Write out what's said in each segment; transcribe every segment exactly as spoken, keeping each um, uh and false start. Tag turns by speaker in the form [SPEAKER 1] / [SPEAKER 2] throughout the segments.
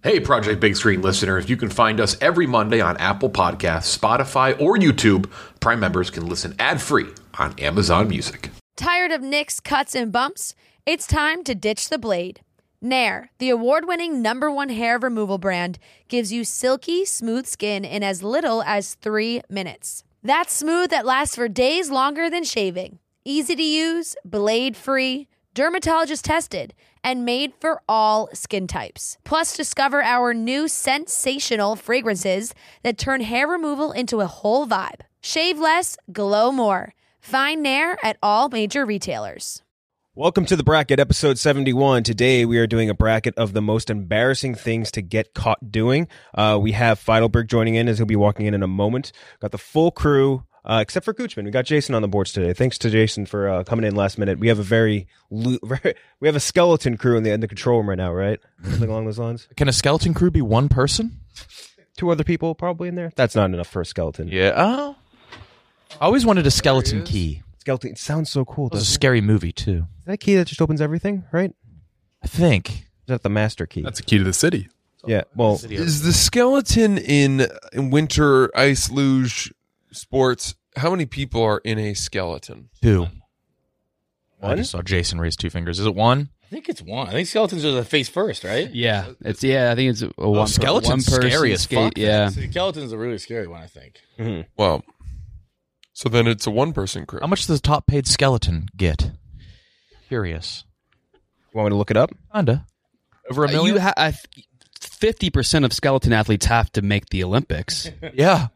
[SPEAKER 1] Hey, Project Big Screen listeners, you can find us every Monday on Apple Podcasts, Spotify, or YouTube. Prime members can listen ad-free on Amazon Music.
[SPEAKER 2] Tired of nicks, cuts, and bumps? It's time to ditch the blade. Nair, the award-winning number one hair removal brand, gives you silky, smooth skin in as little as three minutes. That's smooth that lasts for days longer than shaving. Easy to use, blade-free, dermatologist tested, and made for all skin types. Plus, discover our new sensational fragrances that turn hair removal into a whole vibe. Shave less, glow more. Find Nair at all major retailers.
[SPEAKER 3] Welcome to the bracket, episode seventy-one. Today we are doing a bracket of the most embarrassing things to get caught doing. Uh, we have Feidelberg joining in, as he'll be walking in in a moment. Got the full crew. Uh, except for Goochman. We got Jason on the boards today. Thanks to Jason for uh, coming in last minute. We have a very, lo- very we have a skeleton crew in the in the control room right now, right? Something along those lines.
[SPEAKER 4] Can a skeleton crew be one person?
[SPEAKER 3] Two other people probably in there. That's not enough for a skeleton.
[SPEAKER 4] Yeah. Oh. I always wanted a skeleton key.
[SPEAKER 3] Skeleton. It sounds so cool.
[SPEAKER 4] It was a
[SPEAKER 3] doesn't it?
[SPEAKER 4] scary movie too.
[SPEAKER 3] Is that a key that just opens everything, right?
[SPEAKER 4] I think.
[SPEAKER 3] Is that the master key?
[SPEAKER 5] That's a key to the city.
[SPEAKER 3] Yeah. Well,
[SPEAKER 5] Is the skeleton in, in winter ice luge sports? How many people are in a skeleton?
[SPEAKER 4] Two. I
[SPEAKER 3] One?
[SPEAKER 4] just saw Jason raise two fingers. Is it one?
[SPEAKER 6] I think it's one. I think skeletons are the face first, right?
[SPEAKER 7] Yeah, it's yeah. I think it's a one. per-
[SPEAKER 4] skeleton's
[SPEAKER 7] one person
[SPEAKER 4] scary as
[SPEAKER 7] skate,
[SPEAKER 4] fuck,
[SPEAKER 7] Yeah,
[SPEAKER 6] So the skeleton's a really scary one, I think.
[SPEAKER 3] mhm.
[SPEAKER 5] Well, so then it's a one-person crew.
[SPEAKER 4] How much does the top paid skeleton get? Curious.
[SPEAKER 3] You want me to look it up?
[SPEAKER 4] Kinda. Over a
[SPEAKER 7] Uh,
[SPEAKER 4] million?
[SPEAKER 7] you ha- fifty percent of skeleton athletes have to make the Olympics.
[SPEAKER 4] Yeah.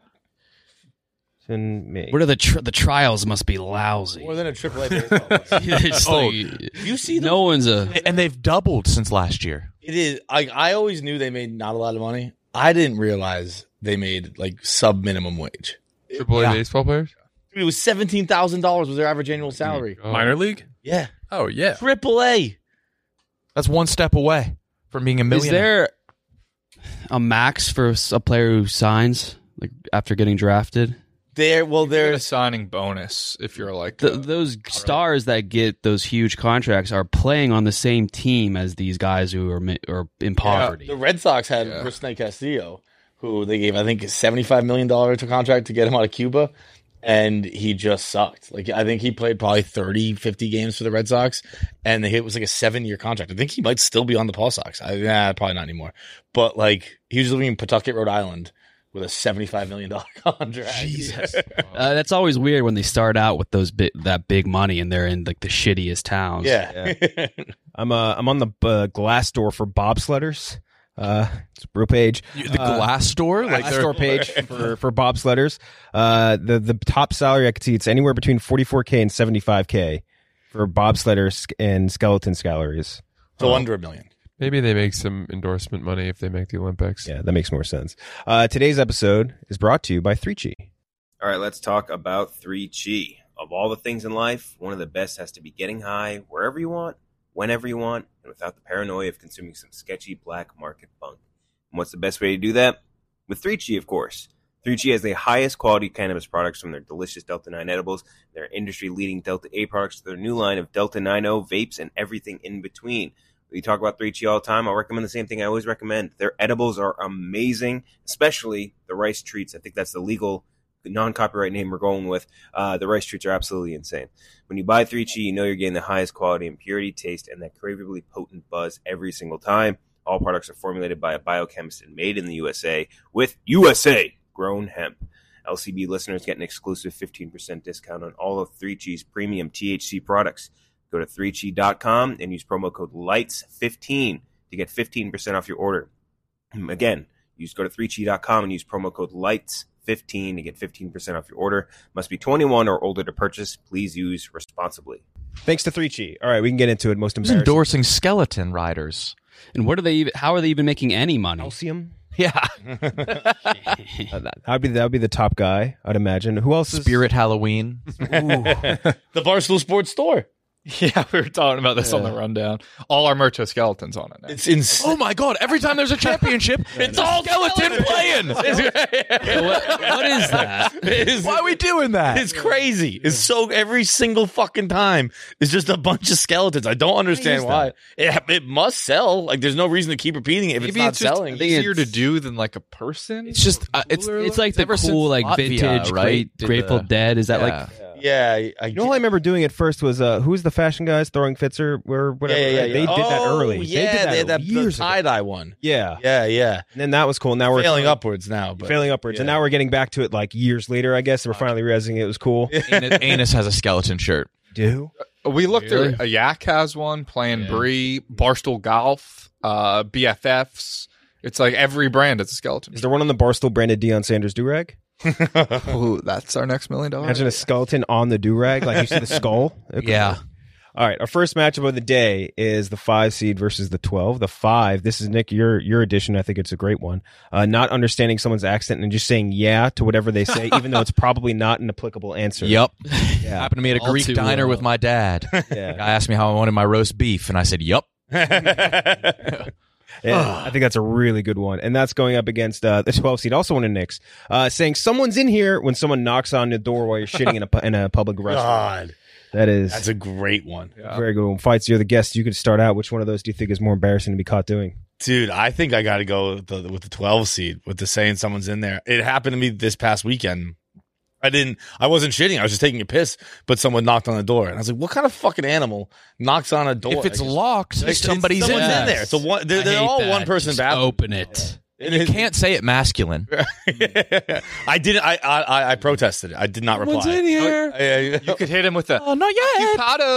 [SPEAKER 3] In May.
[SPEAKER 7] What are the tr- the trials? Must be lousy.
[SPEAKER 6] More than a triple A baseball player.
[SPEAKER 7] It's
[SPEAKER 4] Oh,
[SPEAKER 7] like-
[SPEAKER 6] You see them?
[SPEAKER 7] no one's a.
[SPEAKER 4] And they've doubled since last year.
[SPEAKER 6] It is. I I always knew they made not a lot of money. I didn't realize they made like sub minimum wage.
[SPEAKER 5] Triple A
[SPEAKER 4] Yeah.
[SPEAKER 5] baseball players?
[SPEAKER 6] Dude, it was seventeen thousand dollars was their average annual salary.
[SPEAKER 5] Oh.
[SPEAKER 8] Minor league?
[SPEAKER 6] Yeah,
[SPEAKER 5] Oh, yeah.
[SPEAKER 6] triple A.
[SPEAKER 4] That's one step away from being a
[SPEAKER 7] Is
[SPEAKER 4] millionaire.
[SPEAKER 7] there a max for a player who signs like after getting drafted?
[SPEAKER 6] There, well,
[SPEAKER 8] There's a
[SPEAKER 6] there's
[SPEAKER 8] signing bonus if you're like
[SPEAKER 7] Th
[SPEAKER 8] uh,
[SPEAKER 7] those stars that get those huge contracts are playing on the same team as these guys who are mi- are in poverty.
[SPEAKER 6] the Red Sox had
[SPEAKER 5] Yeah.
[SPEAKER 6] Rusney Castillo, who they gave I think seventy five million dollars to contract to get him out of Cuba, and he just sucked. Like I think he played probably thirty, fifty games for the Red Sox, and it was like a seven year contract. I think he might still be on the Paul Sox. I, nah, probably not anymore. But like he was living in Pawtucket, Rhode Island, with a seventy-five million dollars contract.
[SPEAKER 7] Jesus. Uh, that's always weird when they start out with those bi- that big money and they're in like the shittiest towns.
[SPEAKER 6] Yeah.
[SPEAKER 3] I'm uh, I'm on the uh, Glassdoor for bobsledders. Uh, it's a real page.
[SPEAKER 4] You- the
[SPEAKER 3] Uh,
[SPEAKER 4] glass store? Like they're-
[SPEAKER 3] Glassdoor page for for bobsledders. Uh, the the top salary I could see it's anywhere between forty-four K and seventy-five K for bobsledders and skeleton salaries.
[SPEAKER 6] So under a million.
[SPEAKER 5] Maybe they make some endorsement money if they make the Olympics.
[SPEAKER 3] Yeah, that makes more sense. Uh, today's episode is brought to you by three G.
[SPEAKER 9] All right, let's talk about three G. Of all the things in life, one of the best has to be getting high wherever you want, whenever you want, and without the paranoia of consuming some sketchy black market bunk. And what's the best way to do that? With three G, of course. three G has the highest quality cannabis products from their delicious Delta nine edibles, their industry-leading Delta eight products, to their new line of Delta nine oh vapes, and everything in between. We talk about three G all the time. I'll recommend the same thing I always recommend. Their edibles are amazing, especially the rice treats. I think that's the legal non-copyright name we're going with. Uh, the rice treats are absolutely insane. When you buy three G, you know you're getting the highest quality and purity, taste, and that craveably potent buzz every single time. All products are formulated by a biochemist and made in the U S A with U S A grown hemp. L C B listeners get an exclusive fifteen percent discount on all of three G's premium T H C products. Go to three G dot com and use promo code lights fifteen to get fifteen percent off your order. Again, use go to three G dot com and use promo code lights fifteen to get fifteen percent off your order. Must be twenty-one or older to purchase. Please use responsibly.
[SPEAKER 3] Thanks to three G. All right, we can get into it. Most
[SPEAKER 4] Who's
[SPEAKER 3] embarrassing.
[SPEAKER 4] endorsing skeleton riders?
[SPEAKER 7] And what are they even? How are they even making any money?
[SPEAKER 3] Calcium.
[SPEAKER 4] Yeah.
[SPEAKER 3] Uh, that would be that would be the top guy, I'd imagine. Who else is
[SPEAKER 4] Spirit Halloween.
[SPEAKER 6] The Barstool Sports Store.
[SPEAKER 8] Yeah, we were talking about this on the rundown. All our merch has skeletons on it now.
[SPEAKER 6] It's insane.
[SPEAKER 4] Oh my god! Every time there's a championship, it's all skeleton playing.
[SPEAKER 7] what, what is that?
[SPEAKER 6] It's,
[SPEAKER 4] Why are we doing that?
[SPEAKER 6] it's crazy. It's so every single fucking time it's just a bunch of skeletons. I don't understand why. It, it must sell. Like there's no reason to keep repeating it if
[SPEAKER 8] Maybe
[SPEAKER 6] it's not
[SPEAKER 8] it's just
[SPEAKER 6] selling.
[SPEAKER 8] easier to do than like a person.
[SPEAKER 4] It's just uh, it's
[SPEAKER 7] It's like the
[SPEAKER 4] ever since
[SPEAKER 7] cool, like
[SPEAKER 4] Latvia,
[SPEAKER 7] vintage,
[SPEAKER 4] right?
[SPEAKER 7] great,
[SPEAKER 4] Did
[SPEAKER 7] Grateful
[SPEAKER 4] the-
[SPEAKER 7] Dead. Is that
[SPEAKER 4] Yeah.
[SPEAKER 7] like?
[SPEAKER 6] Yeah, I,
[SPEAKER 3] You know, all I remember doing at first was uh, who's the fashion guys throwing Fitzer or whatever.
[SPEAKER 6] yeah, yeah, yeah.
[SPEAKER 3] They did that
[SPEAKER 6] Oh,
[SPEAKER 3] early.
[SPEAKER 6] Yeah,
[SPEAKER 3] they did that,
[SPEAKER 6] they had that
[SPEAKER 3] years ago.
[SPEAKER 6] tie dye one.
[SPEAKER 3] Yeah,
[SPEAKER 6] Yeah, yeah.
[SPEAKER 3] and then that was cool. Now we're
[SPEAKER 6] Failing upwards now, but
[SPEAKER 3] failing upwards, and
[SPEAKER 6] yeah.
[SPEAKER 3] now we're getting back to it like years later. I guess and we're finally realizing it was cool.
[SPEAKER 4] Anus, Anus has a skeleton shirt.
[SPEAKER 3] Do
[SPEAKER 8] We looked
[SPEAKER 7] Really?
[SPEAKER 8] at a Yak has one, playing Bree, Barstool Golf, uh, B F Fs. It's like every brand has a skeleton.
[SPEAKER 3] is there one on the Barstool branded Deion Sanders do rag?
[SPEAKER 8] Ooh, that's our next million dollar.
[SPEAKER 3] Imagine a skeleton on the do rag, like you see the skull.
[SPEAKER 4] Yeah.
[SPEAKER 3] All right, our first matchup of the day is the five seed versus the twelve. The five, this is Nick, your your edition. I think it's a great one. Uh, not understanding someone's accent and just saying yeah to whatever they say, even though it's probably not an applicable answer.
[SPEAKER 4] Yep.
[SPEAKER 3] Yeah.
[SPEAKER 4] Happened to me at a
[SPEAKER 7] All
[SPEAKER 4] Greek
[SPEAKER 7] too
[SPEAKER 4] diner
[SPEAKER 7] well.
[SPEAKER 4] with my dad.
[SPEAKER 3] Yeah.
[SPEAKER 4] Guy asked me how I wanted my roast beef, and I said, "Yup."
[SPEAKER 3] Yeah, I think that's a really good one. And that's going up against uh, the twelve seed, also one of Nick's, uh, saying someone's in here when someone knocks on the door while you're shitting in a, pu- in a public restaurant.
[SPEAKER 6] God,
[SPEAKER 3] That is
[SPEAKER 6] that's a great one.
[SPEAKER 3] a very good one. Fights, you're the guest. You could start out. Which one of those do you think is more embarrassing to be caught doing?
[SPEAKER 6] Dude, I think I got to go with the, with the twelve seed, with the saying someone's in there. It happened to me this past weekend. I didn't, I wasn't shitting. I was just taking a piss, but someone knocked on the door. And I was like, what kind of fucking animal knocks on a door?
[SPEAKER 4] If it's
[SPEAKER 6] Like,
[SPEAKER 4] locked,
[SPEAKER 6] it's-
[SPEAKER 4] somebody's
[SPEAKER 6] someone's
[SPEAKER 4] in
[SPEAKER 6] in there. It's a one, they're,
[SPEAKER 7] I
[SPEAKER 6] they're
[SPEAKER 7] hate
[SPEAKER 6] all
[SPEAKER 7] that.
[SPEAKER 6] one person
[SPEAKER 7] Just
[SPEAKER 6] bathroom.
[SPEAKER 7] Open it.
[SPEAKER 6] It
[SPEAKER 4] You
[SPEAKER 6] is-
[SPEAKER 4] can't say it masculine.
[SPEAKER 6] I didn't, I, I, I protested it. I did not reply.
[SPEAKER 5] Someone's in here.
[SPEAKER 6] I, I-
[SPEAKER 8] You could hit him with a
[SPEAKER 4] Oh, not yet.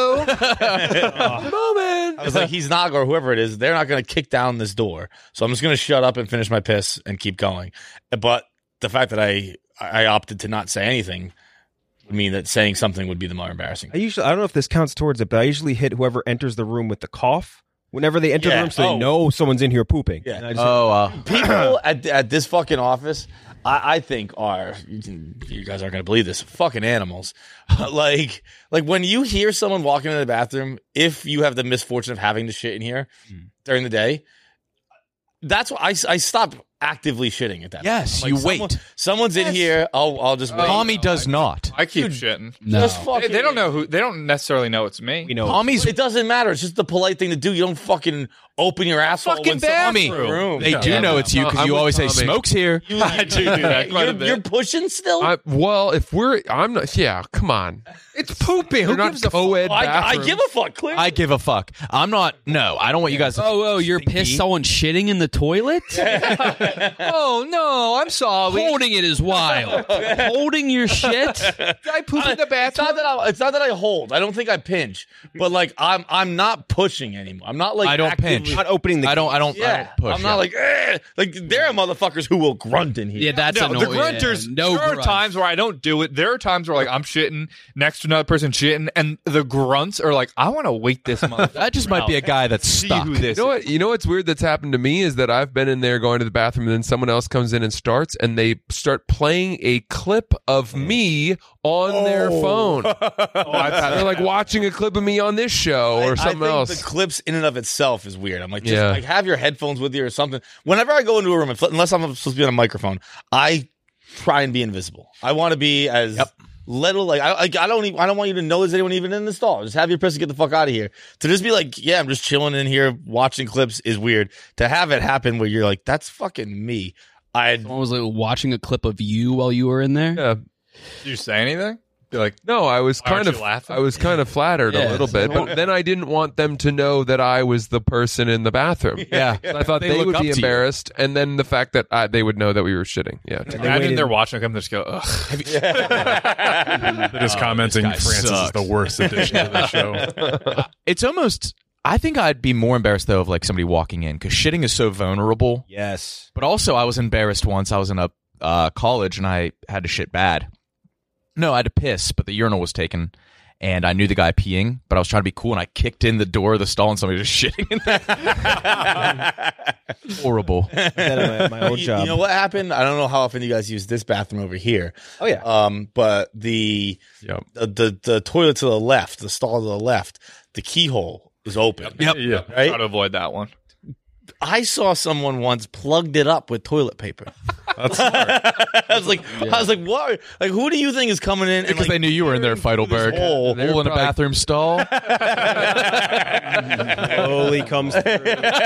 [SPEAKER 8] Picado.
[SPEAKER 5] Moment.
[SPEAKER 6] I was like, he's not, or whoever it is, they're not going to kick down this door. So I'm just going to shut up and finish my piss and keep going. But the fact that I, I opted to not say anything would mean that saying something would be the more embarrassing.
[SPEAKER 3] I usually, I don't know if this counts towards it, but I usually hit whoever enters the room with the cough whenever they enter
[SPEAKER 6] Yeah.
[SPEAKER 3] the room, so
[SPEAKER 6] Oh.
[SPEAKER 3] they know someone's in here pooping.
[SPEAKER 6] Yeah.
[SPEAKER 3] And I just-
[SPEAKER 4] Oh, uh,
[SPEAKER 6] People at at this fucking office, I, I think are you, can- you guys aren't going to believe this, fucking animals. like like when you hear someone walking into the bathroom, if you have the misfortune of having to shit in here during the day, that's why I, I stop actively shitting at that.
[SPEAKER 4] Yes,
[SPEAKER 6] point. I'm
[SPEAKER 4] you wait.
[SPEAKER 6] someone- Someone's in here. I'll I'll just wait.
[SPEAKER 4] Tommy does not.
[SPEAKER 8] I keep shitting.
[SPEAKER 7] No.
[SPEAKER 6] Just
[SPEAKER 8] They,
[SPEAKER 6] fucking.
[SPEAKER 8] they don't know who. They don't necessarily know it's me.
[SPEAKER 3] we know.
[SPEAKER 4] Tommy's
[SPEAKER 6] It doesn't matter. It's just the polite thing to do. You don't fucking open your asshole
[SPEAKER 4] fucking
[SPEAKER 6] when someone's in
[SPEAKER 4] bathroom.
[SPEAKER 6] the room.
[SPEAKER 4] They do
[SPEAKER 8] Yeah,
[SPEAKER 4] know
[SPEAKER 8] no.
[SPEAKER 4] it's you because
[SPEAKER 5] I'm
[SPEAKER 4] you
[SPEAKER 5] with
[SPEAKER 4] always say
[SPEAKER 5] Tommy.
[SPEAKER 4] "Smokes here."
[SPEAKER 8] I do do that quite a
[SPEAKER 6] You're,
[SPEAKER 8] bit.
[SPEAKER 6] you're pushing still.
[SPEAKER 5] I, well, if we're, I'm not. Yeah, come on. It's pooping. They're not
[SPEAKER 4] gives a
[SPEAKER 5] co-ed
[SPEAKER 6] I, I
[SPEAKER 5] bathrooms.
[SPEAKER 6] give a fuck. Clearly.
[SPEAKER 4] I give a fuck. I'm not. No, I don't want you guys. To
[SPEAKER 7] Oh, oh, you're
[SPEAKER 4] stinky.
[SPEAKER 7] pissed someone shitting in the toilet?
[SPEAKER 8] Oh no, I'm sorry.
[SPEAKER 7] Holding it is wild. Holding your shit?
[SPEAKER 8] I poop in the
[SPEAKER 6] It's
[SPEAKER 8] bathroom.
[SPEAKER 6] not that I, it's not that I hold. I don't think I pinch, but like I'm I'm not pushing anymore. I'm not like
[SPEAKER 4] I don't
[SPEAKER 6] actively-
[SPEAKER 4] pinch.
[SPEAKER 3] Not opening the
[SPEAKER 4] I don't. I don't. I
[SPEAKER 6] Yeah,
[SPEAKER 4] don't push.
[SPEAKER 6] I'm not
[SPEAKER 4] yeah.
[SPEAKER 6] like eh. like there are motherfuckers who will grunt in here.
[SPEAKER 7] Yeah, that's
[SPEAKER 8] no,
[SPEAKER 7] annoying.
[SPEAKER 8] the grunters.
[SPEAKER 7] Yeah, no
[SPEAKER 8] there are
[SPEAKER 7] grunts.
[SPEAKER 8] times where I don't do it. There are times where like I'm shitting next to another person shitting, and the grunts are like, I want to wait this motherfucker.
[SPEAKER 4] That just might be a guy that's
[SPEAKER 8] See
[SPEAKER 4] stuck.
[SPEAKER 8] who this
[SPEAKER 5] You know
[SPEAKER 8] is.
[SPEAKER 5] what? You know what's weird that's happened to me is that I've been in there going to the bathroom, and then someone else comes in and starts, and they start playing a clip of me on their phone. They're like watching a clip of me on this show or
[SPEAKER 6] I
[SPEAKER 5] something
[SPEAKER 6] think
[SPEAKER 5] else.
[SPEAKER 6] The clips in and of itself is weird. I'm like, just
[SPEAKER 5] Yeah.
[SPEAKER 6] like have your headphones with you or something. Whenever I go into a room, if- unless I'm supposed to be on a microphone, I try and be invisible. I want to be as little like I like I don't even, I don't want you to know there's anyone even in the stall. Just have your piss and get the fuck out of here. To just be like, yeah, I'm just chilling in here watching clips is weird. To have it happen where you're like, that's fucking me. I
[SPEAKER 7] Someone was like watching a clip of you while you were in there?
[SPEAKER 5] Yeah.
[SPEAKER 8] Did you say anything? You're like,
[SPEAKER 5] No, I was
[SPEAKER 8] Why aren't
[SPEAKER 5] kind of
[SPEAKER 8] you laughing?
[SPEAKER 5] I was kind of flattered
[SPEAKER 7] Yeah.
[SPEAKER 5] a little bit, but then I didn't want them to know that I was the person in the bathroom.
[SPEAKER 4] Yeah.
[SPEAKER 5] So I thought
[SPEAKER 4] They
[SPEAKER 5] they,
[SPEAKER 4] look
[SPEAKER 5] would
[SPEAKER 4] up
[SPEAKER 5] be
[SPEAKER 4] to you.
[SPEAKER 5] embarrassed, and then the fact that I, they would know that we were shitting. Yeah,
[SPEAKER 8] imagine they're watching them. They just go, ugh.
[SPEAKER 10] They're just commenting
[SPEAKER 4] this guy
[SPEAKER 10] Francis
[SPEAKER 4] sucks.
[SPEAKER 10] is the worst addition to the show.
[SPEAKER 4] It's almost. I think I'd be more embarrassed though of like somebody walking in because shitting is so vulnerable.
[SPEAKER 3] Yes.
[SPEAKER 4] But also, I was embarrassed once. I was in a uh, college and I had to shit bad. No, I had to piss, but the urinal was taken, and I knew the guy peeing, but I was trying to be cool, and I kicked in the door of the stall, and somebody was just shitting in there. Horrible.
[SPEAKER 3] That my, my old
[SPEAKER 6] You,
[SPEAKER 3] job.
[SPEAKER 6] you know what happened? I don't know how often you guys use this bathroom over here.
[SPEAKER 3] Oh yeah.
[SPEAKER 6] Um, but the,
[SPEAKER 10] Yep.
[SPEAKER 6] the the the toilet to the left, the stall to the left, the keyhole is open.
[SPEAKER 8] Yep.
[SPEAKER 10] Yeah.
[SPEAKER 6] Right?
[SPEAKER 8] Try to avoid that one.
[SPEAKER 6] I saw someone once plugged it up with toilet paper.
[SPEAKER 10] That's smart.
[SPEAKER 6] I was like, I was like, what? Like, who do you think is coming in? and,
[SPEAKER 4] Because
[SPEAKER 6] like,
[SPEAKER 4] they knew you were in there, Feidelberg.
[SPEAKER 6] hole.
[SPEAKER 4] Hole in a bathroom stall.
[SPEAKER 3] Slowly comes through.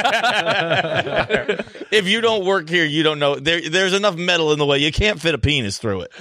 [SPEAKER 6] If you don't work here, you don't know. There, there's enough metal in the way you can't fit a penis through it.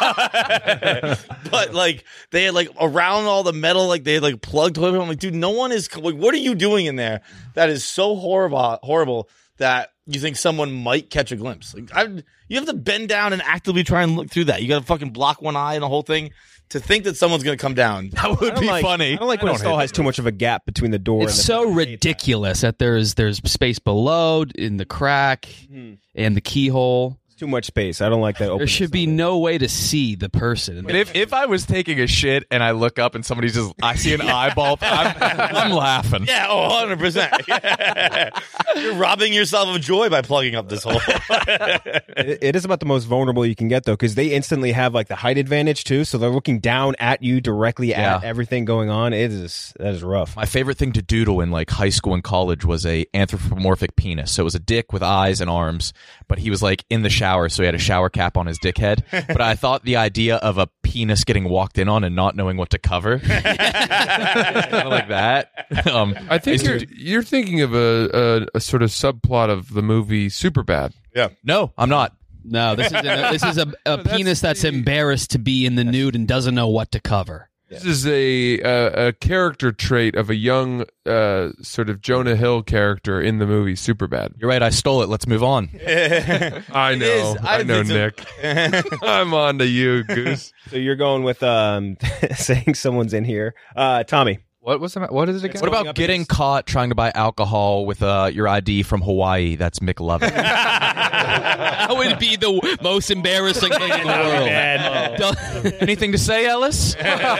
[SPEAKER 6] But like, they had like around all the metal, like they had like plugged toilet paper. I'm like, dude, no one is. Like, what are you doing in there? That is so horrible, horrible that you think someone might catch a glimpse. Like, I, you have to bend down and actively try and look through that. You got to fucking block one eye and the whole thing to think that someone's going to come down.
[SPEAKER 4] That
[SPEAKER 3] I
[SPEAKER 4] would
[SPEAKER 3] don't
[SPEAKER 4] be
[SPEAKER 3] like,
[SPEAKER 4] funny.
[SPEAKER 3] I don't like when a stall has too much of a gap between the door.
[SPEAKER 7] It's
[SPEAKER 3] and the
[SPEAKER 7] so ridiculous that there's there's space below in the crack and the keyhole.
[SPEAKER 3] Too much space. I don't like that.
[SPEAKER 7] There
[SPEAKER 3] Open
[SPEAKER 7] should be no way to see the person.
[SPEAKER 4] And if, if I was taking a shit and I look up and somebody's just, I see an eyeball, I'm, I'm laughing.
[SPEAKER 6] Yeah, oh, one hundred percent. You're robbing yourself of joy by plugging up this hole.
[SPEAKER 3] It, it is about the most vulnerable you can get, though, because they instantly have like the height advantage too, so they're looking down at you directly
[SPEAKER 4] Yeah.
[SPEAKER 3] at everything going on. It is that is rough.
[SPEAKER 4] My favorite thing to doodle in like high school and college was a anthropomorphic penis. So it was a dick with eyes and arms, but he was like in the shower, so he had a shower cap on his dick head. But I thought the idea of a penis getting walked in on and not knowing what to cover, kind of like that. Um,
[SPEAKER 5] I think
[SPEAKER 4] is
[SPEAKER 5] you're
[SPEAKER 4] to-
[SPEAKER 5] you're thinking of a, a a sort of subplot of the movie Superbad.
[SPEAKER 4] no, I'm not.
[SPEAKER 7] No, this is a, this is a, a penis that's embarrassed to be in the nude and doesn't know what to cover.
[SPEAKER 5] This is a, a a character trait of a young uh, sort of Jonah Hill character in the movie Superbad.
[SPEAKER 4] You're right. I stole it. Let's move on.
[SPEAKER 5] I know,
[SPEAKER 6] is. I
[SPEAKER 5] I, know,
[SPEAKER 6] think
[SPEAKER 5] Nick. I'm on to you, Goose.
[SPEAKER 3] So you're going with um saying someone's in here, uh, Tommy.
[SPEAKER 8] What was the, what is it again?
[SPEAKER 4] What about getting caught trying to buy alcohol with uh, your I D from Hawaii? That's McLovin.
[SPEAKER 7] That would be the most embarrassing thing in the world. Don't-
[SPEAKER 4] Anything to say, Ellis?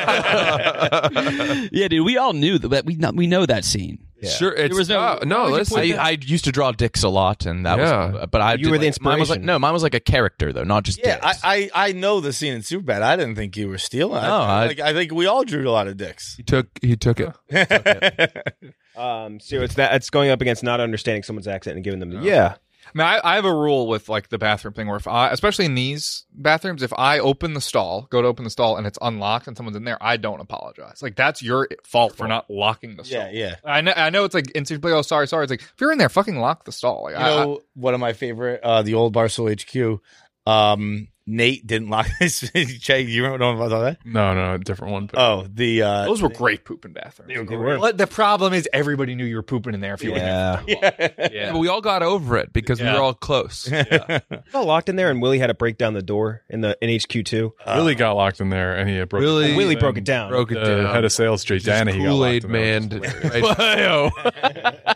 [SPEAKER 7] yeah, dude, we all knew that. We know, we know that scene.
[SPEAKER 5] Sure, it's
[SPEAKER 7] There was no-
[SPEAKER 5] uh, no.
[SPEAKER 7] why would you
[SPEAKER 5] Let's.
[SPEAKER 7] put
[SPEAKER 4] I, I used to draw dicks a lot, and that
[SPEAKER 5] Yeah.
[SPEAKER 4] was. But I
[SPEAKER 3] You
[SPEAKER 4] did,
[SPEAKER 3] were the
[SPEAKER 4] like, Mine was like
[SPEAKER 3] inspiration.
[SPEAKER 4] no, mine was like a character though, not just
[SPEAKER 6] Yeah, I,
[SPEAKER 4] dicks.
[SPEAKER 6] I, I know the scene in Superbad. I didn't think you were stealing.
[SPEAKER 4] No,
[SPEAKER 6] I,
[SPEAKER 4] I-
[SPEAKER 6] like, I think we all drew a lot of dicks.
[SPEAKER 5] He took he took it.
[SPEAKER 3] Um, so it's that it's going up against not understanding someone's accent and giving them the yeah.
[SPEAKER 8] I mean, I, I have a rule with like the bathroom thing where if I, especially in these bathrooms, if I open the stall, go to open the stall and it's unlocked and someone's in there, I don't apologize. Like that's your fault for not locking the stall.
[SPEAKER 6] Yeah, yeah.
[SPEAKER 8] I know, I know it's like instantly, oh, sorry, sorry. It's like, if you're in there, fucking lock the stall. Like,
[SPEAKER 6] You
[SPEAKER 8] I,
[SPEAKER 6] know, one of my favorite, uh, the old Barstool H Q, um, Nate didn't lock his. Jay, you remember know about that?
[SPEAKER 10] No, no, different one. But
[SPEAKER 6] Oh, the uh,
[SPEAKER 8] I, those were great pooping bathrooms.
[SPEAKER 6] They were
[SPEAKER 3] They
[SPEAKER 6] great.
[SPEAKER 3] were.
[SPEAKER 8] But the problem is everybody knew you were pooping in there if you were in there.
[SPEAKER 3] Yeah.
[SPEAKER 8] Yeah.
[SPEAKER 5] But we all got over it because we
[SPEAKER 8] Yeah.
[SPEAKER 5] were all close.
[SPEAKER 3] All locked in there, and Willie had to break down the door in the in H Q two.
[SPEAKER 10] Willie got locked in there, and he broke.
[SPEAKER 5] Really?
[SPEAKER 10] the
[SPEAKER 3] Willie
[SPEAKER 10] thing.
[SPEAKER 3] broke it down.
[SPEAKER 5] Broke it
[SPEAKER 10] The
[SPEAKER 5] down.
[SPEAKER 10] head of sales, Jay
[SPEAKER 5] Just
[SPEAKER 10] Danny, he got
[SPEAKER 5] Kool-Aid
[SPEAKER 10] locked in
[SPEAKER 5] man.
[SPEAKER 10] there. It was hilarious.
[SPEAKER 5] Right.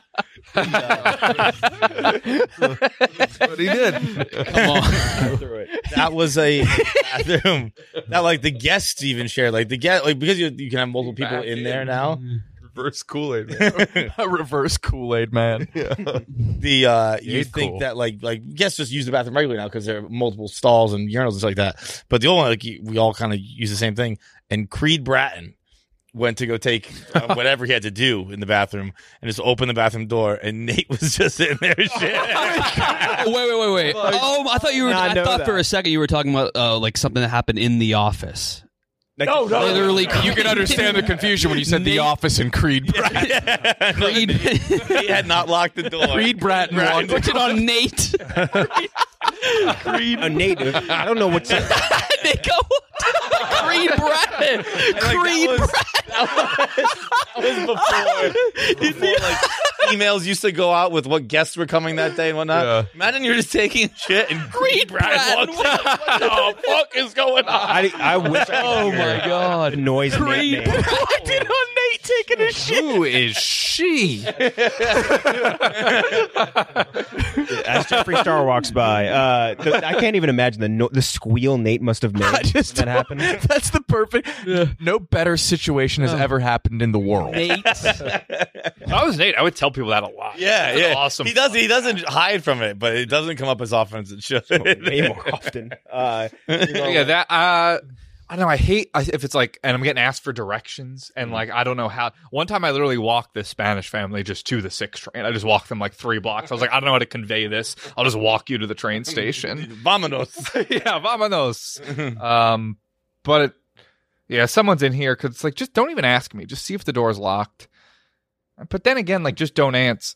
[SPEAKER 5] That's what he did.
[SPEAKER 7] Come on.
[SPEAKER 6] that was a bathroom that like the guests even shared. Like the guest, like because you you can have multiple people in there now.
[SPEAKER 5] Reverse Kool-Aid man.
[SPEAKER 4] a reverse Kool-Aid man.
[SPEAKER 6] The uh, you
[SPEAKER 5] ain't
[SPEAKER 6] think
[SPEAKER 5] cool.
[SPEAKER 6] that like like guests just use the bathroom regularly now because there are multiple stalls and urinals and stuff like that. But the old one, like you- we all kind of use the same thing. And Creed Bratton went to go take uh, whatever he had to do in the bathroom and just open the bathroom door, and Nate was just in there. Shit.
[SPEAKER 7] wait, wait, wait, wait. Oh, I thought you were.
[SPEAKER 3] Not
[SPEAKER 7] I
[SPEAKER 3] know
[SPEAKER 7] thought
[SPEAKER 3] that.
[SPEAKER 7] for a second you were talking about uh, like something that happened in the office.
[SPEAKER 3] No,
[SPEAKER 7] Literally,
[SPEAKER 4] You can understand the confusion when you said
[SPEAKER 7] Nate-
[SPEAKER 4] The Office and Creed.
[SPEAKER 7] Creed,
[SPEAKER 6] He had not locked the door.
[SPEAKER 4] Creed Bratton walked
[SPEAKER 7] Put it on Nate.
[SPEAKER 3] A native. I don't know what's.
[SPEAKER 7] Nate, go. Creed Bratton. Creed
[SPEAKER 6] Like,
[SPEAKER 7] Bratton.
[SPEAKER 6] that was, that was before, before like emails used to go out with what guests were coming that day and whatnot.
[SPEAKER 5] Yeah.
[SPEAKER 6] Imagine you're just taking shit and Creed
[SPEAKER 7] Bratton.
[SPEAKER 6] Bratton walks out. What the fuck is going on?
[SPEAKER 3] I, I wish. I could
[SPEAKER 7] Oh
[SPEAKER 3] hear
[SPEAKER 7] my god.
[SPEAKER 3] the noise.
[SPEAKER 7] Creed
[SPEAKER 3] Nate made.
[SPEAKER 7] Bratton on Nate.
[SPEAKER 3] taking a shit.
[SPEAKER 8] Who is she?
[SPEAKER 3] As Jeffree Star walks by, uh, the, I can't even imagine the no, the squeal Nate must have made
[SPEAKER 4] I just
[SPEAKER 3] when that happened.
[SPEAKER 4] That's the perfect. No better situation has ever happened in the world.
[SPEAKER 8] Nate. If I was Nate, I would tell people that a lot.
[SPEAKER 6] Yeah,
[SPEAKER 8] That's
[SPEAKER 6] yeah.
[SPEAKER 8] awesome.
[SPEAKER 6] He does. He doesn't hide from it, but it doesn't come up as often as it should.
[SPEAKER 3] Way more often. Uh,
[SPEAKER 8] Yeah, that. Uh, I don't know. I hate I, if it's like, and I'm getting asked for directions, and like I don't know how. One time, I literally walked this Spanish family just to the six train. I just walked them like three blocks. I was like, I don't know how to convey this. I'll just walk you to the train station.
[SPEAKER 6] Vámonos.
[SPEAKER 8] Yeah, vámonos. um, but it, yeah, someone's in here because it's like, just don't even ask me. Just see if the door's locked. But then again, like, just don't answer.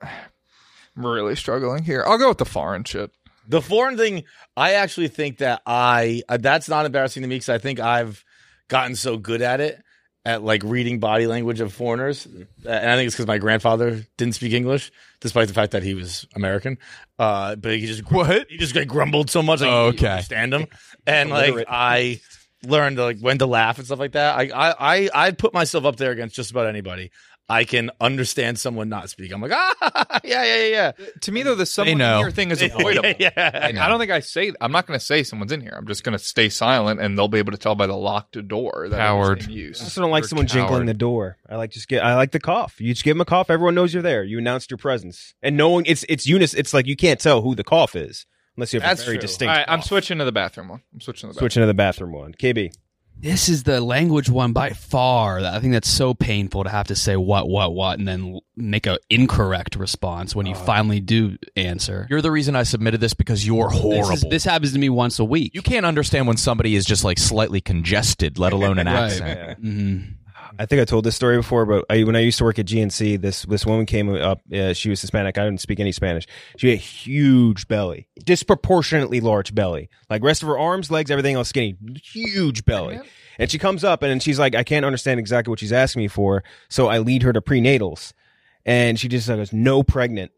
[SPEAKER 8] I'm really struggling here. I'll go with the foreign shit.
[SPEAKER 6] The foreign thing, I actually think that I uh, that's not embarrassing to me because I think I've gotten so good at it, at like reading body language of foreigners, and I think it's because my grandfather didn't speak English, despite the fact that he was American. Uh, but he just
[SPEAKER 4] What?
[SPEAKER 6] he just like grumbled so much, like,
[SPEAKER 4] Oh,
[SPEAKER 6] you couldn't
[SPEAKER 4] okay.
[SPEAKER 6] understand him, and like I learned like when to laugh and stuff like that. I I I I put myself up there against just about anybody. I can understand someone not speak. I'm like, ah, yeah, yeah, yeah, yeah.
[SPEAKER 8] To me, though, the someone
[SPEAKER 4] know.
[SPEAKER 8] in here thing is avoidable.
[SPEAKER 6] yeah.
[SPEAKER 8] Like, I don't think I say. I'm not going to say someone's in here. I'm just going to stay silent, and they'll be able to tell by the locked door that
[SPEAKER 5] Coward.
[SPEAKER 8] it's in use.
[SPEAKER 3] I just don't like
[SPEAKER 5] You're
[SPEAKER 3] someone
[SPEAKER 5] coward.
[SPEAKER 3] jingling the door. I like just get. I like the cough. You just give them a cough. Everyone knows you're there. You announced your presence, and no one. It's it's unis. It's like you can't tell who the cough is unless you have
[SPEAKER 6] That's
[SPEAKER 3] a very
[SPEAKER 6] true.
[SPEAKER 3] distinct.
[SPEAKER 8] All right, I'm
[SPEAKER 3] cough.
[SPEAKER 8] switching to the bathroom one. I'm switching to the bathroom.
[SPEAKER 3] Switching to the bathroom one. K B.
[SPEAKER 7] This is the language one by far. I think that's so painful to have to say what, what, what, and then make an incorrect response when you finally do answer.
[SPEAKER 4] You're the reason I submitted this because you're horrible.
[SPEAKER 7] This, is, this happens to me once a week.
[SPEAKER 4] You can't understand when somebody is just like slightly congested, let alone an
[SPEAKER 7] Right.
[SPEAKER 4] accent.
[SPEAKER 7] Mhm.
[SPEAKER 3] I think I told this story before, but I, when I used to work at G N C, this this woman came up. Uh, she was Hispanic. I didn't speak any Spanish. She had a huge belly, disproportionately large belly. Like rest of her arms, legs, everything else skinny. Huge belly. And she comes up and she's like, I can't understand exactly what she's asking me for, so I lead her to prenatals. And she just goes, no pregnant.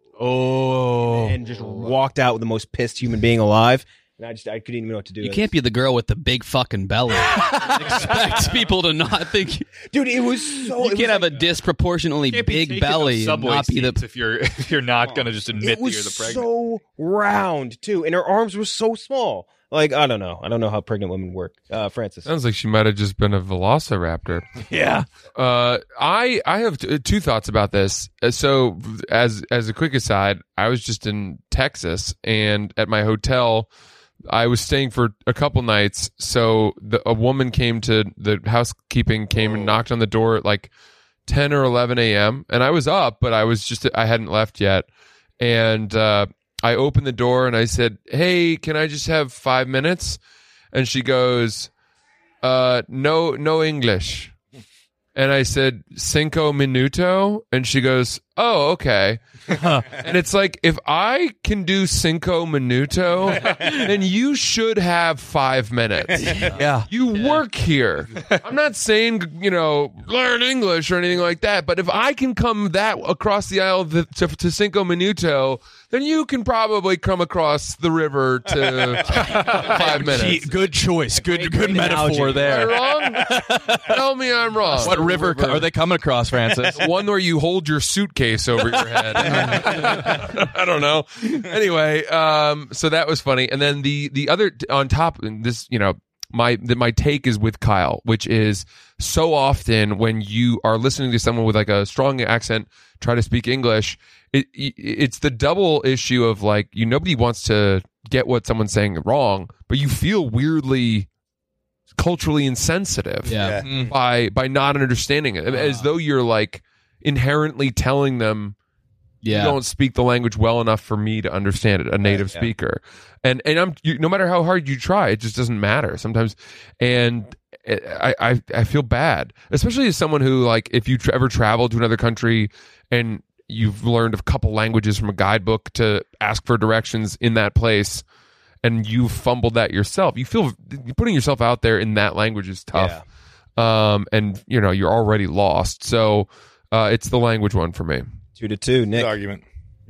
[SPEAKER 4] Oh.
[SPEAKER 3] And just walked out with the most pissed human being alive. And I just I couldn't even know what to do.
[SPEAKER 7] You can't be the girl with the big fucking belly. Expect people to not think.
[SPEAKER 3] Dude, it was so.
[SPEAKER 7] You can't have a disproportionately
[SPEAKER 8] Can't be
[SPEAKER 7] big
[SPEAKER 8] taking
[SPEAKER 7] belly
[SPEAKER 8] those
[SPEAKER 7] and
[SPEAKER 8] subway
[SPEAKER 7] not be the.
[SPEAKER 8] seats if you're if you're not going to just admit
[SPEAKER 3] It
[SPEAKER 8] that
[SPEAKER 3] was
[SPEAKER 8] you're the pregnant.
[SPEAKER 3] so round too, and her arms were so small. Like I don't know, I don't know how pregnant women work. Uh, Francis,
[SPEAKER 5] Sounds like she might have just been a velociraptor.
[SPEAKER 3] yeah.
[SPEAKER 5] Uh, I I have t- two thoughts about this. Uh, So as as a quick aside, I was just in Texas and at my hotel, I was staying for a couple nights. So the, a woman came to the housekeeping came and knocked on the door at like ten or eleven a.m. and I was up, but I was just I hadn't left yet, and uh, I opened the door and I said, "Hey, can I just have five minutes?" And she goes, "Uh, no, no English." And I said, cinco minuto? And she goes, oh, okay. And it's like, if I can do cinco minuto, then you should have five minutes.
[SPEAKER 4] Yeah.
[SPEAKER 5] You work here. I'm not saying, you know, learn English or anything like that, but if I can come that across the aisle to, to, to cinco minuto, then you can probably come across the river to five minutes.
[SPEAKER 4] Gee, good choice. Good good metaphor
[SPEAKER 5] Am I
[SPEAKER 4] there.
[SPEAKER 5] wrong? Tell me I'm wrong.
[SPEAKER 4] What river are they coming across, Francis?
[SPEAKER 5] One where you hold your suitcase over your head. I don't know. Anyway, um, so that was funny. And then the the other on top, this you know my the, my take is with Kyle, which is so often when you are listening to someone with like a strong accent try to speak English, it, it it's the double issue of like you nobody wants to get what someone's saying wrong, but you feel weirdly culturally insensitive
[SPEAKER 7] Yeah.
[SPEAKER 4] Mm.
[SPEAKER 5] by by not understanding it, as though you're like inherently telling them
[SPEAKER 7] Yeah.
[SPEAKER 5] you don't speak the language well enough for me to understand it, a native
[SPEAKER 3] yeah.
[SPEAKER 5] speaker. And and I'm you, no matter how hard you try, it just doesn't matter sometimes. And I I, I feel bad, especially as someone who like if you tra- ever travel to another country and you've learned a couple languages from a guidebook to ask for directions in that place, and you fumbled that yourself. You feel putting yourself out there in that language is tough. Um, and you know, you're already lost. So, uh, it's the language one for me.
[SPEAKER 3] Two to two, Nick.
[SPEAKER 6] Good argument.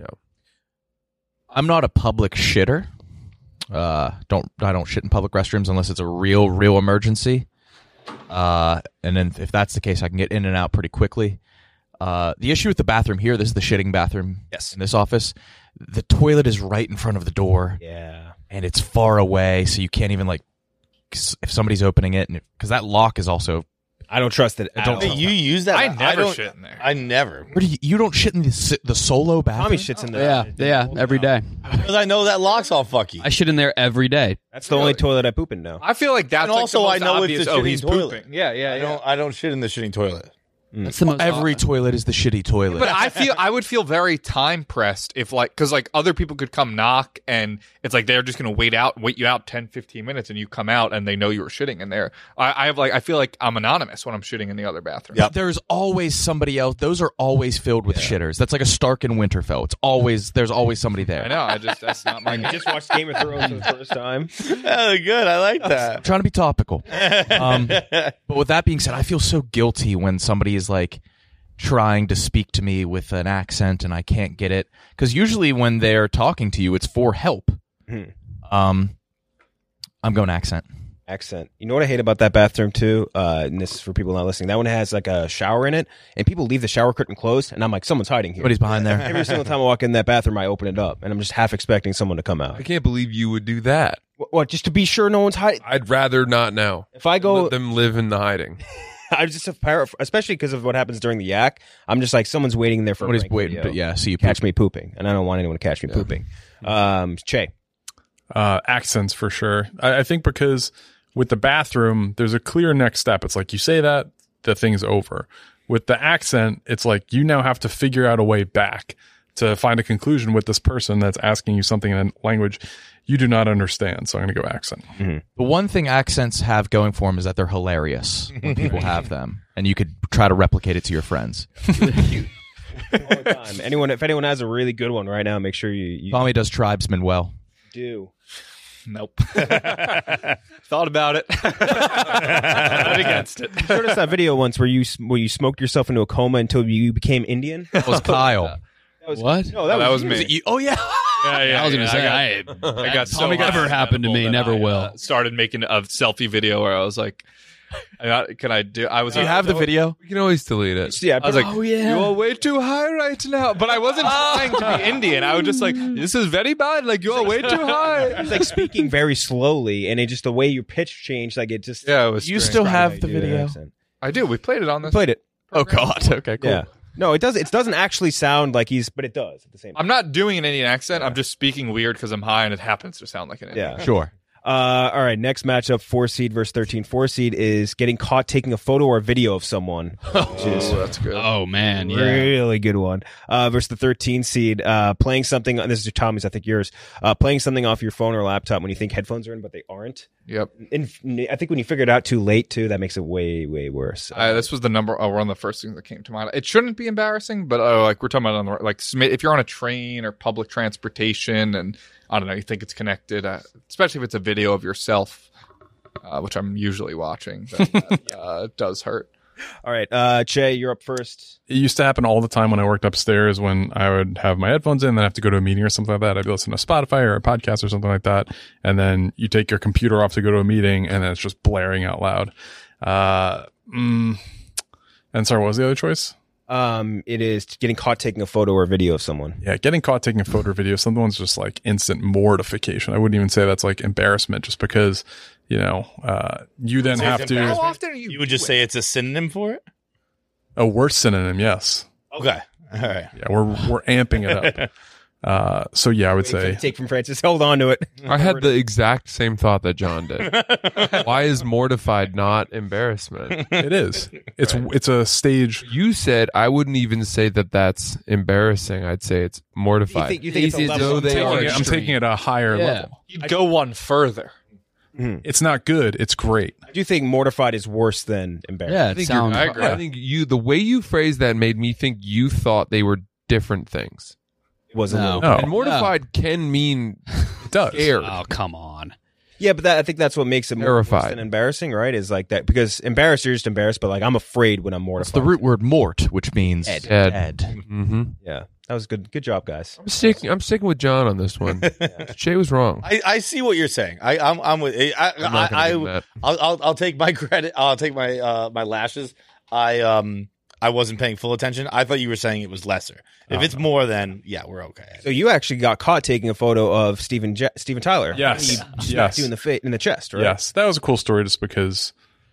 [SPEAKER 4] I'm not a public shitter. Uh, don't I don't shit in public restrooms unless it's a real, real emergency. Uh, and then if that's the case, I can get in and out pretty quickly. Uh, the issue with the bathroom here, this is the shitting bathroom
[SPEAKER 3] Yes.
[SPEAKER 4] in this office. The toilet is right in front of the door.
[SPEAKER 3] Yeah.
[SPEAKER 4] And it's far away, so you can't even, like, if somebody's opening it, because that lock is also...
[SPEAKER 3] I don't trust it.
[SPEAKER 4] I don't
[SPEAKER 6] Hey, you use that?
[SPEAKER 8] I never
[SPEAKER 6] don't,
[SPEAKER 8] shit in there.
[SPEAKER 6] I never.
[SPEAKER 4] Where do you, you don't shit in the, si- the solo bathroom?
[SPEAKER 3] Tommy shits in there.
[SPEAKER 7] Yeah, yeah, every day.
[SPEAKER 6] Because I know that lock's all fucky.
[SPEAKER 7] I shit in there every day.
[SPEAKER 3] That's the only toilet I poop in now.
[SPEAKER 8] I feel like that's
[SPEAKER 6] And
[SPEAKER 8] like
[SPEAKER 6] also
[SPEAKER 8] the most
[SPEAKER 6] I know
[SPEAKER 8] obvious,
[SPEAKER 6] it's the
[SPEAKER 8] oh,
[SPEAKER 6] shitting
[SPEAKER 8] he's
[SPEAKER 6] toilet.
[SPEAKER 8] pooping. Yeah, yeah,
[SPEAKER 6] I
[SPEAKER 8] yeah.
[SPEAKER 6] don't. I don't shit in the shitting toilet.
[SPEAKER 7] That's the most
[SPEAKER 4] Every toilet is the shitty toilet.
[SPEAKER 8] But I feel I would feel very time pressed if like because like other people could come knock and it's like they're just gonna wait out wait you out ten, fifteen minutes and you come out and they know you were shitting in there. I, I have like I feel like I'm anonymous when I'm shitting in the other bathroom.
[SPEAKER 6] Yep.
[SPEAKER 4] There's always somebody else. Those are always filled with shitters. That's like a Stark and Winterfell. It's always there's always somebody there.
[SPEAKER 8] I know. I just that's not my.
[SPEAKER 3] I just watched Game of Thrones for the first time.
[SPEAKER 6] Oh, good. I like
[SPEAKER 4] I'm
[SPEAKER 6] that.
[SPEAKER 4] trying to be topical. Um, but with that being said, I feel so guilty when somebody is like trying to speak to me with an accent and I can't get it. Because usually when they're talking to you, it's for help.
[SPEAKER 3] Hmm.
[SPEAKER 4] Um, I'm going accent.
[SPEAKER 3] Accent. You know what I hate about that bathroom too? Uh, and this is for people not listening. That one has like a shower in it, and people leave the shower curtain closed, and I'm like, someone's hiding here.
[SPEAKER 4] Somebody's behind there.
[SPEAKER 3] Every single time I walk in that bathroom, I open it up, and I'm just half expecting someone to come out.
[SPEAKER 5] I can't believe you would do that.
[SPEAKER 3] What? what just to be sure no one's hiding?
[SPEAKER 5] I'd rather not know.
[SPEAKER 3] If I go,
[SPEAKER 5] Let them live in the hiding.
[SPEAKER 3] I'm just a par- especially because of what happens during the yak. I'm just like someone's waiting there for
[SPEAKER 4] Somebody's
[SPEAKER 3] a prank
[SPEAKER 4] waiting.
[SPEAKER 3] video.
[SPEAKER 4] To, yeah, see you
[SPEAKER 3] Catch me pooping, and I don't want anyone to catch me pooping. Um, Che.
[SPEAKER 10] Uh, accents for sure. I, I think because with the bathroom, there's a clear next step. It's like you say that, the thing's over. With the accent, it's like you now have to figure out a way back to find a conclusion with this person that's asking you something in a language you do not understand. So I'm going to go accent.
[SPEAKER 4] The one thing accents have going for them is that they're hilarious when people have them, and you could try to replicate it to your friends.
[SPEAKER 3] Cute. All the time. Anyone, if anyone has a really good one right now, make sure you, you
[SPEAKER 4] Tommy does tribesman well.
[SPEAKER 3] do.
[SPEAKER 8] Nope. Thought about it. Not against it.
[SPEAKER 3] You showed us that video once where you where you smoked yourself into a coma until you became Indian.
[SPEAKER 4] That was Kyle.
[SPEAKER 3] That was,
[SPEAKER 7] What?
[SPEAKER 3] No, that,
[SPEAKER 8] that
[SPEAKER 3] was,
[SPEAKER 8] was
[SPEAKER 3] you.
[SPEAKER 8] me.
[SPEAKER 4] You- oh yeah.
[SPEAKER 8] Yeah, yeah.
[SPEAKER 7] I was gonna
[SPEAKER 8] yeah,
[SPEAKER 7] say,
[SPEAKER 8] I got,
[SPEAKER 7] I,
[SPEAKER 8] I got so
[SPEAKER 7] Tommy
[SPEAKER 8] high
[SPEAKER 7] never
[SPEAKER 8] on
[SPEAKER 7] happened to
[SPEAKER 8] edible
[SPEAKER 7] me,
[SPEAKER 8] that
[SPEAKER 7] never
[SPEAKER 8] I,
[SPEAKER 7] will.
[SPEAKER 8] uh, started making a selfie video where I was like, I got, "Can I do?" I was.
[SPEAKER 4] Do you have the video?
[SPEAKER 5] We can always delete it.
[SPEAKER 3] Yeah,
[SPEAKER 8] I was like,
[SPEAKER 7] Oh, yeah.
[SPEAKER 8] "You're way too high right now." But I wasn't trying to be Indian. I was just like, "This is very bad. Like you're way too high."
[SPEAKER 3] it's like speaking very slowly, and it just the way your pitch changed, like it just.
[SPEAKER 8] Yeah, it was.
[SPEAKER 4] You
[SPEAKER 8] strange.
[SPEAKER 4] still
[SPEAKER 3] described how
[SPEAKER 4] have
[SPEAKER 3] you
[SPEAKER 4] the
[SPEAKER 3] do that
[SPEAKER 4] video?
[SPEAKER 3] accent.
[SPEAKER 8] I do. We played it on
[SPEAKER 3] We
[SPEAKER 8] this.
[SPEAKER 3] played it.
[SPEAKER 4] Oh God. Okay. Cool.
[SPEAKER 3] Yeah. No, it does. It doesn't actually sound like he's, but it does at the same time.
[SPEAKER 8] I'm not doing an Indian accent. I'm just speaking weird because I'm high and it happens to sound like an Indian.
[SPEAKER 3] Yeah.
[SPEAKER 4] Sure.
[SPEAKER 3] Uh, all right. Next matchup: four seed versus thirteen. Four seed is getting caught taking a photo or video of someone. Which is
[SPEAKER 8] Oh, that's good.
[SPEAKER 7] Oh man, yeah.
[SPEAKER 3] really good one. Uh, versus the thirteen seed, uh, playing something. This is Tommy's, I think yours. Uh, playing something off your phone or laptop when you think headphones are in, but they aren't.
[SPEAKER 8] Yep.
[SPEAKER 3] And I think when you figure it out too late, too, that makes it way, way worse.
[SPEAKER 8] Uh, this was the number. Oh, one of the first things that came to mind. It shouldn't be embarrassing, but uh, like we're talking about on the like sm- if you're on a train or public transportation, and I don't know, you think it's connected, uh, especially if it's a video of yourself, uh, which I'm usually watching. Then that, uh, it does hurt.
[SPEAKER 3] All right, uh, Che, you're up first.
[SPEAKER 10] It used to happen all the time when I worked upstairs when I would have my headphones in and then have to go to a meeting or something like that. I'd be listening to Spotify or a podcast or something like that. And then you take your computer off to go to a meeting and then it's just blaring out loud. Uh, mm, and sorry, what was the other choice?
[SPEAKER 3] Um, it is getting caught taking a photo or video of someone.
[SPEAKER 10] Yeah, getting caught taking a photo or video. Some of the ones just like instant mortification. I wouldn't even say that's like embarrassment just because, you know, uh, you then
[SPEAKER 6] So
[SPEAKER 10] have
[SPEAKER 6] it's
[SPEAKER 10] to.
[SPEAKER 6] embarrassment?
[SPEAKER 8] often are you?
[SPEAKER 6] You would just say it's a synonym for it.
[SPEAKER 10] A worse synonym, yes.
[SPEAKER 6] Okay. All right.
[SPEAKER 10] Yeah, we're we're amping it up. Uh, so yeah, I would say
[SPEAKER 3] Take from Francis. Hold on to it.
[SPEAKER 5] I had the exact same thought that John did. Why is mortified not embarrassment?
[SPEAKER 10] it is. It's it's a stage.
[SPEAKER 5] You said I wouldn't even say that that's embarrassing. I'd say it's mortified.
[SPEAKER 3] You think, you think it's a
[SPEAKER 5] Easy
[SPEAKER 3] level
[SPEAKER 5] though
[SPEAKER 3] of
[SPEAKER 5] they
[SPEAKER 10] Taking
[SPEAKER 5] are
[SPEAKER 10] it- I'm
[SPEAKER 5] extreme.
[SPEAKER 10] taking it a higher
[SPEAKER 7] Yeah.
[SPEAKER 10] level.
[SPEAKER 8] You'd go one further.
[SPEAKER 10] It's not good. It's great.
[SPEAKER 3] I do think mortified is worse than embarrassed.
[SPEAKER 7] Yeah,
[SPEAKER 5] I
[SPEAKER 7] it
[SPEAKER 5] think,
[SPEAKER 7] sounds.
[SPEAKER 5] you're-
[SPEAKER 8] I agree.
[SPEAKER 5] I think you the way you phrased that made me think you thought they were different things.
[SPEAKER 3] It was a
[SPEAKER 7] No.
[SPEAKER 3] little.
[SPEAKER 10] No,
[SPEAKER 5] And mortified can mean
[SPEAKER 10] it does.
[SPEAKER 5] scared.
[SPEAKER 7] Oh come on.
[SPEAKER 3] Yeah, but that, I think that's what makes it more worse
[SPEAKER 5] Terrified.
[SPEAKER 3] than embarrassing, right? Is like that because embarrassed, you're just embarrassed, but like I'm afraid when I'm mortified.
[SPEAKER 4] It's the root word mort, which means
[SPEAKER 3] Ed.
[SPEAKER 5] Ed.
[SPEAKER 4] Ed.
[SPEAKER 5] Mm-hmm.
[SPEAKER 3] Yeah, that was good. Good job, guys.
[SPEAKER 5] I'm sticking. I'm sticking with John on this one. Jay was wrong.
[SPEAKER 6] I, I see what you're saying. I, I'm, I'm with. I, I,
[SPEAKER 5] I'm not gonna
[SPEAKER 6] I,
[SPEAKER 5] give him that.
[SPEAKER 6] I'll, I'll, I'll take my credit. I'll take my, uh, my lashes. I, um, I wasn't paying full attention. I thought you were saying it was lesser. If it's more, then yeah, we're okay.
[SPEAKER 3] So you actually got caught taking a photo of Steven Je- Steven Tyler.
[SPEAKER 10] Yes.
[SPEAKER 3] He
[SPEAKER 10] Yes.
[SPEAKER 3] smacked you in the fa- in the chest, right?
[SPEAKER 10] Yes, that was a cool story just because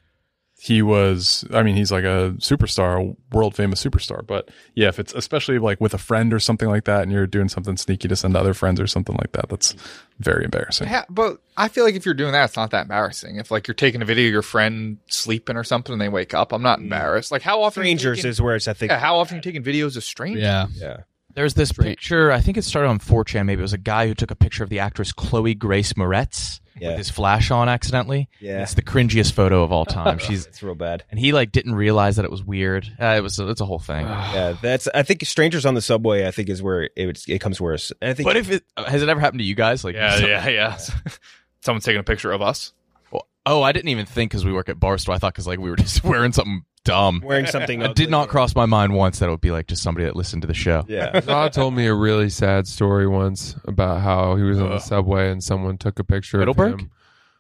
[SPEAKER 10] he was, I mean, he's like a superstar, a world famous superstar. But yeah, if it's especially like with a friend or something like that and you're doing something sneaky to send to other friends or something like that, that's very embarrassing.
[SPEAKER 8] Ha- but I feel like if you're doing that, it's not that embarrassing. If like you're taking a video of your friend sleeping or something and they wake up, I'm not embarrassed. Like how often are you
[SPEAKER 3] Strangers
[SPEAKER 8] taking-
[SPEAKER 3] is where it's, I think.
[SPEAKER 8] yeah, how often are you taking videos of strangers?
[SPEAKER 7] Yeah.
[SPEAKER 3] Yeah.
[SPEAKER 4] There's this picture, I think it started on four chan, maybe it was a guy who took a picture of the actress Chloe Grace Moretz
[SPEAKER 3] Yeah.
[SPEAKER 4] with his flash on accidentally.
[SPEAKER 3] Yeah.
[SPEAKER 4] It's the cringiest photo of all time. She's
[SPEAKER 3] It's real bad.
[SPEAKER 4] and he like didn't realize that it was weird. Uh, it was it's a whole thing.
[SPEAKER 3] Yeah, that's. I think strangers on the subway. I think is where it would, it comes worse. And I think.
[SPEAKER 4] But if it has it ever happened to you guys? Like
[SPEAKER 8] Yeah,
[SPEAKER 4] some-
[SPEAKER 8] yeah, yeah. Someone's taking a picture of us.
[SPEAKER 4] Well, oh, I didn't even think because we work at Barstool. I thought because like we were just wearing something dumb.
[SPEAKER 3] wearing something,
[SPEAKER 4] It did not cross my mind once that it would be like just somebody that listened to the show.
[SPEAKER 3] Yeah.
[SPEAKER 5] Zod told me a really sad story once about how he was on the subway and someone took a picture
[SPEAKER 4] Middleburg?
[SPEAKER 5] of him.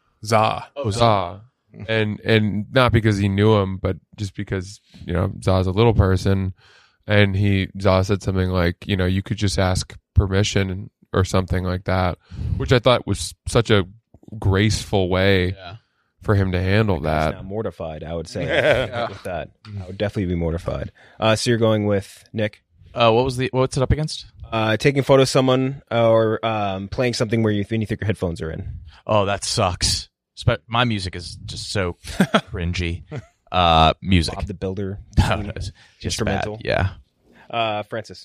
[SPEAKER 10] Za.
[SPEAKER 5] Oh, Zah. And and not because he knew him, but just because, you know, Zah's a little person. And he Zah said something like, you know, you could just ask permission or something like that, which I thought was such a graceful way
[SPEAKER 7] Yeah.
[SPEAKER 5] for him to handle
[SPEAKER 3] He's
[SPEAKER 5] that.
[SPEAKER 3] not mortified. I would say with that. I would definitely be mortified. Uh, so you're going with Nick.
[SPEAKER 4] Uh, what was the what's it up against?
[SPEAKER 3] Uh, taking photos of someone or um, playing something where you, when you think your headphones are in.
[SPEAKER 4] Oh, that sucks. Spe- my music is just so cringy. Uh, music.
[SPEAKER 3] Bob the Builder.
[SPEAKER 4] No, no, it's just
[SPEAKER 3] Instrumental.
[SPEAKER 4] bad. Yeah.
[SPEAKER 3] Uh, Francis.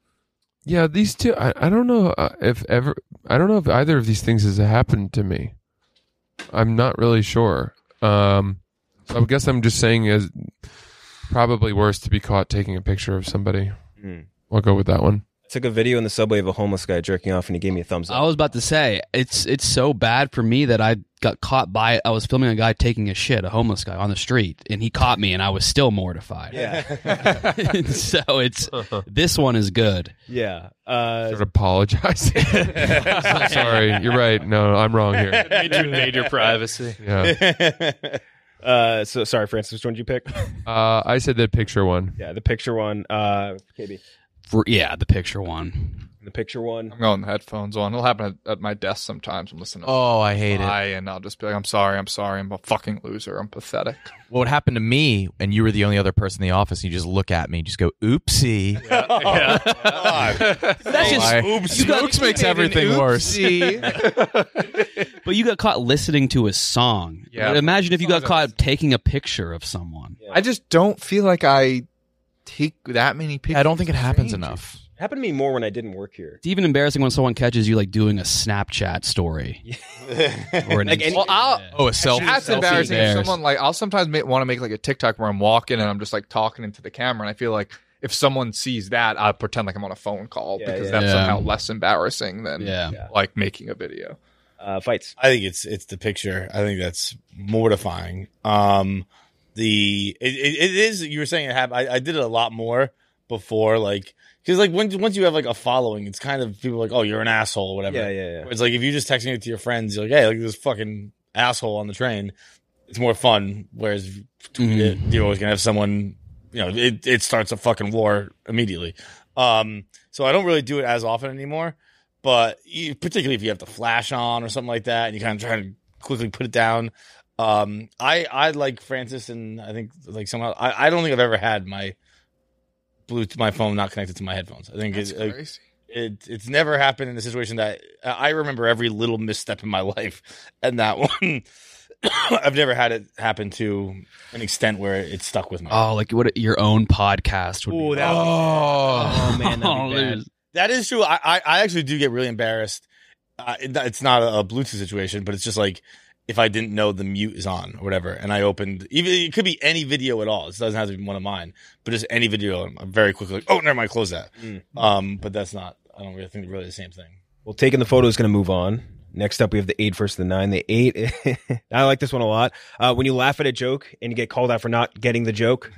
[SPEAKER 5] Yeah, these two. I, I don't know uh, if ever. I don't know if either of these things has happened to me. I'm not really sure. Um, so I guess I'm just saying is probably worse to be caught taking a picture of somebody.
[SPEAKER 3] Mm.
[SPEAKER 5] I'll go with that one.
[SPEAKER 3] I took a video in the subway of a homeless guy jerking off, and he gave me a thumbs
[SPEAKER 7] I
[SPEAKER 3] up.
[SPEAKER 7] was about to say it's it's so bad for me that I got caught by it. I was filming a guy taking a shit, a homeless guy on the street, and he caught me, and I was still mortified.
[SPEAKER 3] Yeah.
[SPEAKER 7] So it's this one is good.
[SPEAKER 3] Yeah. Uh,
[SPEAKER 5] Sort of apologize. Sorry, you're right. No, I'm wrong here.
[SPEAKER 8] Need to invade your privacy.
[SPEAKER 5] Yeah.
[SPEAKER 3] uh, so sorry, Francis. Which one did you pick?
[SPEAKER 5] Uh, I said the picture one.
[SPEAKER 3] Yeah, the picture one. Uh, K B.
[SPEAKER 7] For, yeah, the picture one.
[SPEAKER 3] The picture one.
[SPEAKER 8] I'm going headphones on. It'll happen at, at my desk sometimes. I'm listening to
[SPEAKER 4] Oh, I hate it.
[SPEAKER 8] Lie, and I'll just be like, I'm sorry, I'm sorry, I'm a fucking loser, I'm pathetic.
[SPEAKER 4] What would happen to me, and you were the only other person in the office, and you just look at me, and just go, oopsie.
[SPEAKER 7] That's just
[SPEAKER 4] Oops. Smokes makes everything worse.
[SPEAKER 7] But you got caught listening to a song.
[SPEAKER 8] Yeah.
[SPEAKER 7] Imagine if you got
[SPEAKER 8] Songs
[SPEAKER 7] caught taking a picture of someone.
[SPEAKER 8] I just don't feel like I take that many pictures.
[SPEAKER 4] I don't think it
[SPEAKER 8] of
[SPEAKER 4] happens
[SPEAKER 8] strangers.
[SPEAKER 4] enough.
[SPEAKER 3] It happened to me more when I didn't work here.
[SPEAKER 7] It's even embarrassing when someone catches you like doing a Snapchat story. Or an
[SPEAKER 3] Like
[SPEAKER 7] Insta-
[SPEAKER 3] any-
[SPEAKER 8] Well, I'll,
[SPEAKER 4] Oh, a selfie.
[SPEAKER 8] that's
[SPEAKER 7] selfie
[SPEAKER 8] embarrassing. If
[SPEAKER 7] bears.
[SPEAKER 8] someone like, I'll sometimes ma- want to make like a TikTok where I'm walking and I'm just like talking into the camera, and I feel like if someone sees that, I pretend like I'm on a phone call
[SPEAKER 3] Yeah,
[SPEAKER 8] because
[SPEAKER 3] yeah.
[SPEAKER 8] that's
[SPEAKER 7] Yeah.
[SPEAKER 8] somehow less embarrassing than
[SPEAKER 7] Yeah.
[SPEAKER 8] like making a video.
[SPEAKER 3] Uh, fights.
[SPEAKER 6] I think it's it's the picture. I think that's mortifying. Um, the it, it, it is. You were saying it happened. I, I did it a lot more before, like because like when, once you have like a following, it's kind of people are like, oh, you're an asshole or whatever.
[SPEAKER 3] Yeah, yeah, yeah.
[SPEAKER 6] It's like if you're just texting it to your friends, you're like, hey, look at this fucking asshole on the train. It's more fun. Whereas if you tweet it, you're always gonna have someone. You know, it it starts a fucking war immediately. Um, so I don't really do it as often anymore. But you, particularly if you have the flash on or something like that, and you kind of try to quickly put it down. Um, I I like Francis, and I think like somehow I, I don't think I've ever had my Bluetooth my phone not connected to my headphones. I think
[SPEAKER 8] That's
[SPEAKER 6] it, like,
[SPEAKER 8] crazy.
[SPEAKER 6] it it's never happened in a situation that I remember every little misstep in my life, and that one I've never had it happen to an extent where it stuck with me.
[SPEAKER 7] oh, like what your own podcast would
[SPEAKER 3] Ooh,
[SPEAKER 7] be.
[SPEAKER 3] that would be
[SPEAKER 7] oh,
[SPEAKER 3] Oh, man, that'd be
[SPEAKER 7] Oh,
[SPEAKER 3] bad.
[SPEAKER 7] there's-
[SPEAKER 6] That is true. I, I, I actually do get really embarrassed. Uh, it, it's not a, a Bluetooth situation, but it's just like if I didn't know the mute is on or whatever, and I opened even it could be any video at all. It doesn't have to be one of mine, but just any video. I'm, I'm very quickly like, oh, never mind, close that.
[SPEAKER 3] Mm.
[SPEAKER 6] Um, but that's not. I don't really think really the same thing.
[SPEAKER 3] Well, taking the photo is going to move on. Next up, we have the eight versus the nine. The eight, I like this one a lot. Uh, when you laugh at a joke and you get called out for not getting the joke.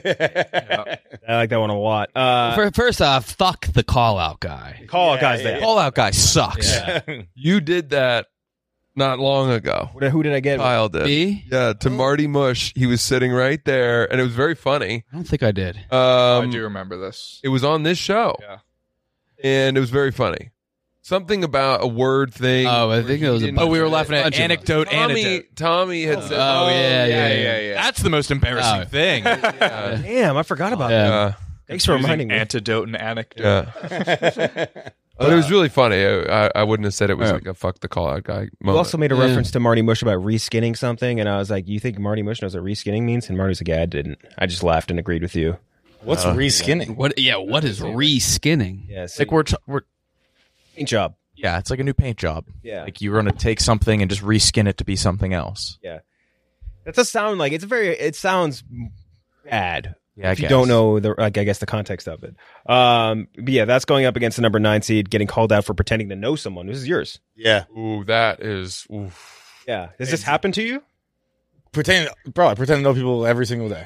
[SPEAKER 3] I like that one a lot. Uh,
[SPEAKER 7] For- First off, fuck the call out guy.
[SPEAKER 3] call out guys there.
[SPEAKER 4] Call out guy sucks.
[SPEAKER 7] Yeah.
[SPEAKER 5] You did that not long ago.
[SPEAKER 3] What- Who did I get?
[SPEAKER 5] Kyle did.
[SPEAKER 7] Me?
[SPEAKER 5] Yeah, to Marty Mush. He was sitting right there, and it was very funny.
[SPEAKER 7] I don't think I did.
[SPEAKER 5] Um,
[SPEAKER 8] I do remember this.
[SPEAKER 5] It was on this show.
[SPEAKER 8] Yeah.
[SPEAKER 5] And it was very funny. Something about a word thing.
[SPEAKER 7] Oh, I
[SPEAKER 5] where
[SPEAKER 7] think
[SPEAKER 5] he
[SPEAKER 7] it was a
[SPEAKER 5] didn't-
[SPEAKER 7] bunch
[SPEAKER 4] Oh, we were
[SPEAKER 7] of-
[SPEAKER 4] laughing at
[SPEAKER 7] bunch of-
[SPEAKER 4] anecdote,
[SPEAKER 5] Tommy,
[SPEAKER 4] anecdote.
[SPEAKER 5] Tommy had said,
[SPEAKER 7] Oh, yeah, yeah, yeah,
[SPEAKER 8] yeah.
[SPEAKER 4] That's the most embarrassing
[SPEAKER 7] Oh.
[SPEAKER 4] thing.
[SPEAKER 5] yeah.
[SPEAKER 3] Damn, I forgot about
[SPEAKER 7] Yeah.
[SPEAKER 3] that.
[SPEAKER 5] Yeah.
[SPEAKER 3] Thanks for reminding me.
[SPEAKER 8] Antidote and anecdote.
[SPEAKER 5] Yeah. But it was really funny. I, I, I wouldn't have said it was
[SPEAKER 7] Yeah.
[SPEAKER 5] like a fuck the call out guy
[SPEAKER 3] You
[SPEAKER 5] moment.
[SPEAKER 3] also made a
[SPEAKER 7] Yeah.
[SPEAKER 3] reference to Marty Mush about reskinning something, and I was like, "You think Marty Mush knows what reskinning means?" And Marty was like, "Yeah, I didn't." I just laughed and agreed with you.
[SPEAKER 6] What's
[SPEAKER 5] Uh,
[SPEAKER 6] reskinning?
[SPEAKER 7] What? Yeah. What is re-skinning?
[SPEAKER 3] Yeah, so
[SPEAKER 4] Like we're t- we're
[SPEAKER 3] paint job.
[SPEAKER 4] yeah, it's like a new paint job.
[SPEAKER 3] Yeah,
[SPEAKER 4] Like you're gonna take something and just reskin it to be something else.
[SPEAKER 3] yeah. That does sound like it's a very. It sounds bad.
[SPEAKER 4] Yeah, I
[SPEAKER 3] if you
[SPEAKER 4] guess.
[SPEAKER 3] don't know the, like, I guess the context of it. Um, but yeah, that's going up against the number nine seed, getting called out for pretending to know someone. This is yours.
[SPEAKER 6] Yeah.
[SPEAKER 5] Ooh, that is. Oof.
[SPEAKER 3] Yeah. Does this happen to you?
[SPEAKER 6] Pretend, bro, I pretend to know people every single day.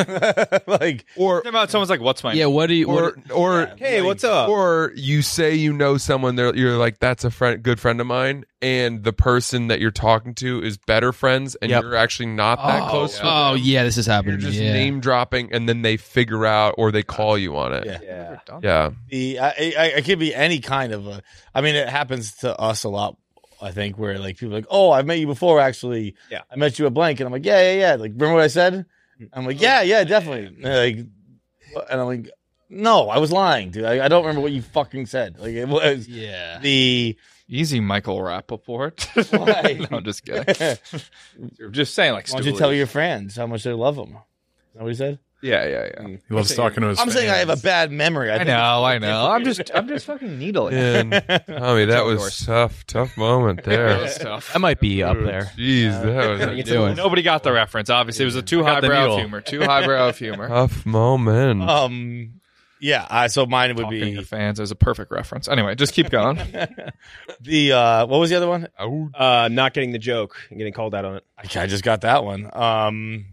[SPEAKER 6] Like,
[SPEAKER 5] Or
[SPEAKER 8] About someone's like, "What's my
[SPEAKER 7] Yeah. What do you?
[SPEAKER 5] or
[SPEAKER 7] What,
[SPEAKER 5] or
[SPEAKER 3] Hey, what's up?
[SPEAKER 5] or you say you know someone, they're, you're like, that's a friend, good friend of mine, and the person that you're talking to is better friends, and
[SPEAKER 4] Yep.
[SPEAKER 5] you're actually not that
[SPEAKER 7] oh,
[SPEAKER 5] close. with
[SPEAKER 7] oh,
[SPEAKER 5] them.
[SPEAKER 7] yeah. This has happened.
[SPEAKER 5] You're just
[SPEAKER 7] yeah.
[SPEAKER 5] name dropping, and then they figure out or they call you on it.
[SPEAKER 6] Yeah.
[SPEAKER 3] Yeah.
[SPEAKER 5] Yeah.
[SPEAKER 6] the I, I, it could be any kind of a. I mean, it happens to us a lot. I think where like people are like, oh, I've met you before. Actually,
[SPEAKER 3] Yeah.
[SPEAKER 6] I met you at blank, and I'm like, yeah, yeah, yeah. Like, remember what I said? I'm like, yeah, yeah, definitely. And they're like, and I'm like, no, I was lying, dude. I, I don't remember what you fucking said. Like, it was
[SPEAKER 7] Yeah.
[SPEAKER 6] the.
[SPEAKER 8] easy Michael Rappaport?"
[SPEAKER 6] Why?
[SPEAKER 8] No, I'm just kidding. You're just saying like.
[SPEAKER 6] Why don't you
[SPEAKER 8] stupid-
[SPEAKER 6] tell your friends how much they love them? Is that what he said?
[SPEAKER 8] Yeah, yeah, yeah.
[SPEAKER 10] He loves talking to his
[SPEAKER 6] I'm saying I have a
[SPEAKER 10] fans.
[SPEAKER 6] bad memory.
[SPEAKER 8] I
[SPEAKER 6] think-
[SPEAKER 8] know, I know. I'm just, I'm just fucking needling.
[SPEAKER 5] And Tommy, that
[SPEAKER 8] Joe
[SPEAKER 5] was
[SPEAKER 8] Dorsey.
[SPEAKER 5] tough, tough moment there.
[SPEAKER 8] That stuff.
[SPEAKER 4] That might be up there.
[SPEAKER 5] Jeez, that was a
[SPEAKER 7] doing?
[SPEAKER 8] Nobody got the reference. Obviously, it was a too
[SPEAKER 10] got the
[SPEAKER 8] highbrow
[SPEAKER 10] needle.
[SPEAKER 8] humor. Too highbrow of humor.
[SPEAKER 5] tough moment.
[SPEAKER 6] Um. Yeah. I, so mine would
[SPEAKER 8] Talking to
[SPEAKER 6] be
[SPEAKER 8] fans is a perfect reference. Anyway, just keep going.
[SPEAKER 6] the. uh What was the other one?
[SPEAKER 5] Ouch.
[SPEAKER 3] Uh, not getting the joke and getting called out on it.
[SPEAKER 6] I I just got that one. Um.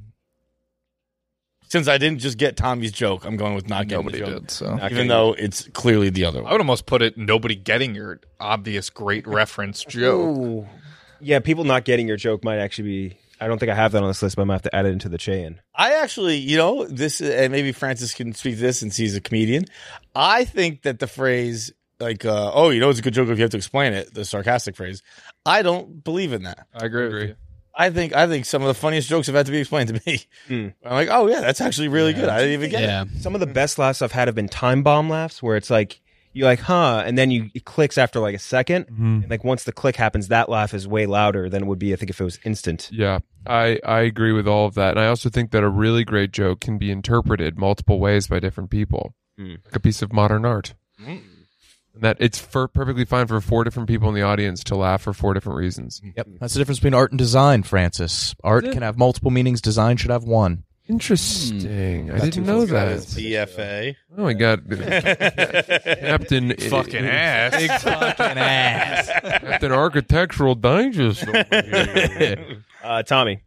[SPEAKER 6] Since I didn't just get Tommy's joke, I'm going with not getting
[SPEAKER 8] Nobody
[SPEAKER 6] the joke.
[SPEAKER 8] did. So
[SPEAKER 3] Not
[SPEAKER 6] Even
[SPEAKER 3] getting-
[SPEAKER 6] though it's clearly the other
[SPEAKER 8] I
[SPEAKER 6] one.
[SPEAKER 8] would almost put it nobody getting your obvious great reference joke.
[SPEAKER 3] Ooh. Yeah, people not getting your joke might actually be. I don't think I have that on this list, but I might have to add it into the chain.
[SPEAKER 6] I actually, you know, this, and maybe Francis can speak to this since he's a comedian. I think that the phrase, like, uh, oh, you know, it's a good joke if you have to explain it, the sarcastic phrase, I don't believe in that.
[SPEAKER 8] I agree. With you.
[SPEAKER 6] I think I think some of the funniest jokes have had to be explained to me.
[SPEAKER 3] Hmm.
[SPEAKER 6] I'm like, oh yeah, that's actually really good. I didn't even get
[SPEAKER 7] Yeah.
[SPEAKER 6] it.
[SPEAKER 3] Some of the best laughs I've had have been time bomb laughs, where it's like you're like, huh, and then you it clicks after like a second, and like once the click happens, that laugh is way louder than it would be, I think, if it was instant.
[SPEAKER 5] Yeah, I, I agree with all of that. And I also think that a really great joke can be interpreted multiple ways by different people,
[SPEAKER 3] Mm.
[SPEAKER 5] like a piece of modern art. And that it's for perfectly fine for four different people in the audience to laugh for four different reasons.
[SPEAKER 4] Yep. That's the difference between art and design, Francis. Art can have multiple meanings. Design should have one.
[SPEAKER 5] Interesting. I
[SPEAKER 3] Not
[SPEAKER 5] didn't
[SPEAKER 3] too
[SPEAKER 5] know
[SPEAKER 3] focused.
[SPEAKER 5] that.
[SPEAKER 6] B F A.
[SPEAKER 5] Oh my god, Captain
[SPEAKER 8] Fucking ass.
[SPEAKER 4] Big fucking ass.
[SPEAKER 5] Captain Architectural Digest. over here.
[SPEAKER 3] Uh, Tommy,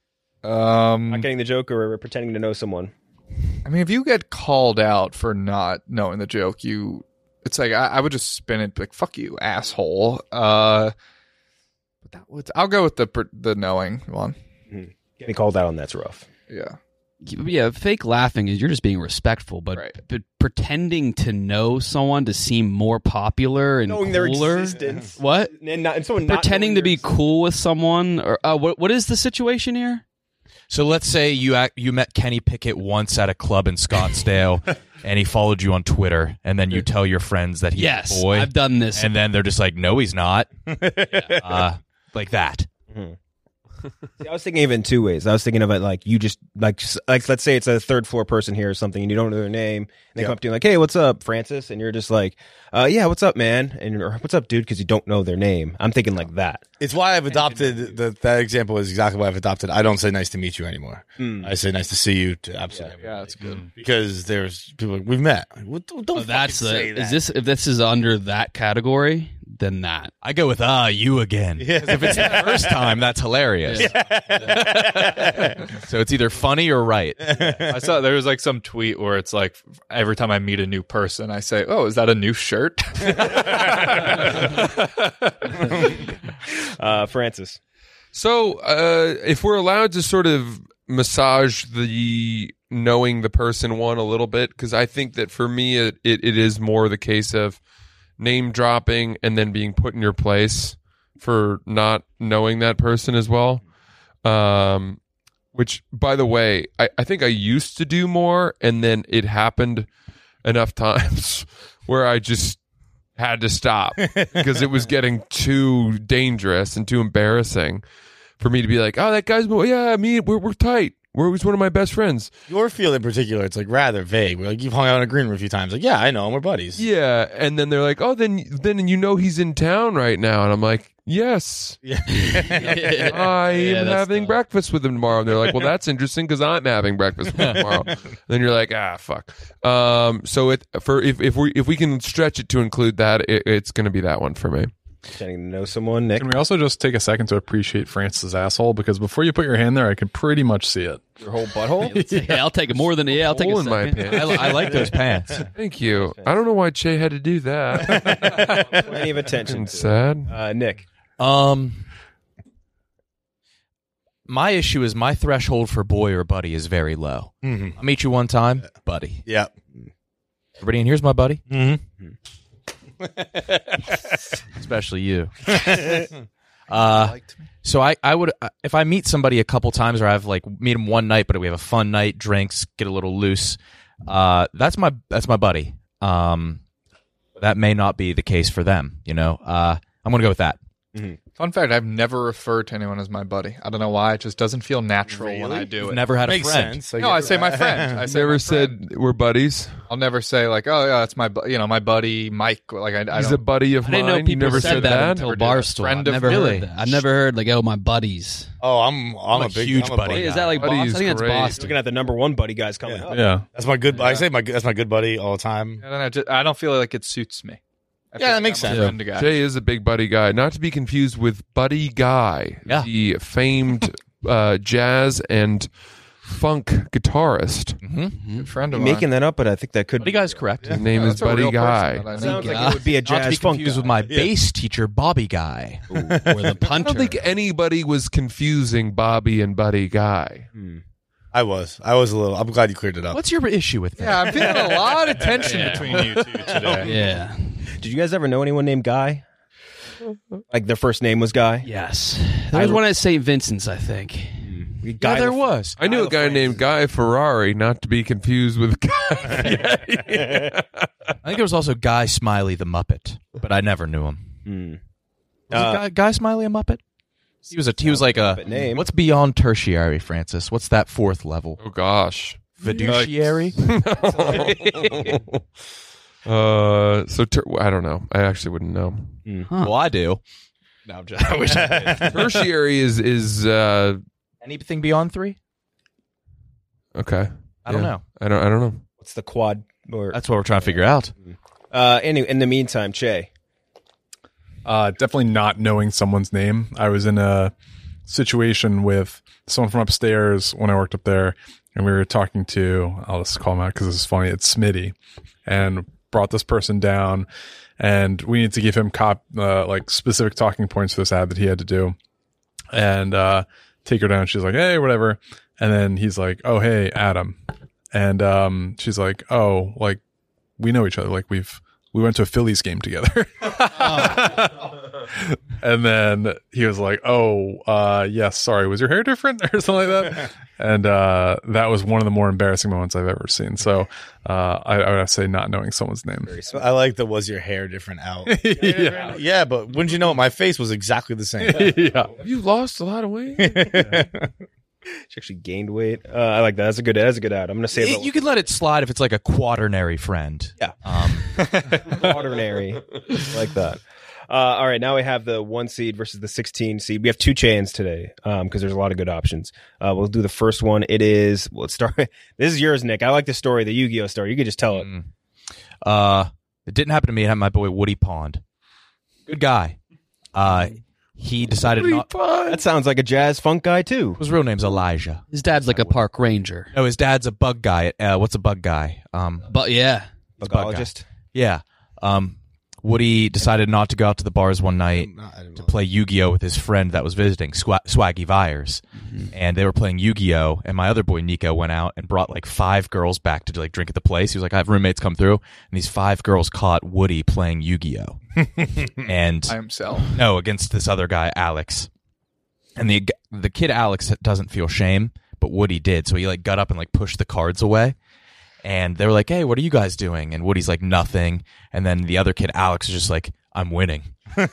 [SPEAKER 8] Um,
[SPEAKER 3] not getting the joke or pretending to know someone.
[SPEAKER 8] I mean, if you get called out for not knowing the joke, you, it's like I, I would just spin it like "fuck you, asshole." Uh, but that would, I'll go with the per- the knowing one.
[SPEAKER 3] Getting called out on that's rough.
[SPEAKER 8] Yeah,
[SPEAKER 7] Yeah, fake laughing is you're just being respectful, but,
[SPEAKER 8] Right.
[SPEAKER 7] but pretending to know someone to seem more popular and
[SPEAKER 3] Knowing their
[SPEAKER 7] cooler.
[SPEAKER 3] existence.
[SPEAKER 7] What?
[SPEAKER 3] And, not, and someone not
[SPEAKER 7] Pretending
[SPEAKER 3] knowing
[SPEAKER 7] to be
[SPEAKER 3] their-
[SPEAKER 7] cool with someone, or uh, what? What is the situation here?
[SPEAKER 4] So let's say you act, you met Kenny Pickett once at a club in Scottsdale, and he followed you on Twitter, and then you tell your friends that he's
[SPEAKER 7] Yes,
[SPEAKER 4] a boy,
[SPEAKER 7] I've done this.
[SPEAKER 4] and then they're just like, "No, he's not," uh, like that.
[SPEAKER 3] See, I was thinking of it in two ways. I was thinking of it like you just like s- like let's say it's a third floor person here or something, and you don't know their name, and they come up to you like, "Hey, what's up, Francis?" And you're just like, "Uh, yeah, what's up, man?" And you're, "What's up, dude?" Because you don't know their name. I'm thinking like that.
[SPEAKER 6] It's why I've adopted the, that example is exactly why I've adopted. I don't say nice to meet you anymore. I say nice to see you to absolutely
[SPEAKER 8] yeah, that's good.
[SPEAKER 6] because there's people like, we've met. Like, what, don't
[SPEAKER 7] Oh, that's
[SPEAKER 6] fucking say
[SPEAKER 7] the.
[SPEAKER 6] that.
[SPEAKER 7] Is this if this is under that category? than that.
[SPEAKER 4] I go with ah you again. 'Cause if it's the first time, that's hilarious. So it's either funny or right.
[SPEAKER 8] I saw there was like some tweet where it's like every time I meet a new person, I say, "Oh, is that a new shirt?"
[SPEAKER 3] uh, Francis.
[SPEAKER 5] So, uh, if we're allowed to sort of massage the knowing the person one a little bit, because I think that for me, it, it, it is more the case of name dropping and then being put in your place for not knowing that person as well. Um, which, by the way, I, I think I used to do more, and then it happened enough times where I just had to stop because it was getting too dangerous and too embarrassing for me to be like, oh, that guy's, yeah, me, we're, we're tight. We're, he's one of my best friends.
[SPEAKER 6] Your field in particular, it's like rather vague. We're like, you've hung out in a green room a few times. Like, yeah, I know him. We're buddies.
[SPEAKER 5] Yeah. And then they're like, oh, then, then you know he's in town right now. And I'm like, yes.
[SPEAKER 6] Yeah.
[SPEAKER 5] I am
[SPEAKER 7] Yeah, that's
[SPEAKER 5] having
[SPEAKER 7] tough.
[SPEAKER 5] breakfast with him tomorrow. And they're like, well, that's interesting because I'm having breakfast with him tomorrow. Then you're like, ah, fuck. Um, so it for if if we if we can stretch it to include that, it, it's going to be that one for me.
[SPEAKER 3] Getting to know someone, Nick.
[SPEAKER 10] Can we also just take a second to appreciate Francis' asshole? Because before you put your hand there, I could pretty much see it.
[SPEAKER 3] Your whole butthole?
[SPEAKER 7] Yeah, I'll take it more than yeah. I'll take
[SPEAKER 5] Hole
[SPEAKER 7] a
[SPEAKER 5] in my
[SPEAKER 7] second.
[SPEAKER 5] pants.
[SPEAKER 4] I, li- I like those pants.
[SPEAKER 5] Thank you. I don't know why Che had to do that.
[SPEAKER 3] Plenty of attention.
[SPEAKER 5] It's
[SPEAKER 3] to it.
[SPEAKER 5] sad.
[SPEAKER 3] Uh, Nick.
[SPEAKER 4] Um, my issue is my threshold for boy or buddy is very low.
[SPEAKER 6] Mm-hmm.
[SPEAKER 4] I'll meet you one time, buddy.
[SPEAKER 6] Yeah.
[SPEAKER 4] Everybody in here's my buddy,
[SPEAKER 6] Mm-hmm.
[SPEAKER 4] especially you. Uh, so I, I would uh, if I meet somebody a couple times or I've like meet them one night, but we have a fun night, drinks, get a little loose. Uh, that's my that's my buddy. Um, that may not be the case for them. You know, uh, I'm gonna go with that.
[SPEAKER 8] Fun fact: I've never referred to anyone as my buddy. I don't know why. It just doesn't feel natural when I do
[SPEAKER 4] You've
[SPEAKER 8] it.
[SPEAKER 4] never had a
[SPEAKER 6] Makes
[SPEAKER 4] friend.
[SPEAKER 6] sense. So
[SPEAKER 8] no,
[SPEAKER 6] you're-
[SPEAKER 8] I say my friend. I say
[SPEAKER 5] Never
[SPEAKER 8] my
[SPEAKER 5] said
[SPEAKER 8] friend.
[SPEAKER 5] we're buddies.
[SPEAKER 8] I'll never say like, oh yeah, that's my, bu- you know, my buddy Mike. Like I, I
[SPEAKER 5] He's
[SPEAKER 8] don't.
[SPEAKER 5] a buddy of
[SPEAKER 7] I didn't know
[SPEAKER 5] mine.
[SPEAKER 7] people
[SPEAKER 5] You never
[SPEAKER 7] said,
[SPEAKER 5] said
[SPEAKER 7] that,
[SPEAKER 5] that.
[SPEAKER 7] until
[SPEAKER 8] Never did.
[SPEAKER 7] Barstool.
[SPEAKER 8] Friend
[SPEAKER 7] I've
[SPEAKER 8] of-
[SPEAKER 7] never
[SPEAKER 4] Really?
[SPEAKER 7] heard that. I've never heard like, oh, my buddies.
[SPEAKER 6] Oh, I'm I'm,
[SPEAKER 4] I'm a
[SPEAKER 6] a big
[SPEAKER 4] huge
[SPEAKER 6] I'm a
[SPEAKER 4] buddy
[SPEAKER 6] buddy.
[SPEAKER 7] Is that like
[SPEAKER 5] Buddy
[SPEAKER 7] Boston?
[SPEAKER 5] is
[SPEAKER 7] I think it's
[SPEAKER 5] great.
[SPEAKER 7] Boston.
[SPEAKER 3] Looking at the number one buddy guys coming
[SPEAKER 6] Yeah.
[SPEAKER 3] up.
[SPEAKER 10] Yeah.
[SPEAKER 6] That's my good. I say my that's my good buddy all the time.
[SPEAKER 8] I don't know. Just, I don't feel like it suits me. I feel
[SPEAKER 6] Yeah, that
[SPEAKER 8] like
[SPEAKER 6] makes
[SPEAKER 8] I'm a
[SPEAKER 6] sense.
[SPEAKER 8] friend guy.
[SPEAKER 5] Jay is a big buddy guy, not to be confused with Buddy Guy,
[SPEAKER 4] Yeah.
[SPEAKER 5] the famed uh, jazz and funk guitarist.
[SPEAKER 4] Mm-hmm.
[SPEAKER 8] Good friend
[SPEAKER 3] I'm
[SPEAKER 8] of mine.
[SPEAKER 3] making that up, but I think that could
[SPEAKER 4] Buddy
[SPEAKER 3] be.
[SPEAKER 4] guy's correct.
[SPEAKER 5] His name
[SPEAKER 8] Yeah,
[SPEAKER 5] is
[SPEAKER 8] that's a
[SPEAKER 5] Buddy
[SPEAKER 8] real person
[SPEAKER 5] Guy.
[SPEAKER 8] that I know.
[SPEAKER 3] Sounds like
[SPEAKER 7] Yeah.
[SPEAKER 3] it would be a
[SPEAKER 4] Not to
[SPEAKER 3] jazz
[SPEAKER 4] be
[SPEAKER 3] funk
[SPEAKER 4] confused
[SPEAKER 3] guy.
[SPEAKER 4] with my bass teacher, Bobby Guy.
[SPEAKER 7] Or the
[SPEAKER 5] I
[SPEAKER 7] punter.
[SPEAKER 5] don't think anybody was confusing Bobby and Buddy Guy.
[SPEAKER 6] I was. I was a little. I'm glad you cleared it up.
[SPEAKER 4] What's your issue with that?
[SPEAKER 8] Yeah, I'm feeling a lot of tension
[SPEAKER 7] Yeah.
[SPEAKER 8] between you two today.
[SPEAKER 7] Yeah.
[SPEAKER 3] Did you guys ever know anyone named Guy? Like their first name was Guy?
[SPEAKER 7] Yes. There was one at Saint Vincent's, I think.
[SPEAKER 3] Guy
[SPEAKER 4] Yeah, there
[SPEAKER 3] the-
[SPEAKER 4] was.
[SPEAKER 5] I knew a guy
[SPEAKER 3] Francis.
[SPEAKER 5] named Guy Ferrari, not to be confused with Guy.
[SPEAKER 4] I think there was also Guy Smiley the Muppet, but I never knew him.
[SPEAKER 3] Hmm.
[SPEAKER 4] Was
[SPEAKER 3] Uh,
[SPEAKER 4] Guy, Guy Smiley a Muppet? He was a he was like a
[SPEAKER 3] Muppet name.
[SPEAKER 4] What's beyond tertiary, Francis? What's that fourth level?
[SPEAKER 5] Oh gosh.
[SPEAKER 4] Fiduciary?
[SPEAKER 5] Uh, so ter- I don't know. I actually wouldn't know.
[SPEAKER 4] Well, I do. No, I'm just, I wish I did.
[SPEAKER 5] Tertiary is is uh
[SPEAKER 4] Anything beyond three?
[SPEAKER 5] okay.
[SPEAKER 4] I don't
[SPEAKER 5] Yeah.
[SPEAKER 4] know.
[SPEAKER 5] I don't. I don't know.
[SPEAKER 3] What's the quad? Or
[SPEAKER 4] That's what we're trying to figure out.
[SPEAKER 3] uh, anyway, in the meantime, Che.
[SPEAKER 10] Uh, definitely not knowing someone's name. I was in a situation with someone from upstairs when I worked up there, and we were talking to, I'll just call him out because it's funny, it's Smitty, and brought this person down, and we needed to give him cop, uh, like specific talking points for this ad that he had to do, and uh, take her down. She's like, hey, whatever. And then he's like, oh, hey, Adam. And um, she's like, oh, like, we know each other. Like, we've, we went to a Phillies game together. And then he was like, oh, uh, yes, sorry, was your hair different or something like that? And uh, that was one of the more embarrassing moments I've ever seen. So uh, I, I would have to say not knowing someone's name.
[SPEAKER 6] I like the was your hair different out.
[SPEAKER 10] Yeah.
[SPEAKER 6] Yeah, but wouldn't you know it? My face was exactly the same.
[SPEAKER 10] Yeah.
[SPEAKER 5] Have you lost a lot of weight?
[SPEAKER 3] She actually gained weight. Uh, I like that. That's a good. That's a good ad. I'm gonna say
[SPEAKER 4] It- you could let it slide if it's like a quaternary friend.
[SPEAKER 3] Yeah.
[SPEAKER 4] Um,
[SPEAKER 3] quaternary. like that. Uh, all right, now we have the one seed versus the sixteen seed. We have two chains today because um, there's a lot of good options. Uh, we'll do the first one. It is. Well, let's start. This is yours, Nick. I like the story, the Yu-Gi-Oh story. You could just tell it.
[SPEAKER 4] uh, it didn't happen to me. It happened to my boy Woody Pond. Good guy. Uh, he decided not.
[SPEAKER 3] That sounds like a jazz funk guy too.
[SPEAKER 4] His real name's Elijah.
[SPEAKER 7] His dad's like a park ranger.
[SPEAKER 4] No, his dad's a bug guy. Uh, what's a bug guy? Um,
[SPEAKER 7] But yeah,
[SPEAKER 4] he's a bug guy.
[SPEAKER 3] Bugologist.
[SPEAKER 4] Yeah. Um, Woody decided not to go out to the bars one night to play Yu-Gi-Oh with his friend that was visiting, Swa- Swaggy Vyers. Mm-hmm. And they were playing Yu-Gi-Oh, and my other boy Nico went out and brought like five girls back to like drink at the place. He was like, I have roommates come through, and these five girls caught Woody playing Yu-Gi-Oh. and
[SPEAKER 8] By himself.
[SPEAKER 4] No, against this other guy, Alex. And the the kid Alex doesn't feel shame, but Woody did. So he like got up and like pushed the cards away. And they were like, hey, what are you guys doing? And Woody's like, nothing. And then the other kid, Alex, is just like, I'm winning. and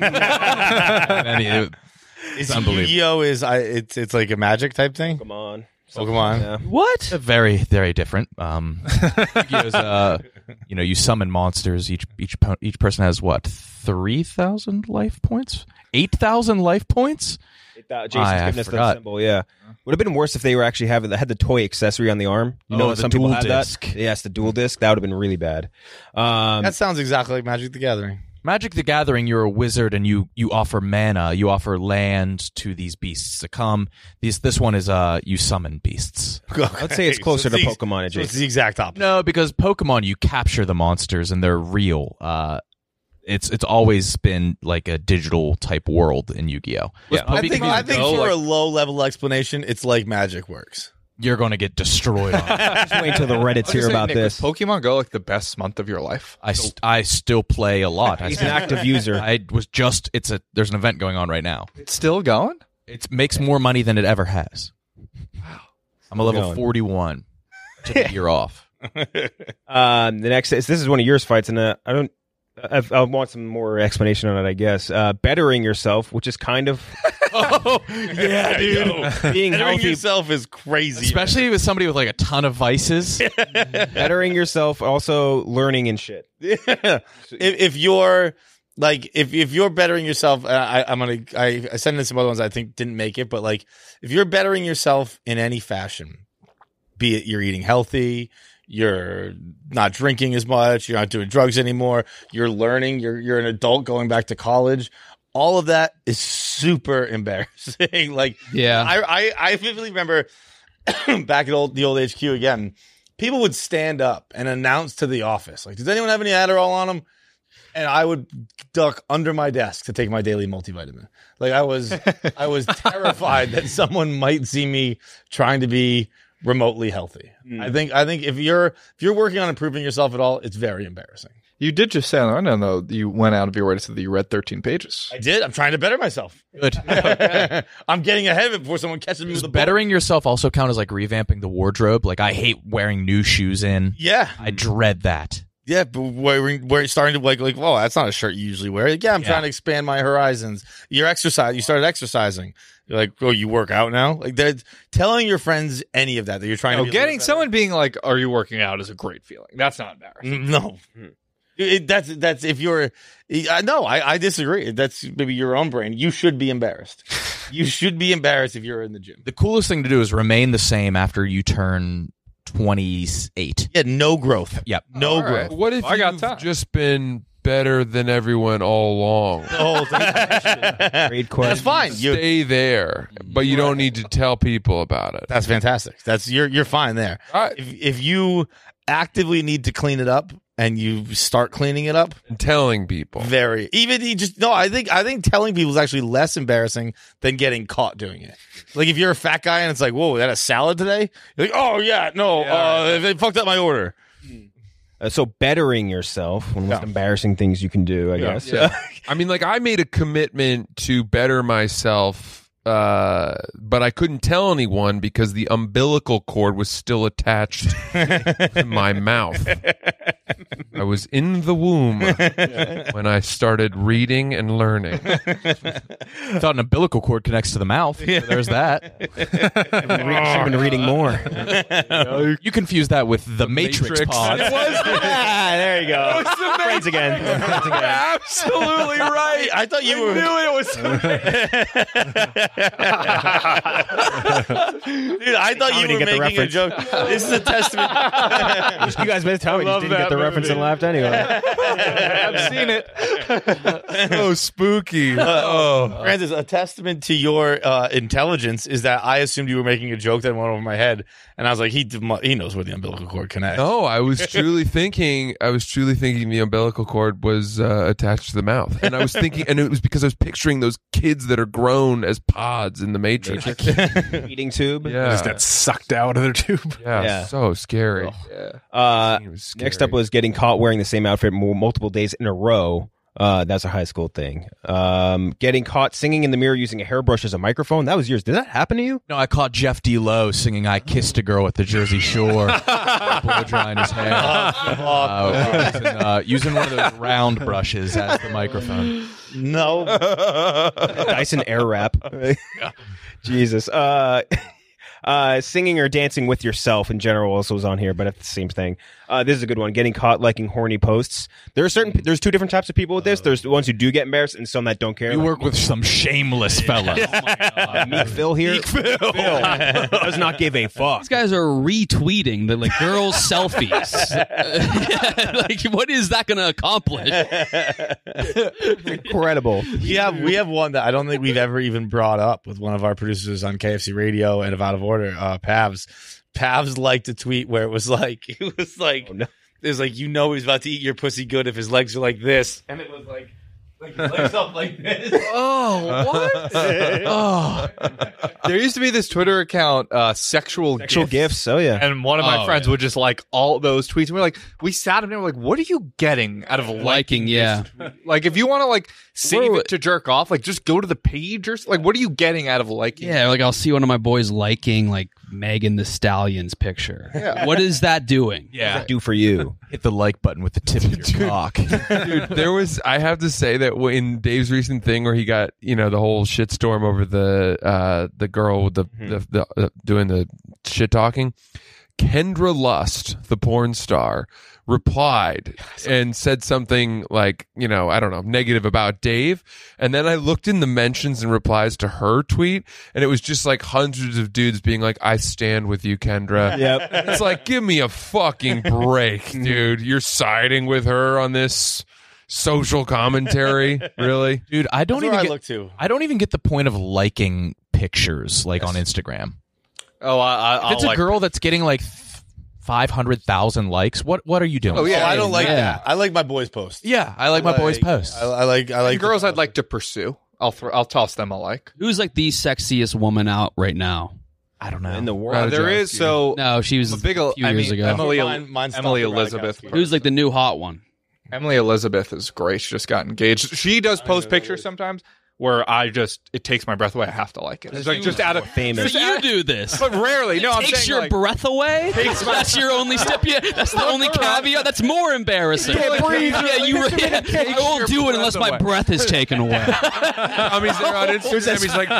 [SPEAKER 4] then he, it,
[SPEAKER 6] Is
[SPEAKER 4] unbelievable.
[SPEAKER 6] Yu-Gi-Oh is I it's it's like a magic type thing.
[SPEAKER 3] Come on.
[SPEAKER 6] Pokemon.
[SPEAKER 3] Yeah.
[SPEAKER 7] what?
[SPEAKER 4] Very, very different. Um, Yu-Gi-Oh's, uh, you know, you summon monsters. Each each po- each person has what, three thousand life points? Eight thousand life points?
[SPEAKER 3] Jason's
[SPEAKER 4] I- I
[SPEAKER 3] giving us the
[SPEAKER 4] forgot.
[SPEAKER 3] symbol. Yeah, would have been worse if they were actually having had the toy accessory on the arm. You know,
[SPEAKER 4] Oh, the
[SPEAKER 3] some people
[SPEAKER 4] dual
[SPEAKER 3] had
[SPEAKER 4] disc.
[SPEAKER 3] that. Yes, the dual disc. That would have been really bad. Um,
[SPEAKER 6] That sounds exactly like Magic the Gathering.
[SPEAKER 4] Magic the Gathering, you're a wizard and you you offer mana, you offer land to these beasts to come. These this one is uh you summon beasts.
[SPEAKER 3] I'd say it's closer
[SPEAKER 6] So
[SPEAKER 3] to
[SPEAKER 6] it's the-
[SPEAKER 3] Pokemon.
[SPEAKER 6] So it's
[SPEAKER 3] Adjacent.
[SPEAKER 6] the exact opposite.
[SPEAKER 4] No, because Pokemon you capture the monsters and they're real. Uh it's it's always been like a digital type world in Yu-Gi-Oh.
[SPEAKER 3] Yeah.
[SPEAKER 6] I think I think
[SPEAKER 8] go,
[SPEAKER 6] for
[SPEAKER 8] like-
[SPEAKER 6] a low level explanation, it's like Magic works.
[SPEAKER 4] You're going to get destroyed on it.
[SPEAKER 3] Just wait until the Reddits hear about
[SPEAKER 8] Nick,
[SPEAKER 3] this.
[SPEAKER 8] Was Pokemon Go like the best month of your life?
[SPEAKER 4] I, st- I still play a lot. I
[SPEAKER 3] He's an active user.
[SPEAKER 4] I was just it's a there's an event going on right now.
[SPEAKER 8] It's still going?
[SPEAKER 4] It makes more money than it ever has. Wow. I'm a level
[SPEAKER 3] going.
[SPEAKER 4] forty-one. Took a year off.
[SPEAKER 3] Um, the next is this is one of yours fights, and uh, I don't. I, I want some more explanation on it, I guess. Uh, bettering yourself, which is kind of
[SPEAKER 4] Oh, yeah, dude.
[SPEAKER 3] being
[SPEAKER 6] Bettering
[SPEAKER 3] healthy.
[SPEAKER 6] yourself is crazy.
[SPEAKER 4] Especially with somebody with like a ton of vices.
[SPEAKER 3] Bettering yourself, also learning and shit.
[SPEAKER 6] if, if you're like if if you're bettering yourself, uh, I, I'm gonna I, I sent in some other ones I think didn't make it, but like if you're bettering yourself in any fashion, be it you're eating healthy, you're not drinking as much, you're not doing drugs anymore, you're learning, you're you're an adult going back to college. All of that is super embarrassing. Like,
[SPEAKER 7] Yeah.
[SPEAKER 6] I I, I vividly remember back at old the old H Q again. People would stand up and announce to the office, like, "Does anyone have any Adderall on them?" And I would duck under my desk to take my daily multivitamin. Like I was, I was terrified that someone might see me trying to be remotely healthy.
[SPEAKER 3] Mm.
[SPEAKER 6] I think, I think if you're if you're working on improving yourself at all, it's very embarrassing.
[SPEAKER 8] You did just say, I don't know, you went out of your way to say that you read thirteen pages.
[SPEAKER 6] I did. I'm trying to better myself.
[SPEAKER 4] Good.
[SPEAKER 6] I'm getting ahead of it before someone catches me with
[SPEAKER 4] Does
[SPEAKER 6] a book.
[SPEAKER 4] bettering yourself also count as like revamping the wardrobe? Like I hate wearing new shoes in.
[SPEAKER 6] Yeah,
[SPEAKER 4] I dread that.
[SPEAKER 6] yeah, but we're, we're starting to like, like, whoa, that's not a shirt you usually wear. Like, yeah, I'm
[SPEAKER 4] Yeah.
[SPEAKER 6] trying to expand my horizons. You're exercise. You started exercising. You're like, oh, you work out now? Like, that, telling your friends any of that that you're trying
[SPEAKER 8] No,
[SPEAKER 6] to be a
[SPEAKER 8] getting
[SPEAKER 6] little
[SPEAKER 8] someone being like, "Are you working out?" is a great feeling. That's not embarrassing.
[SPEAKER 6] better. No. It, that's that's if you're uh, no, I, I disagree. That's maybe your own brain. You should be embarrassed. You should be embarrassed if you're in the gym.
[SPEAKER 4] The coolest thing to do is remain the same after you turn twenty-eight.
[SPEAKER 6] Yeah, no growth.
[SPEAKER 4] Yep.
[SPEAKER 6] No
[SPEAKER 8] All
[SPEAKER 6] growth.
[SPEAKER 8] right.
[SPEAKER 5] What if
[SPEAKER 8] I got
[SPEAKER 5] you've
[SPEAKER 8] time.
[SPEAKER 5] just been better than everyone all along?
[SPEAKER 6] The whole thing.
[SPEAKER 3] Great question.
[SPEAKER 6] That's fine. You,
[SPEAKER 5] Stay there, but you don't need to tell people about it.
[SPEAKER 6] that's fantastic. That's you're you're fine there.
[SPEAKER 5] All right.
[SPEAKER 6] If if you actively need to clean it up and you start cleaning it up,
[SPEAKER 5] And telling people.
[SPEAKER 6] very even he just no. I think I think telling people is actually less embarrassing than getting caught doing it. Like if you're a fat guy and it's like, whoa, we had a salad today. You're like, oh yeah, no, uh, they fucked up my order.
[SPEAKER 3] Uh, so bettering yourself, one of the most
[SPEAKER 6] Yeah.
[SPEAKER 3] embarrassing things you can do, I guess.
[SPEAKER 5] Yeah. I mean, like, I made a commitment to better myself, uh, but I couldn't tell anyone because the umbilical cord was still attached to my mouth. I was in the womb when I started reading and learning.
[SPEAKER 4] I thought an umbilical cord connects to the mouth. So there's that.
[SPEAKER 3] I've been, re- I've been reading more.
[SPEAKER 4] You confuse that with the, Matrix,
[SPEAKER 5] Matrix.
[SPEAKER 4] pod.
[SPEAKER 3] ah, there you go. Friends again. Friends again.
[SPEAKER 5] Absolutely right.
[SPEAKER 6] I thought you were. Dude, I thought
[SPEAKER 3] Tommy
[SPEAKER 6] you
[SPEAKER 3] didn't
[SPEAKER 6] were
[SPEAKER 3] get the
[SPEAKER 6] making a
[SPEAKER 3] reference.
[SPEAKER 6] joke. This is a testament.
[SPEAKER 3] You guys better tell me you just didn't get the reference and laughed anyway.
[SPEAKER 8] I've seen it.
[SPEAKER 5] So spooky. Oh.
[SPEAKER 6] Francis, a testament to your uh, intelligence is that I assumed you were making a joke that went over my head, and I was like, he he knows where the umbilical cord connects.
[SPEAKER 5] No, I was truly thinking. I was truly thinking the umbilical cord was uh, attached to the mouth, and I was thinking, and it was because I was picturing those kids that are grown as pods in the Matrix.
[SPEAKER 3] Feeding tube.
[SPEAKER 5] Yeah,
[SPEAKER 10] Just get sucked out of their tube.
[SPEAKER 5] yeah,
[SPEAKER 3] Yeah.
[SPEAKER 5] so scary.
[SPEAKER 3] Uh,
[SPEAKER 5] It was scary.
[SPEAKER 3] next up was getting caught wearing the same outfit mo- multiple days in a row. Uh, that's a high school thing. Um, getting caught singing in the mirror using a hairbrush as a microphone. That was yours. Did that happen to you?
[SPEAKER 4] No, I caught Jeff D. Lowe singing "I Kissed a Girl at the Jersey Shore," blow drying his hair, uh, using, uh, using one of those round brushes as the microphone.
[SPEAKER 6] No.
[SPEAKER 3] Dyson Airwrap. Jesus. Uh, uh, singing or dancing with yourself in general also was on here, but it's the same thing. Uh, this is a good one. Getting caught liking horny posts. There are certain. There's two different types of people with this. There's the ones who do get embarrassed and some that don't care.
[SPEAKER 4] We
[SPEAKER 3] Like,
[SPEAKER 4] work with some shameless fellas.
[SPEAKER 3] Meek Phil here. Meek Phil does not give a fuck.
[SPEAKER 7] These guys are retweeting the like girls' selfies. Like, what is that going to accomplish?
[SPEAKER 3] Incredible.
[SPEAKER 6] We have we have one that I don't think we've ever even brought up with one of our producers on K F C Radio and of Out of Order, uh, Pavs. Pavs liked a tweet where it was like it was like
[SPEAKER 3] Oh, no.
[SPEAKER 6] it was like, you know he's about to eat your pussy good if his legs are like this, and it was like like his legs up like this.
[SPEAKER 8] Oh, what? Oh. There used to be this Twitter account, uh, Sexual,
[SPEAKER 3] Sexual
[SPEAKER 8] Gifts.
[SPEAKER 3] gifts. Oh yeah.
[SPEAKER 8] And one of my
[SPEAKER 7] Oh,
[SPEAKER 8] friends
[SPEAKER 7] yeah.
[SPEAKER 8] would just like all those tweets. And we're like, we sat in there, we're like, what are you getting out of liking?
[SPEAKER 7] Liking, yeah.
[SPEAKER 8] Like, if you want to like save
[SPEAKER 7] Whoa.
[SPEAKER 8] it to jerk off, like just go to the page or s- like, what are you getting out of liking?
[SPEAKER 7] Yeah, like I'll see one of my boys liking like Megan the Stallion's picture.
[SPEAKER 8] Yeah.
[SPEAKER 7] What is that doing?
[SPEAKER 4] Yeah,
[SPEAKER 3] Do for you.
[SPEAKER 4] hit the like button with the tip of your cock.
[SPEAKER 5] Dude, there was. I have to say that in Dave's recent thing where he got, you know, the whole shitstorm over the uh, the girl with the, the, the uh, doing the shit talking. Kendra Lust, the porn star, replied and said something like, you know, I don't know, negative about Dave. And then I looked in the mentions and replies to her tweet, and it was just like hundreds of dudes being like, I stand with you, Kendra.
[SPEAKER 3] Yep.
[SPEAKER 5] It's like, give me a fucking break, dude. You're siding with her on this social commentary, really?
[SPEAKER 4] Dude, I don't
[SPEAKER 6] That's
[SPEAKER 4] even
[SPEAKER 6] where I
[SPEAKER 4] get,
[SPEAKER 6] look to.
[SPEAKER 4] I don't even get the point of liking pictures like on Instagram.
[SPEAKER 8] Oh, I, I,
[SPEAKER 4] If
[SPEAKER 8] I'll
[SPEAKER 4] it's a
[SPEAKER 8] like-
[SPEAKER 4] girl that's getting like five hundred thousand likes, what what are you doing?
[SPEAKER 8] Oh, yeah.
[SPEAKER 6] Oh, I don't like
[SPEAKER 7] Yeah.
[SPEAKER 6] that. I like my boys' posts.
[SPEAKER 4] Yeah, I like my boys' posts.
[SPEAKER 6] I, I like I like
[SPEAKER 8] And girls I'd like to pursue. I'll throw, I'll toss them a like.
[SPEAKER 7] Who's like the sexiest woman out right now?
[SPEAKER 4] I don't know.
[SPEAKER 3] In the world.
[SPEAKER 8] Uh, there is so
[SPEAKER 7] No, she was
[SPEAKER 8] a big.
[SPEAKER 7] a few
[SPEAKER 8] I
[SPEAKER 7] years
[SPEAKER 8] mean,
[SPEAKER 7] ago.
[SPEAKER 8] Emily,
[SPEAKER 6] Mine- mine's
[SPEAKER 8] Emily
[SPEAKER 6] Dr.
[SPEAKER 8] Elizabeth.
[SPEAKER 6] Radikowski.
[SPEAKER 7] Who's like the new hot one?
[SPEAKER 8] Emily Elizabeth is great. She just got engaged. She does post pictures sometimes where I just it takes my breath away. I have to like it. It's like just out of
[SPEAKER 3] famous.
[SPEAKER 7] So you do this.
[SPEAKER 8] but rarely. No, I'm
[SPEAKER 7] Takes
[SPEAKER 8] saying
[SPEAKER 7] your
[SPEAKER 8] like,
[SPEAKER 7] breath away. That's your only step. Yeah, that's the only caveat. That's more embarrassing. Yeah, you. Yeah, I won't do it unless my
[SPEAKER 8] away.
[SPEAKER 7] breath is taken away.
[SPEAKER 5] I mean, they're on Instagram. He's like,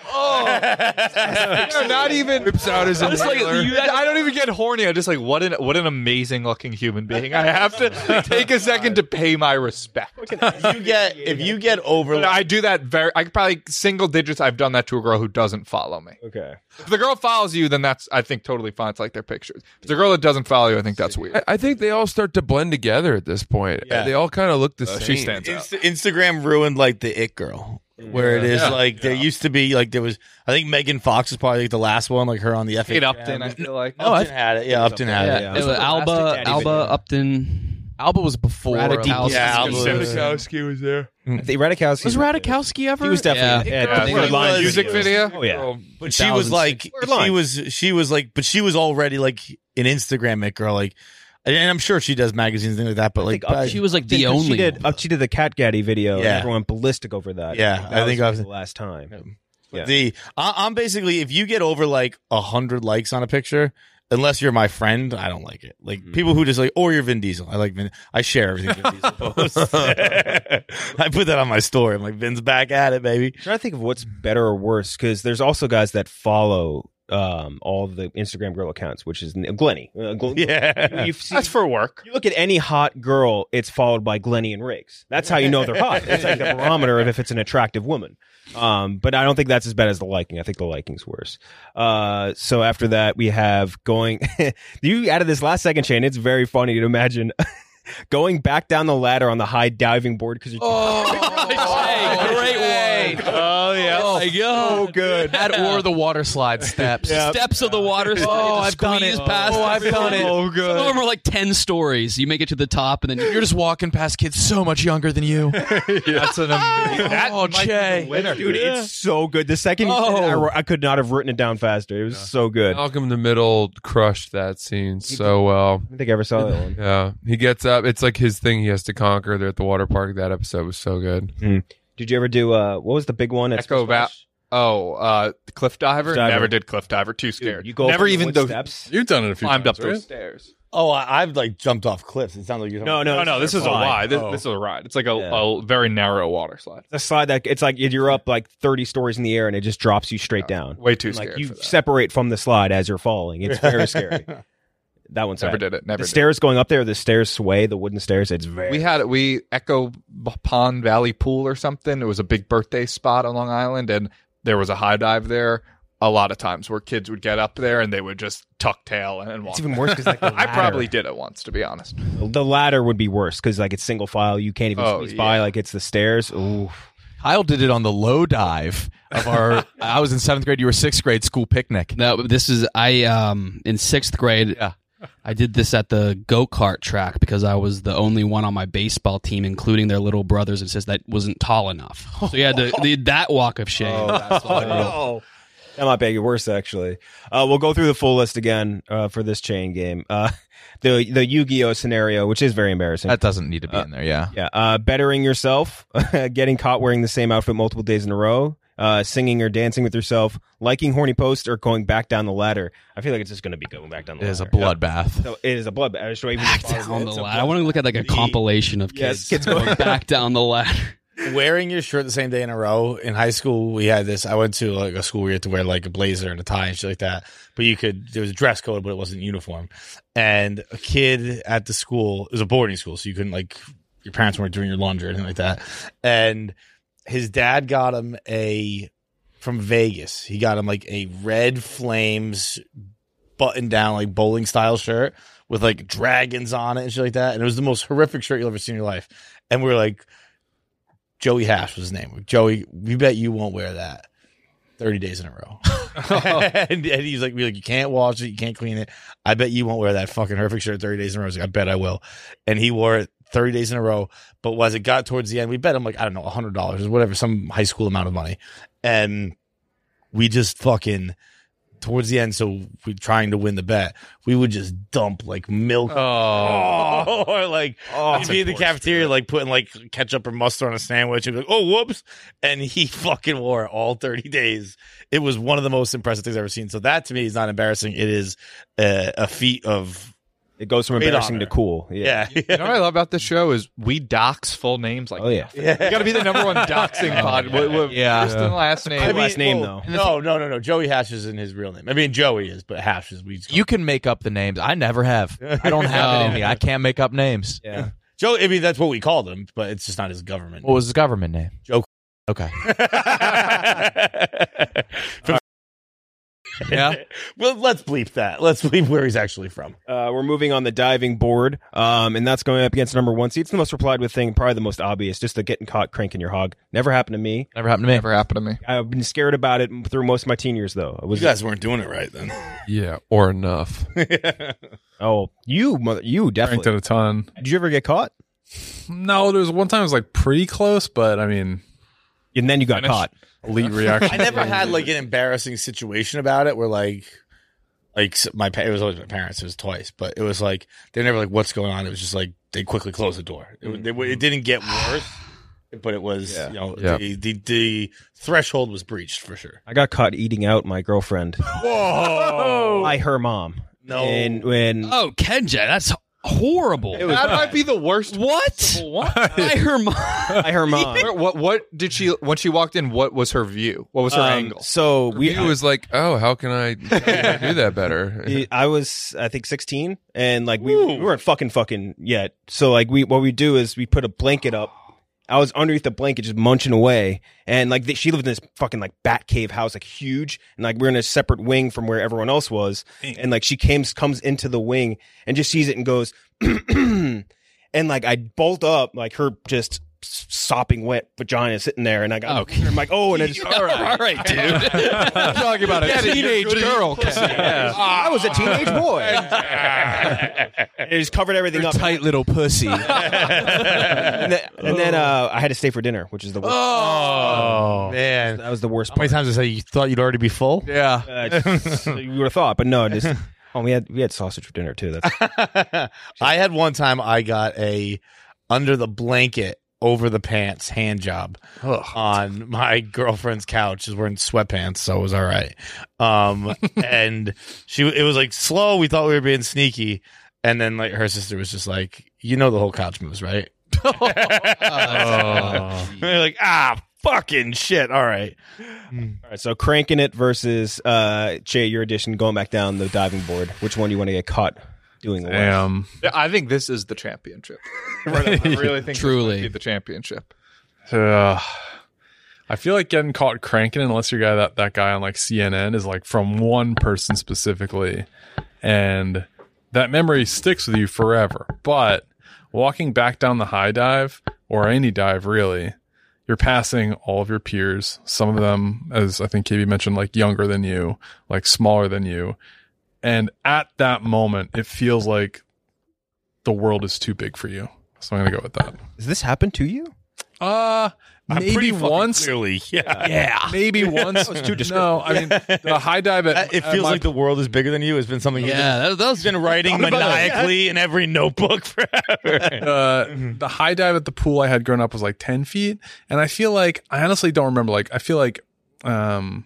[SPEAKER 5] oh,
[SPEAKER 8] no, not even.
[SPEAKER 5] whips out his
[SPEAKER 8] It's like,
[SPEAKER 5] inhaler.
[SPEAKER 8] you- I don't even get horny. I'm just like, what an what an amazing looking human being. I have to take a second to pay my respect.
[SPEAKER 6] If you get if you get over
[SPEAKER 8] But I do that very. I could probably single digits. I've done that to a girl who doesn't follow me.
[SPEAKER 3] Okay.
[SPEAKER 8] If the girl follows you, then that's I think totally fine. It's like their pictures. If the girl that doesn't follow you, I think that's weird.
[SPEAKER 5] I, I think they all start to blend together at this point.
[SPEAKER 6] Yeah.
[SPEAKER 5] They all kind of look the
[SPEAKER 8] Uh,
[SPEAKER 5] same.
[SPEAKER 8] she stands out.
[SPEAKER 6] Inst- Instagram ruined like the it girl. Where it is
[SPEAKER 8] Yeah.
[SPEAKER 6] like there used to be like there was I think Megan Fox was probably like the last one, like her on the F eight.
[SPEAKER 8] Kate Upton, I feel like.
[SPEAKER 6] Upton had it. Yeah, Upton had it.
[SPEAKER 7] Yeah, it was Alba,
[SPEAKER 3] Daddy
[SPEAKER 7] Alba,
[SPEAKER 3] video.
[SPEAKER 7] Upton.
[SPEAKER 4] Alba was before.
[SPEAKER 7] Radikowski.
[SPEAKER 6] Yeah, Alba
[SPEAKER 8] Radikowski.
[SPEAKER 6] was-
[SPEAKER 5] Radikowski was there.
[SPEAKER 3] I think Radikowski
[SPEAKER 4] Was Radikowski ever?
[SPEAKER 3] He was definitely.
[SPEAKER 7] Yeah.
[SPEAKER 3] Yeah,
[SPEAKER 8] Yeah,
[SPEAKER 3] the
[SPEAKER 8] for
[SPEAKER 3] third line
[SPEAKER 6] was-
[SPEAKER 8] music
[SPEAKER 3] videos.
[SPEAKER 8] video.
[SPEAKER 3] Oh yeah.
[SPEAKER 6] But she was like
[SPEAKER 3] Third
[SPEAKER 6] she
[SPEAKER 3] line.
[SPEAKER 6] was she was like but she was already like an Instagram it girl, like, and I'm sure she does magazines and things like that, but like
[SPEAKER 3] think Up-
[SPEAKER 6] I-
[SPEAKER 7] She was like the
[SPEAKER 3] She
[SPEAKER 7] only.
[SPEAKER 3] did.
[SPEAKER 7] one.
[SPEAKER 3] Up, she did the Cat Gaddy video. And
[SPEAKER 6] Yeah.
[SPEAKER 3] everyone went ballistic over that.
[SPEAKER 6] Yeah,
[SPEAKER 3] That
[SPEAKER 6] I think
[SPEAKER 3] was
[SPEAKER 6] I was-
[SPEAKER 3] the last time. Yeah.
[SPEAKER 6] the I, I'm basically if you get over like a hundred likes on a picture, unless you're my friend, I don't like it. Like
[SPEAKER 3] Mm-hmm.
[SPEAKER 6] people who just like, or you're Vin Diesel. I like Vin. I share everything Vin Diesel posts. I put that on my story. I'm like, Vin's back at it, baby.
[SPEAKER 3] I'm trying to think of what's better or worse because there's also guys that follow um, all the Instagram girl accounts, which is Glenny. Uh, Gl-
[SPEAKER 6] Yeah.
[SPEAKER 3] You've seen,
[SPEAKER 8] That's for work.
[SPEAKER 3] you look at any hot girl, it's followed by Glenny and Riggs. That's how you know they're hot. It's like the barometer of if it's an attractive woman. Um, but I don't think that's as bad as the liking. I think the liking's worse. Uh, so after that, we have going. You added this last second, Shane. It's very funny to imagine. going back down the ladder on the high diving board because you're
[SPEAKER 7] Hey, great one.
[SPEAKER 8] Oh yeah.
[SPEAKER 7] Oh my god.
[SPEAKER 3] so good.
[SPEAKER 4] That or the water slide steps.
[SPEAKER 3] Yeah.
[SPEAKER 7] Steps of the water slide.
[SPEAKER 4] Oh,
[SPEAKER 7] you
[SPEAKER 4] I've done it.
[SPEAKER 7] Past
[SPEAKER 4] Oh, I've done it.
[SPEAKER 3] Oh,
[SPEAKER 7] Some
[SPEAKER 3] good.
[SPEAKER 7] of them are like ten stories. You make it to the top, and then
[SPEAKER 4] You're just walking past kids so much younger than you.
[SPEAKER 8] That's an amazing. That
[SPEAKER 4] Oh,
[SPEAKER 8] might be
[SPEAKER 4] Jay.
[SPEAKER 8] the winner.
[SPEAKER 3] Dude, it's so good. The second you said it, I, wrote- I could not have written it down faster. It was so good. I
[SPEAKER 5] Malcolm in the Middle crushed that scene so well.
[SPEAKER 3] don't think I ever saw that one.
[SPEAKER 5] Yeah, he gets up. It's like his thing he has to conquer. They're at the water park. That episode was so good.
[SPEAKER 3] Did you ever do, uh, what was the big one? at
[SPEAKER 8] Echo
[SPEAKER 3] Splash?
[SPEAKER 8] Va- Oh, uh, the Cliff Diver?
[SPEAKER 3] Cliff Diver.
[SPEAKER 8] Never did Cliff Diver. Too scared.
[SPEAKER 3] You go
[SPEAKER 8] Never
[SPEAKER 3] from the
[SPEAKER 8] even
[SPEAKER 3] wood
[SPEAKER 8] the,
[SPEAKER 3] steps.
[SPEAKER 10] You've done it a few
[SPEAKER 8] climbed
[SPEAKER 10] times,
[SPEAKER 8] up
[SPEAKER 10] right?
[SPEAKER 8] those stairs.
[SPEAKER 6] Oh, I, I've like jumped off cliffs. It sounds like you're
[SPEAKER 3] No, no,
[SPEAKER 8] No, no, this is a
[SPEAKER 3] slide.
[SPEAKER 8] ride. This,
[SPEAKER 6] Oh.
[SPEAKER 8] this is a ride. It's like a,
[SPEAKER 3] Yeah.
[SPEAKER 8] a very narrow water slide.
[SPEAKER 3] The slide that it's like you're up like thirty stories in the air and it just drops you straight down.
[SPEAKER 8] Way too
[SPEAKER 3] And,
[SPEAKER 8] scared
[SPEAKER 3] like you
[SPEAKER 8] for that.
[SPEAKER 3] separate from the slide as you're falling. It's very scary. That one's
[SPEAKER 8] Never
[SPEAKER 3] rad.
[SPEAKER 8] did it. Never
[SPEAKER 3] The
[SPEAKER 8] did.
[SPEAKER 3] stairs going up there, the stairs sway, the wooden stairs. It's very.
[SPEAKER 8] We had we Echo Pond Valley Pool or something. It was a big birthday spot on Long Island, and there was a high dive there. A lot of times where kids would get up there and they would just tuck tail and, and walk.
[SPEAKER 3] It's even worse because like the
[SPEAKER 8] I
[SPEAKER 3] ladder,
[SPEAKER 8] probably did it once, to be honest.
[SPEAKER 3] the ladder would be worse because like it's single file. You can't even
[SPEAKER 8] Oh,
[SPEAKER 3] squeeze by.
[SPEAKER 8] yeah.
[SPEAKER 3] Like it's the stairs. Ooh.
[SPEAKER 4] Kyle did it on the low dive of our. I was in seventh grade. You were sixth grade school picnic.
[SPEAKER 7] no, this is I um in sixth grade.
[SPEAKER 4] Yeah.
[SPEAKER 7] I did this at the go-kart track because I was the only one on my baseball team, including their little brothers and sisters, that wasn't tall enough. So you had to the, that walk of shame. That's all I did.
[SPEAKER 3] no. That might make it worse, actually. Uh, we'll go through the full list again uh, for this chain game. Uh, the the Yu-Gi-Oh scenario, which is very embarrassing.
[SPEAKER 4] That doesn't need to be
[SPEAKER 3] Uh,
[SPEAKER 4] in there. Yeah.
[SPEAKER 3] yeah, uh, bettering yourself, getting caught wearing the same outfit multiple days in a row, uh, singing or dancing with yourself, liking horny posts, or going back down the ladder. I feel like it's just going to be going back down the
[SPEAKER 4] It
[SPEAKER 3] ladder.
[SPEAKER 4] is a bloodbath.
[SPEAKER 3] So it is a bloodbath. So even
[SPEAKER 7] Back
[SPEAKER 3] if I was-
[SPEAKER 7] down the
[SPEAKER 3] it's a
[SPEAKER 7] ladder. I want to look at like a
[SPEAKER 6] The-
[SPEAKER 7] compilation of
[SPEAKER 3] Yes,
[SPEAKER 7] kids,
[SPEAKER 3] kids
[SPEAKER 7] going
[SPEAKER 3] going-
[SPEAKER 7] back down the ladder.
[SPEAKER 6] Wearing your shirt the same day in a row. In high school, we had this. I went to like a school where you had to wear like a blazer and a tie and shit like that. But you could, there was a dress code, but it wasn't uniform. And a kid at the school, it was a boarding school, so you couldn't like, your parents weren't doing your laundry or anything like that. And his dad got him a, from Vegas, he got him like a Red Flames button down, like bowling style shirt with like dragons on it and shit like that. And it was the most horrific shirt you'll ever see in your life. And we were like, Joey Hash was his name. Joey, we bet you won't wear that thirty days in a row. and, and he's like, we like, you can't wash it, you can't clean it. I bet you won't wear that fucking horrific shirt thirty days in a row. I was like, I bet I will. And he wore it thirty days in a row. But as it got towards the end, we bet him like, I don't know, one hundred dollars or whatever, some high school amount of money. And we just fucking, towards the end, so we're trying to win the bet, we would just dump like milk.
[SPEAKER 8] Oh.
[SPEAKER 6] or like he'd be in the cafeteria like putting like ketchup or mustard on a sandwich and be like, oh whoops, and he fucking wore it all thirty days. It was one of the most impressive things I've ever seen. So that to me is not embarrassing. It is a, a feat of
[SPEAKER 3] It goes from
[SPEAKER 6] Great
[SPEAKER 3] embarrassing
[SPEAKER 6] honor.
[SPEAKER 3] to cool. Yeah.
[SPEAKER 6] yeah.
[SPEAKER 8] You know what I love about this show is we dox full names like
[SPEAKER 3] Oh, yeah.
[SPEAKER 8] You got to be the number one doxing pod. With, with
[SPEAKER 4] Yeah.
[SPEAKER 8] first and last name.
[SPEAKER 3] I mean, last name, though.
[SPEAKER 6] No, no, no, no. Joey Hash isn't his real name. I mean, Joey is, but Hash is. We just
[SPEAKER 4] You can make up the names. I never have. I don't have it in me. I can't make up names.
[SPEAKER 3] Yeah.
[SPEAKER 6] Joe. I mean, that's what we called him, but it's just not his government.
[SPEAKER 4] What was his government name?
[SPEAKER 6] Joe.
[SPEAKER 4] Okay.
[SPEAKER 6] From-
[SPEAKER 4] Yeah.
[SPEAKER 6] Well, let's bleep that. Let's bleep where he's actually from.
[SPEAKER 3] Uh, we're moving on the diving board, um, and that's going up against number one seed. It's the most replied with thing, probably the most obvious, just the getting caught cranking your hog. Never happened to me.
[SPEAKER 4] Never happened to me.
[SPEAKER 8] Never happened to me.
[SPEAKER 3] I've been scared about it through most of my teen years, though. I was
[SPEAKER 6] You guys weren't doing it right then.
[SPEAKER 5] Yeah, or enough.
[SPEAKER 3] oh, you, mother, you
[SPEAKER 10] Ranked
[SPEAKER 3] definitely.
[SPEAKER 10] at a ton.
[SPEAKER 3] Did you ever get caught?
[SPEAKER 10] No, there was one time it was like pretty close, but I mean,
[SPEAKER 3] And then you got
[SPEAKER 8] Finish.
[SPEAKER 3] caught.
[SPEAKER 10] elite reaction.
[SPEAKER 6] I never had like an embarrassing situation about it where like, like s- my pa- it was always my parents. It was twice, but it was like they're never like, "What's going on?" It was just like they quickly closed the door. It, w- they, it didn't get worse, but it was you know
[SPEAKER 5] Yeah.
[SPEAKER 6] the, the the threshold was breached for sure.
[SPEAKER 3] I got caught eating out my girlfriend
[SPEAKER 6] Whoa!
[SPEAKER 3] by her mom.
[SPEAKER 6] No.
[SPEAKER 3] And when
[SPEAKER 7] Oh, Kenja, that's horrible.
[SPEAKER 3] it was
[SPEAKER 8] That might be the worst.
[SPEAKER 7] what?
[SPEAKER 8] possible one.
[SPEAKER 7] I her mom.
[SPEAKER 3] by her mom.
[SPEAKER 8] Where- what what did she when she walked in? What was her view? What was her
[SPEAKER 3] Um,
[SPEAKER 8] angle?
[SPEAKER 3] So we
[SPEAKER 5] He was like, "Oh, how can I, how can I do that better?"
[SPEAKER 3] I was, I think, sixteen, and like we, we weren't fucking fucking yet. So like we, what we do is we put a blanket up. I was underneath the blanket, just munching away, and like th- she lived in this fucking like bat cave house, like huge, and like we're in a separate wing from where everyone else was, and like she comes comes into the wing and just sees it and goes, and and like I bolt up, like her just sopping wet vagina sitting there, and I got,
[SPEAKER 7] Okay.
[SPEAKER 3] I'm like, oh, and I just,
[SPEAKER 7] all right, all right, dude.
[SPEAKER 4] I'm talking about a
[SPEAKER 8] Yeah,
[SPEAKER 4] teenage
[SPEAKER 8] you're good at-
[SPEAKER 4] girl.
[SPEAKER 3] yeah. I was a teenage boy. It just covered everything up.
[SPEAKER 4] Tight little pussy.
[SPEAKER 3] and then, and then uh, I had to stay for dinner, which is the worst.
[SPEAKER 6] Oh, man.
[SPEAKER 3] That was the worst
[SPEAKER 6] How many
[SPEAKER 3] part.
[SPEAKER 6] times I say you thought you'd already be full?
[SPEAKER 4] Yeah.
[SPEAKER 3] Uh, you would have thought, but no, just oh, we had we had sausage for dinner too. That's
[SPEAKER 6] I had one time I got a under the blanket over the pants hand job on my girlfriend's couch. She's wearing sweatpants, so it was all right. Um, and she it was like slow. We thought we were being sneaky, and then like her sister was just like, you know, the whole couch moves, right?
[SPEAKER 7] Oh.
[SPEAKER 6] They're like, ah, fucking shit. All right.
[SPEAKER 3] all right. So cranking it versus uh, Che, your edition, going back down the diving board. Which one do you want to get caught doing? What?
[SPEAKER 10] Damn.
[SPEAKER 8] Yeah, I think this is the championship. I really think
[SPEAKER 7] Truly.
[SPEAKER 8] this might be the championship.
[SPEAKER 10] Uh, I feel like getting caught cranking, unless you're guy that that guy on like C N N, is like from one person specifically, and that memory sticks with you forever. But walking back down the high dive or any dive, really, you're passing all of your peers. Some of them, as I think K B mentioned, like younger than you, like smaller than you, and at that moment, it feels like the world is too big for you. So I'm gonna go with that.
[SPEAKER 3] Does this happen to you?
[SPEAKER 10] Uh
[SPEAKER 6] I'm
[SPEAKER 10] maybe
[SPEAKER 6] pretty fucking
[SPEAKER 10] once.
[SPEAKER 6] Clearly, yeah.
[SPEAKER 3] Yeah.
[SPEAKER 10] Maybe once. no, I mean the high dive at
[SPEAKER 6] It
[SPEAKER 10] at
[SPEAKER 6] feels
[SPEAKER 10] my-
[SPEAKER 6] like the world is bigger than you. Has been something.
[SPEAKER 7] Yeah, that, that was
[SPEAKER 6] He's been writing
[SPEAKER 3] about to-
[SPEAKER 6] maniacally in every notebook forever.
[SPEAKER 10] uh, the high dive at the pool I had grown up was like ten feet, and I feel like I honestly don't remember. Like I feel like um,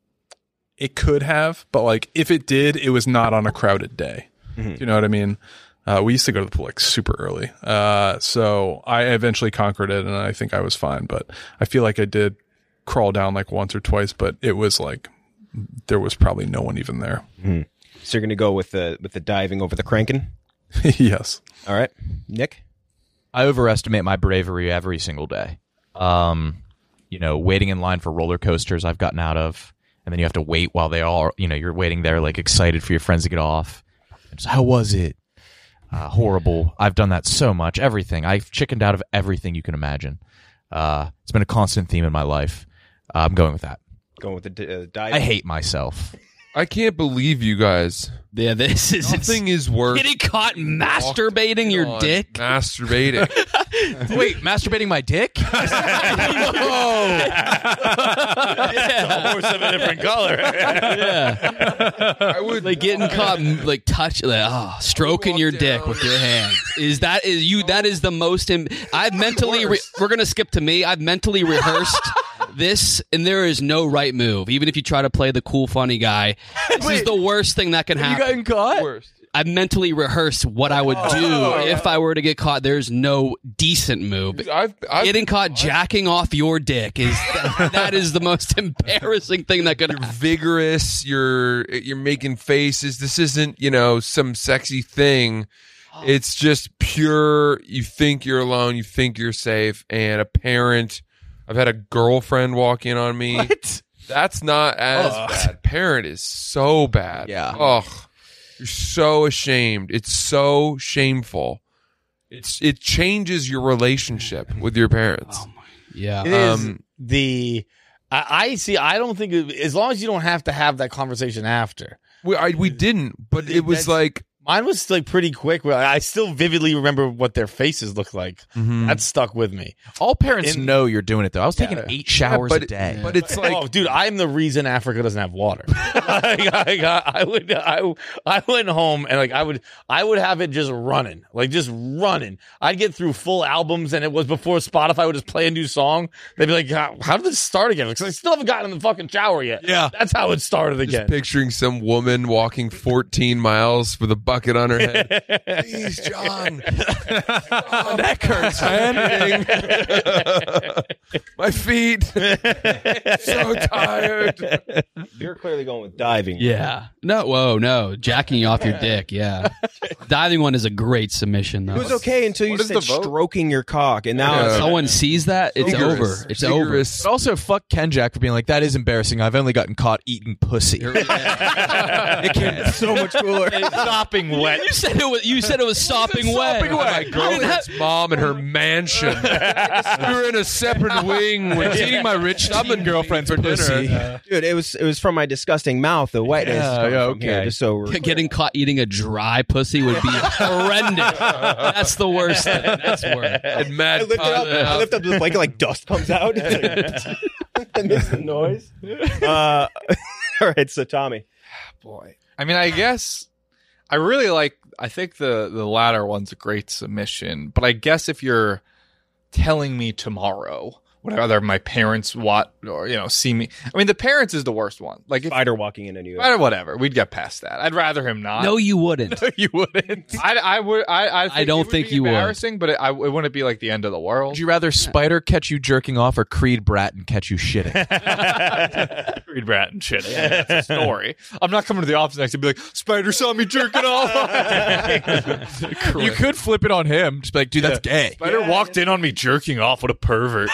[SPEAKER 10] it could have, but like if it did, it was not on a crowded day. Do you know what I mean? Uh, we used to go to the pool like super early, uh, so I eventually conquered it, and I think I was fine. But I feel like I did crawl down like once or twice, but it was like there was probably no one even there.
[SPEAKER 3] So you're gonna go with the with the diving over the cranking?
[SPEAKER 10] Yes.
[SPEAKER 3] All right, Nick.
[SPEAKER 4] I overestimate my bravery every single day. Um, you know, waiting in line for roller coasters I've gotten out of, and then you have to wait while they all, you know, you're waiting there like excited for your friends to get off. And just, how was it? Uh, horrible. I've done that so much. Everything. I've chickened out of everything you can imagine. Uh, it's been a constant theme in my life. Uh, I'm going with that.
[SPEAKER 3] Going with the d- uh, diving.
[SPEAKER 4] I hate myself.
[SPEAKER 5] I can't believe you guys.
[SPEAKER 7] yeah. This is
[SPEAKER 5] Nothing is worse.
[SPEAKER 7] getting caught masturbating your
[SPEAKER 5] on
[SPEAKER 7] dick.
[SPEAKER 5] Masturbating.
[SPEAKER 4] Wait, masturbating my dick?
[SPEAKER 6] Horse of a different color.
[SPEAKER 7] Yeah,
[SPEAKER 5] I would
[SPEAKER 7] like getting caught, like touch, like ah, stroking your dick with your hand. Is that is you? That is the most. Im- I've mentally. Re- we're gonna skip to me. I've mentally rehearsed this, and there is no right move. Even if you try to play the cool, funny guy, this is the worst thing that can happen.
[SPEAKER 4] You gotten caught?
[SPEAKER 5] worst.
[SPEAKER 7] I've mentally rehearsed what I would do if I were to get caught. There's no decent move.
[SPEAKER 5] I've, I've
[SPEAKER 7] Getting caught jacking off your dick is that, that is the most embarrassing thing that could
[SPEAKER 5] You're
[SPEAKER 7] happen.
[SPEAKER 5] vigorous. You're you're making faces. This isn't, you know, some sexy thing. It's just pure. You think you're alone. You think you're safe. And a parent. I've had a girlfriend walk in on me.
[SPEAKER 4] What?
[SPEAKER 5] That's not as bad. Parent is so bad.
[SPEAKER 4] Yeah.
[SPEAKER 5] Ugh. You're so ashamed. It's so shameful. It's it changes your relationship with your parents.
[SPEAKER 7] Yeah.
[SPEAKER 6] It is
[SPEAKER 5] Um,
[SPEAKER 6] the I, I see. I don't think it, as long as you don't have to have that conversation after.
[SPEAKER 5] We I, we didn't, but it was
[SPEAKER 6] That's-
[SPEAKER 5] like
[SPEAKER 6] Mine was like pretty quick. Where I still vividly remember what their faces looked like.
[SPEAKER 5] mhm.
[SPEAKER 6] That stuck with me.
[SPEAKER 4] All parents
[SPEAKER 6] In-
[SPEAKER 4] know you're doing it, though. I was taking
[SPEAKER 6] Yeah.
[SPEAKER 4] eight showers
[SPEAKER 5] but
[SPEAKER 4] a day.
[SPEAKER 5] But it's like
[SPEAKER 6] oh, dude, I'm the reason Africa doesn't have water. like, I, got, I would, I, I went home and like I would, I would have it just running, like just running. I'd get through full albums, and it was before Spotify would just play a new song. They'd be like, "How, how did this start again?" Because I still haven't gotten in the fucking shower yet.
[SPEAKER 4] Yeah.
[SPEAKER 6] that's how it started
[SPEAKER 5] just
[SPEAKER 6] again.
[SPEAKER 5] picturing some woman walking fourteen miles with a bucket on her head. Please, John. John,
[SPEAKER 4] Neck hurts, man.
[SPEAKER 5] my feet. So tired.
[SPEAKER 3] You're clearly going with diving.
[SPEAKER 7] Yeah. No, whoa, no. Jacking you off your dick, yeah. Diving one is a great submission, though.
[SPEAKER 3] It was okay until you
[SPEAKER 8] What is
[SPEAKER 3] said
[SPEAKER 8] the vote?
[SPEAKER 3] stroking your cock, and now
[SPEAKER 5] Yeah.
[SPEAKER 3] it's
[SPEAKER 7] Someone sees that, it's
[SPEAKER 5] Vigorous.
[SPEAKER 7] over. It's over.
[SPEAKER 5] Vigorous.
[SPEAKER 4] But also, fuck Ken Jack for being like, that is embarrassing. I've only gotten caught eating pussy.
[SPEAKER 3] it can so much cooler.
[SPEAKER 4] Stopping
[SPEAKER 8] sopping wet.
[SPEAKER 7] You said it was. You said it was sopping wet.
[SPEAKER 5] Sopping wet. My girlfriend's mom and her mansion. We were in a separate wing. We're eating my rich
[SPEAKER 4] Southern girlfriend's
[SPEAKER 5] for
[SPEAKER 4] pussy.
[SPEAKER 5] dinner.
[SPEAKER 3] Dude, it was it was from my disgusting mouth. The wetness.
[SPEAKER 4] Yeah,
[SPEAKER 3] coming
[SPEAKER 4] yeah,
[SPEAKER 3] from here,
[SPEAKER 4] okay.
[SPEAKER 3] just so we're
[SPEAKER 7] Getting caught eating a dry pussy would be horrendous. That's the worst thing. That's worse.
[SPEAKER 5] And Matt
[SPEAKER 3] I lift it up.
[SPEAKER 5] Cotton
[SPEAKER 3] I
[SPEAKER 5] out.
[SPEAKER 3] lift up the blanket, like dust comes out. It's like, it makes the noise. Uh, all right, so Tommy.
[SPEAKER 8] Boy, I mean, I guess I really like. I think the the latter one's a great submission, but I guess if you're telling me tomorrow, whether my parents want or you know see me, I mean, the parents is the worst one. Like if
[SPEAKER 3] Spider walking in on you.
[SPEAKER 8] or whatever, we'd get past that. I'd rather him not.
[SPEAKER 7] No, you wouldn't.
[SPEAKER 8] you wouldn't. I, I would. I. I, think
[SPEAKER 7] I don't
[SPEAKER 8] it would
[SPEAKER 7] think
[SPEAKER 8] be
[SPEAKER 7] you would.
[SPEAKER 8] embarrassing, but it, I, it wouldn't be like the end of the world.
[SPEAKER 4] Would you rather Spider catch you jerking off or Creed Bratton catch you shitting?
[SPEAKER 8] Read Brat and shit. Yeah, that's a story. I'm not coming to the office next to be like, Spider saw me jerking off.
[SPEAKER 4] You could flip it on him. Just be like, dude, that's gay.
[SPEAKER 8] Spider walked in on me jerking off. What a pervert.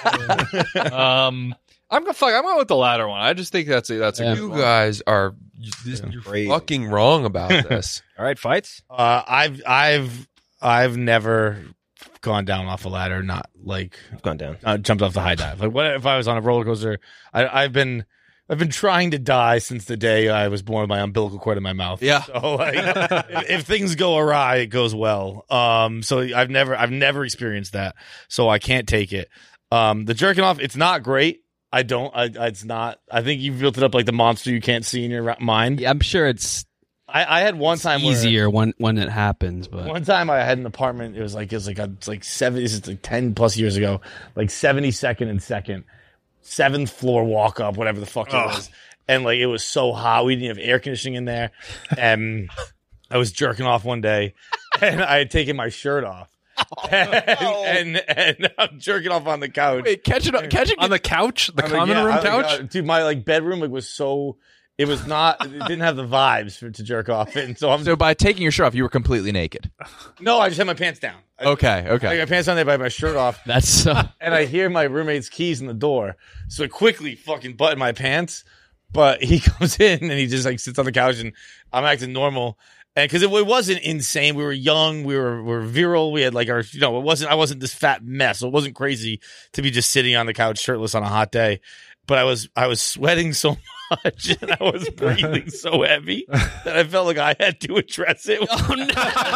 [SPEAKER 8] um, I'm gonna fuck. I'm going with the latter one. I just think that's a that's a
[SPEAKER 7] Yeah.
[SPEAKER 8] good
[SPEAKER 5] You
[SPEAKER 8] one.
[SPEAKER 5] guys are you, this, you're
[SPEAKER 3] Crazy.
[SPEAKER 5] fucking wrong about this.
[SPEAKER 3] All right, fights.
[SPEAKER 6] Uh, I've I've I've never gone down off a ladder, not like
[SPEAKER 3] I've gone down.
[SPEAKER 6] uh, jumped off the high dive. Like what if I was on a roller coaster? I, I've been I've been trying to die since the day I was born with my umbilical cord in my mouth.
[SPEAKER 4] Yeah.
[SPEAKER 6] So like, if, if things go awry, it goes well. Um, so I've never I've never experienced that, so I can't take it. Um, the jerking off, it's not great. I don't. I, it's not. I think you built it up like the monster you can't see in your ra- mind.
[SPEAKER 7] Yeah, I'm sure it's
[SPEAKER 6] I, I had one time where-
[SPEAKER 7] easier when when it happens, but
[SPEAKER 6] One time I had an apartment. It was like it was like a, it's like seven. This is like ten plus years ago. Like seventy second and second, seventh floor walk up, whatever the fuck it was. And like it was so hot. We didn't have air conditioning in there. And I was jerking off one day, and I had taken my shirt off. and, and and I'm jerking off on the couch.
[SPEAKER 4] Wait, catch it, catch it
[SPEAKER 10] On the couch, the
[SPEAKER 6] I'm like,
[SPEAKER 10] common
[SPEAKER 6] yeah,
[SPEAKER 10] room
[SPEAKER 6] I-
[SPEAKER 10] couch.
[SPEAKER 6] uh, dude. My like bedroom like was so. It was not. It didn't have the vibes for to jerk off in. So I'm.
[SPEAKER 4] So by taking your shirt off, you were completely naked.
[SPEAKER 6] no, I just had my pants down. I,
[SPEAKER 4] Okay,
[SPEAKER 6] I had
[SPEAKER 4] okay.
[SPEAKER 6] my pants down there, but I had my shirt off.
[SPEAKER 7] that's so.
[SPEAKER 6] And I hear my roommate's keys in the door. So I quickly fucking button my pants. But he comes in and he just like sits on the couch and I'm acting normal. And because it, it wasn't insane. We were young. We were, we were virile. We had like our, you know, it wasn't, I wasn't this fat mess. So it wasn't crazy to be just sitting on the couch shirtless on a hot day. But I was, I was sweating so much and I was breathing so heavy that I felt like I had to address it.
[SPEAKER 7] Oh no!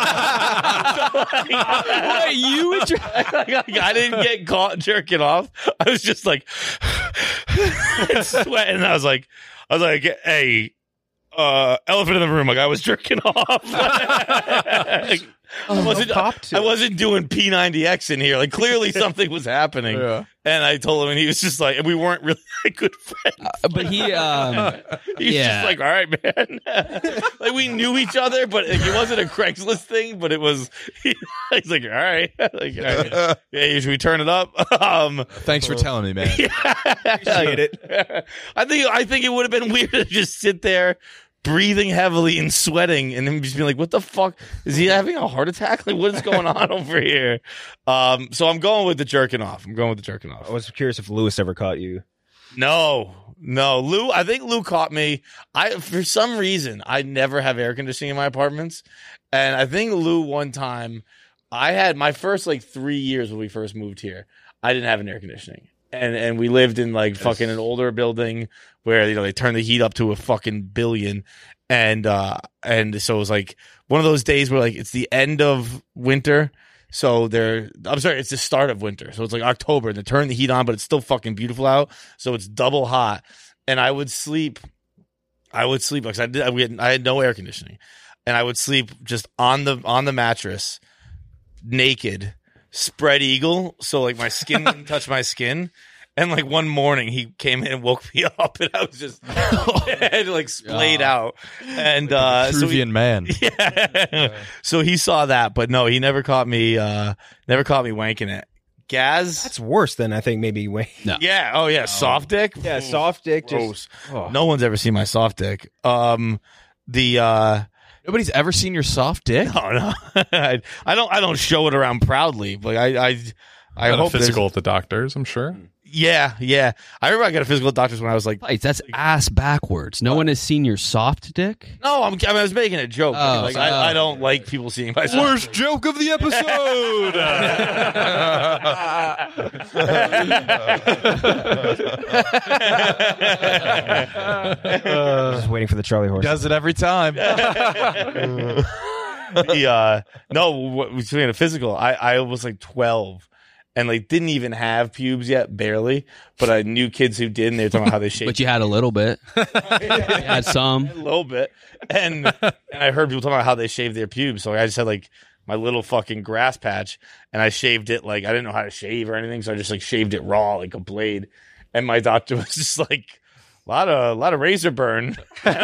[SPEAKER 6] Wait, you I didn't get caught jerking off. I was just like sweating. I was like, I was like, hey, uh, elephant in the room. Like I was jerking off. Like, I wasn't. I wasn't doing P ninety X in here. Like clearly something was happening.
[SPEAKER 4] Yeah.
[SPEAKER 6] And I told him, and he was just like, and we weren't really like good friends.
[SPEAKER 7] Uh, but he, um,
[SPEAKER 6] He's
[SPEAKER 7] yeah.
[SPEAKER 6] just like, all right, man. Like we knew each other, but like, it wasn't a Craigslist thing. But it was. He, he's like, all right, like, all right. Yeah, should we turn it up? Um,
[SPEAKER 4] Thanks for telling me, man.
[SPEAKER 6] Appreciate it. I think I think it would have been weird to just sit there, breathing heavily and sweating, and then just be like, "What the fuck? Is he having a heart attack? Like, what is going on over here?" Um, so I'm going with the jerking off. I'm going with the jerking off.
[SPEAKER 3] I was curious if Lewis ever caught you.
[SPEAKER 6] No, no, Lou. I think Lou caught me. I for some reason I never have air conditioning in my apartments, and I think Lou one time I had my first like three years when we first moved here. I didn't have an air conditioning, and and we lived in like fucking an older building where you know they turned the heat up to a fucking billion, and uh and so it was like one of those days where like it's the end of winter. So they're, I'm sorry, it's the start of winter. So it's like October and they turn the heat on, but it's still fucking beautiful out. So it's double hot. And I would sleep, I would sleep because I did, we had, I had no air conditioning, and I would sleep just on the, on the mattress, naked, spread eagle. So like my skin wouldn't touch my skin. And like one morning he came in and woke me up and I was just dead, like splayed
[SPEAKER 4] Oh.
[SPEAKER 6] out. And uh so he,
[SPEAKER 4] Vitruvian man.
[SPEAKER 6] yeah. So he saw that, but no, he never caught me uh never caught me wanking it. Gaz?
[SPEAKER 3] That's worse than I think maybe Wayne.
[SPEAKER 7] No.
[SPEAKER 6] Yeah, oh yeah, soft dick?
[SPEAKER 3] Yeah, soft dick.
[SPEAKER 6] Gross.
[SPEAKER 3] Just oh.
[SPEAKER 6] No one's ever seen my soft dick. Um the uh
[SPEAKER 4] Nobody's ever seen your soft dick.
[SPEAKER 6] no, no. I, I don't I don't show it around proudly, but I I I
[SPEAKER 10] Got a
[SPEAKER 6] hope there's-
[SPEAKER 10] physical at the doctor's, I'm sure.
[SPEAKER 6] Yeah, yeah. I remember I got a physical doctor's when I was like,
[SPEAKER 7] Fights, that's ass backwards. No one has seen your soft dick.
[SPEAKER 6] no, I'm, I, mean, I was making a joke.
[SPEAKER 7] Oh,
[SPEAKER 6] like,
[SPEAKER 7] so-
[SPEAKER 6] I, I don't like people seeing my soft
[SPEAKER 5] Worst joke of the episode.
[SPEAKER 3] Just waiting for the Charlie horse.
[SPEAKER 4] Does it every time.
[SPEAKER 6] the, uh, no, what, we doing a physical. I, I was like twelve and like didn't even have pubes yet, barely. But I knew kids who did, and they were talking about how they shaved
[SPEAKER 7] But you had a little bit. You had some.
[SPEAKER 6] a little bit. And and I heard people talking about how they shaved their pubes. So I just had like my little fucking grass patch, and I shaved it like I didn't know how to shave or anything, so I just like shaved it raw like a blade. And my doctor was just like, a lot of a lot of razor burn.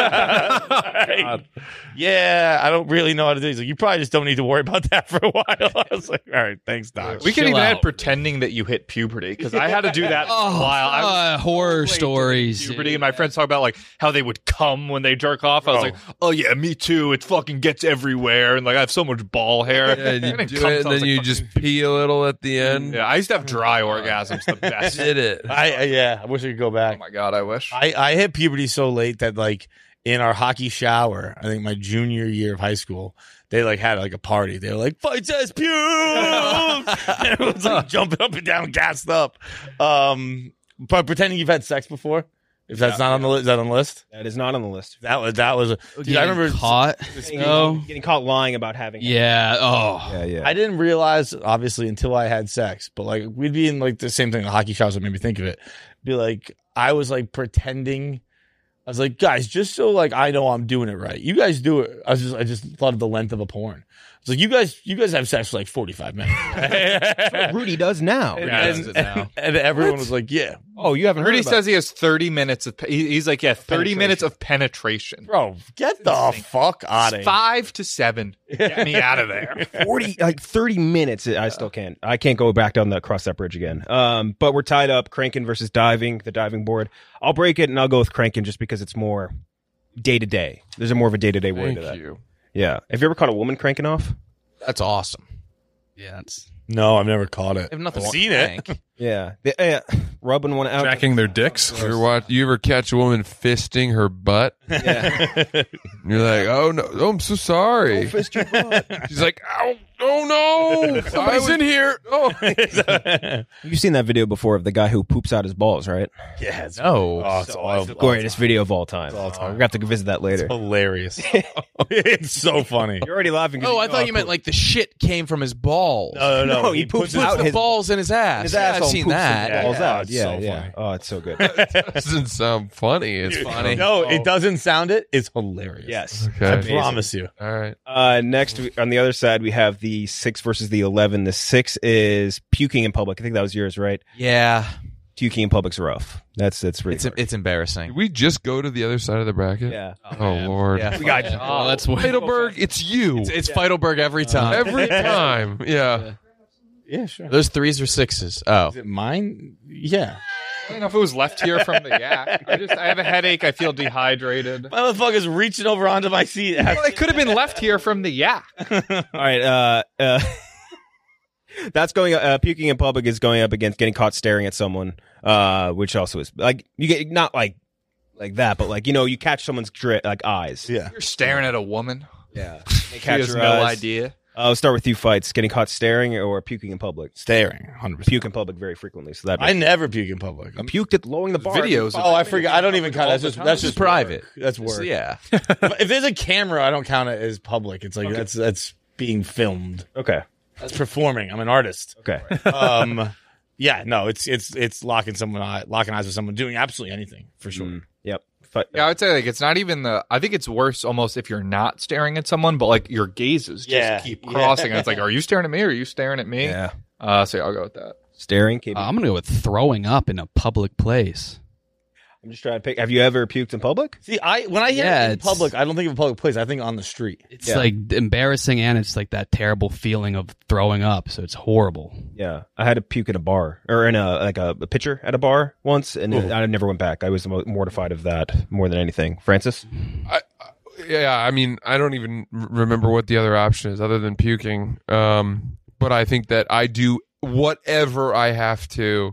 [SPEAKER 6] Like, yeah, I don't really know how to do it. He's like, you probably just don't need to worry about that for a while. I was like, all right, thanks, doc.
[SPEAKER 8] We can
[SPEAKER 7] Chill
[SPEAKER 8] even
[SPEAKER 7] out.
[SPEAKER 8] add pretending that you hit puberty because I had to do that
[SPEAKER 7] Oh,
[SPEAKER 8] while I was
[SPEAKER 7] uh, horror
[SPEAKER 8] late to
[SPEAKER 7] stories.
[SPEAKER 8] puberty, and my friends talk about like how they would come when they jerk off. I was
[SPEAKER 6] Oh.
[SPEAKER 8] like, oh yeah, me too. It fucking gets everywhere, and like I have so much ball hair.
[SPEAKER 5] Yeah, and you
[SPEAKER 8] And it
[SPEAKER 5] do
[SPEAKER 8] comes
[SPEAKER 5] it, and
[SPEAKER 8] out
[SPEAKER 5] then
[SPEAKER 8] like
[SPEAKER 5] you
[SPEAKER 8] fucking-
[SPEAKER 5] just pee a little at the end.
[SPEAKER 8] Yeah, I used to have dry orgasms. The best.
[SPEAKER 5] Did it?
[SPEAKER 6] I, I yeah, I wish I could go
[SPEAKER 8] Oh
[SPEAKER 6] back.
[SPEAKER 8] my god, I wish.
[SPEAKER 6] I, I hit puberty so late that like in our hockey shower, I think my junior year of high school, they like had like a party. They were like, "Fight says pubes!" And everyone's like jumping up and down, gassed up. Um, but pretending you've had sex before, if that's not on the list, is that on the list?
[SPEAKER 3] That is not on the list.
[SPEAKER 6] That was that was. A, dude, I remember
[SPEAKER 7] caught.
[SPEAKER 3] Getting,
[SPEAKER 7] No.
[SPEAKER 3] getting caught lying about having.
[SPEAKER 7] Yeah. Oh.
[SPEAKER 3] Yeah, yeah.
[SPEAKER 6] I didn't realize obviously until I had sex, but like we'd be in like the same thing. The hockey showers that made me think of it. Be like, I was like pretending. I was like, guys, just so like I know I'm doing it right. You guys do it. I was just I just thought of the length of a porn. It's like you guys you guys have sex for like forty-five minutes.
[SPEAKER 3] That's what Rudy does now.
[SPEAKER 6] and,
[SPEAKER 8] Yeah,
[SPEAKER 6] and,
[SPEAKER 8] that's it now.
[SPEAKER 6] and everyone was like, yeah,
[SPEAKER 3] Oh, you haven't heard
[SPEAKER 8] Rudy
[SPEAKER 3] about
[SPEAKER 8] says he has thirty minutes of. he- He's like, yeah, thirty
[SPEAKER 3] Penetration.
[SPEAKER 8] minutes of penetration.
[SPEAKER 6] bro, get the fuck out of here.
[SPEAKER 8] Five to seven. Get me out of there.
[SPEAKER 3] forty like thirty minutes. I still can't. I can't go back down that cross that bridge again. Um, but we're tied up. Cranking versus diving. The diving board. I'll break it and I'll go with cranking just because it's more day to day. There's a more of a day to day word
[SPEAKER 5] Thank
[SPEAKER 3] to that.
[SPEAKER 5] you.
[SPEAKER 3] Yeah. Have you ever caught a woman cranking off?
[SPEAKER 4] That's awesome.
[SPEAKER 7] Yeah. It's,
[SPEAKER 6] No, I've never caught it.
[SPEAKER 4] I have nothing
[SPEAKER 6] I've
[SPEAKER 4] to
[SPEAKER 6] seen it.
[SPEAKER 4] thank.
[SPEAKER 3] Yeah. They, uh, rubbing one out.
[SPEAKER 10] Jacking their dicks.
[SPEAKER 5] You ever, watch, you ever catch a woman fisting her butt?
[SPEAKER 3] Yeah.
[SPEAKER 5] And you're like, oh no, oh, I'm so sorry.
[SPEAKER 3] Fist your butt.
[SPEAKER 5] She's like, oh, oh no, somebody's in here. Oh,
[SPEAKER 3] You've seen that video before of the guy who poops out his balls, right?
[SPEAKER 6] Yeah, it's,
[SPEAKER 4] No.
[SPEAKER 6] oh, it's all,
[SPEAKER 3] Greatest video of all time.
[SPEAKER 6] all time.
[SPEAKER 3] We're going to have to visit that later.
[SPEAKER 6] hilarious. It's so funny.
[SPEAKER 3] You're already laughing. 'cause
[SPEAKER 4] Oh,
[SPEAKER 3] you
[SPEAKER 4] I
[SPEAKER 3] know
[SPEAKER 4] thought
[SPEAKER 3] I
[SPEAKER 4] you meant
[SPEAKER 3] poop.
[SPEAKER 4] like the shit came from his balls.
[SPEAKER 6] No, no, no.
[SPEAKER 3] No, he poops
[SPEAKER 6] puts
[SPEAKER 3] out
[SPEAKER 4] Puts the
[SPEAKER 3] his-
[SPEAKER 4] balls in his ass.
[SPEAKER 3] his
[SPEAKER 4] Yeah,
[SPEAKER 3] asshole
[SPEAKER 4] I've seen
[SPEAKER 3] poops
[SPEAKER 4] that.
[SPEAKER 3] his balls
[SPEAKER 6] Yeah,
[SPEAKER 3] out.
[SPEAKER 6] it's
[SPEAKER 3] Yeah,
[SPEAKER 6] so
[SPEAKER 3] yeah.
[SPEAKER 6] funny.
[SPEAKER 3] Oh, it's so good.
[SPEAKER 5] doesn't sound funny. It's
[SPEAKER 4] funny.
[SPEAKER 6] No, it doesn't sound it. It's hilarious.
[SPEAKER 3] Yes.
[SPEAKER 6] I
[SPEAKER 5] Okay.
[SPEAKER 6] promise you.
[SPEAKER 5] All right.
[SPEAKER 3] Uh, next, we- on the other side, we have the six versus the eleven. The six is puking in public. I think that was yours, right?
[SPEAKER 4] Yeah,
[SPEAKER 3] Puking in public's rough. That's that's really
[SPEAKER 4] it's
[SPEAKER 3] hard.
[SPEAKER 4] it's
[SPEAKER 5] Did
[SPEAKER 4] embarrassing.
[SPEAKER 5] we just go to the other side of the bracket?
[SPEAKER 3] yeah.
[SPEAKER 5] Oh, Lord.
[SPEAKER 4] Yeah,
[SPEAKER 3] We got
[SPEAKER 7] oh, that's what.
[SPEAKER 5] Heidelberg, it's you.
[SPEAKER 4] It's, it's Feidelberg every time.
[SPEAKER 5] Every time. Yeah.
[SPEAKER 6] Yeah, sure.
[SPEAKER 4] Those threes or sixes. Oh,
[SPEAKER 6] Is it mine? Yeah.
[SPEAKER 8] I don't know if it was left here from the yak. I just I have a headache. I feel dehydrated.
[SPEAKER 6] Motherfucker's reaching over onto my seat.
[SPEAKER 8] Well, it could have been left here from the yak.
[SPEAKER 3] All right. Uh, uh, that's going. Uh, puking in public is going up against getting caught staring at someone. Uh, which also is like you get not like like that, but like you know you catch someone's dri- like eyes.
[SPEAKER 6] Yeah.
[SPEAKER 8] You're staring at a woman.
[SPEAKER 3] Yeah. They
[SPEAKER 8] She
[SPEAKER 3] catch
[SPEAKER 8] has
[SPEAKER 3] your
[SPEAKER 8] no
[SPEAKER 3] eyes.
[SPEAKER 8] idea.
[SPEAKER 3] Uh, I'll start with you fights. Getting caught staring or puking in public.
[SPEAKER 6] Staring. one hundred percent.
[SPEAKER 3] Puke in public very frequently. So that
[SPEAKER 6] I never puke in public.
[SPEAKER 3] I puked at lowering the bar.
[SPEAKER 8] Videos.
[SPEAKER 6] Oh, I forgot. I don't even count. That's just that's just
[SPEAKER 4] private.
[SPEAKER 6] work. That's work.
[SPEAKER 4] yeah.
[SPEAKER 6] If there's a camera, I don't count it as public. It's like that's that's being filmed.
[SPEAKER 3] Okay.
[SPEAKER 6] That's performing. I'm an artist.
[SPEAKER 3] Okay.
[SPEAKER 6] Um, yeah, no, it's it's it's locking someone eye, locking eyes with someone, doing absolutely anything for sure.
[SPEAKER 3] Mm, yep. Fi-
[SPEAKER 8] Yeah, I would say like it's not even the. I think it's worse almost if you're not staring at someone, but like your gazes just
[SPEAKER 6] Yeah.
[SPEAKER 8] keep
[SPEAKER 6] Yeah.
[SPEAKER 8] crossing. And it's like, are you staring at me or are you staring at me?
[SPEAKER 3] Yeah.
[SPEAKER 8] Uh, so yeah, I'll go with that.
[SPEAKER 3] Staring. K B.
[SPEAKER 7] Uh, I'm gonna go with throwing up in a public place.
[SPEAKER 3] I'm just trying to pick. Have you ever puked in public?
[SPEAKER 6] See, I when I hear
[SPEAKER 7] Yeah,
[SPEAKER 6] it in
[SPEAKER 7] it's-
[SPEAKER 6] public, I don't think of a public place. I think on the street.
[SPEAKER 7] It's
[SPEAKER 3] Yeah.
[SPEAKER 7] like embarrassing and it's like that terrible feeling of throwing up. So it's horrible.
[SPEAKER 3] Yeah, I had to puke in a bar or in a like a, a pitcher at a bar once, and
[SPEAKER 6] Ooh.
[SPEAKER 3] I never went back. I was mo- mortified of that more than anything. Francis,
[SPEAKER 5] I, I- yeah, I mean, I don't even r- remember what the other option is other than puking. Um, but I think that I do whatever I have to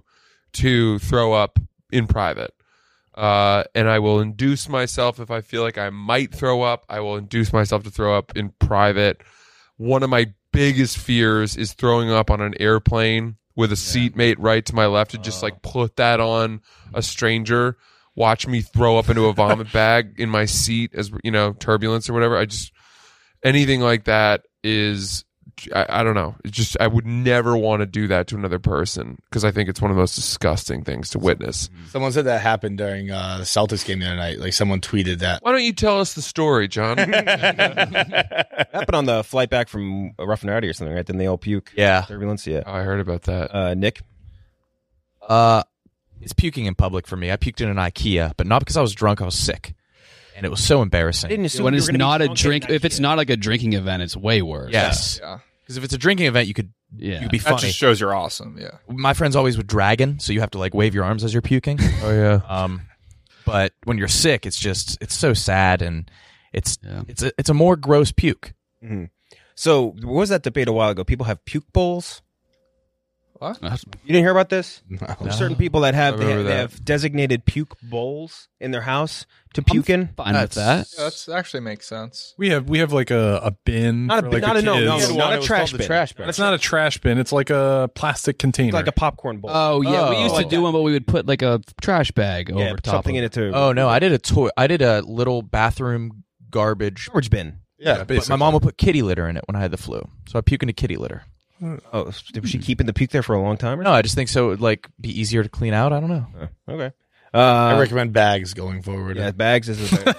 [SPEAKER 5] to throw up in private. Uh, and I will induce myself if I feel like I might throw up. I will induce myself to throw up in private. One of my biggest fears is throwing up on an airplane with a seatmate right to my left and just like put that on a stranger. Watch me throw up into a vomit bag in my seat as, you know, turbulence or whatever. I just, anything like that is, I, I don't know. It's just, I would never want to do that to another person because I think it's one of the most disgusting things to witness.
[SPEAKER 6] Someone said that happened during uh, the Celtics game the other night. Like someone tweeted that.
[SPEAKER 5] Why don't you tell us the story, John?
[SPEAKER 3] Happened on the flight back from Rough and Rowdy or something, right? Then they all puke.
[SPEAKER 4] Yeah.
[SPEAKER 3] Turbulence, yeah.
[SPEAKER 5] Oh, I heard about that.
[SPEAKER 3] Uh, Nick?
[SPEAKER 4] Uh, it's puking in public for me. I puked in an IKEA, but not because I was drunk. I was sick. And it was so embarrassing.
[SPEAKER 3] I didn't assume
[SPEAKER 7] When
[SPEAKER 3] you were
[SPEAKER 7] it's
[SPEAKER 3] gonna be
[SPEAKER 7] not a
[SPEAKER 3] drunk
[SPEAKER 7] drink,
[SPEAKER 3] at an
[SPEAKER 7] if it's
[SPEAKER 3] IKEA.
[SPEAKER 7] not like a drinking event, it's way worse.
[SPEAKER 4] Yes.
[SPEAKER 8] Yeah.
[SPEAKER 4] Because if it's a drinking event, you could
[SPEAKER 7] Yeah.
[SPEAKER 4] you could be
[SPEAKER 8] That
[SPEAKER 4] funny.
[SPEAKER 8] just shows you're awesome. Yeah.
[SPEAKER 4] My friends always would dragon, so you have to like wave your arms as you're puking.
[SPEAKER 5] Oh, yeah.
[SPEAKER 4] Um, but when you're sick, it's just it's so sad, and it's
[SPEAKER 7] Yeah.
[SPEAKER 4] it's a, it's a more gross puke.
[SPEAKER 3] Mm-hmm. So, what was that debate a while ago? People have puke bowls.
[SPEAKER 8] What?
[SPEAKER 3] You didn't hear about this?
[SPEAKER 6] No.
[SPEAKER 3] There's certain people that have
[SPEAKER 5] I
[SPEAKER 3] they,
[SPEAKER 5] remember
[SPEAKER 3] they
[SPEAKER 5] that.
[SPEAKER 3] have designated puke bowls in their house to puke in.
[SPEAKER 7] Fine with that.
[SPEAKER 8] Yeah, that's actually makes sense.
[SPEAKER 10] We have we have like a, a bin.
[SPEAKER 3] Not a
[SPEAKER 10] for,
[SPEAKER 3] bin-
[SPEAKER 10] like,
[SPEAKER 3] not
[SPEAKER 10] the
[SPEAKER 3] a- no, no,
[SPEAKER 10] kids.
[SPEAKER 3] no, not a
[SPEAKER 6] It was
[SPEAKER 3] trash
[SPEAKER 6] called the
[SPEAKER 3] bin.
[SPEAKER 6] trash bin.
[SPEAKER 10] It's not a trash bin. It's like a plastic container.
[SPEAKER 3] It's like a popcorn bowl.
[SPEAKER 7] Oh yeah, we
[SPEAKER 4] Oh.
[SPEAKER 7] used to
[SPEAKER 3] Like
[SPEAKER 7] do
[SPEAKER 3] that.
[SPEAKER 7] one, but we would put like a trash bag
[SPEAKER 3] yeah,
[SPEAKER 7] over
[SPEAKER 3] put
[SPEAKER 7] top
[SPEAKER 3] something
[SPEAKER 7] of
[SPEAKER 3] in
[SPEAKER 7] it.
[SPEAKER 3] it too.
[SPEAKER 4] Oh no, I did a toy. I did a little bathroom garbage.
[SPEAKER 3] Storage bin.
[SPEAKER 6] Yeah,
[SPEAKER 4] But my mom would put kitty litter in it when I had the flu, so I puke into kitty litter.
[SPEAKER 3] Oh, was she keeping the puke there for a long time? Or
[SPEAKER 4] No, I just think so. It would like be easier to clean out. I don't know.
[SPEAKER 3] something? Oh, okay. Uh,
[SPEAKER 6] I recommend bags going forward.
[SPEAKER 3] yeah, bags is a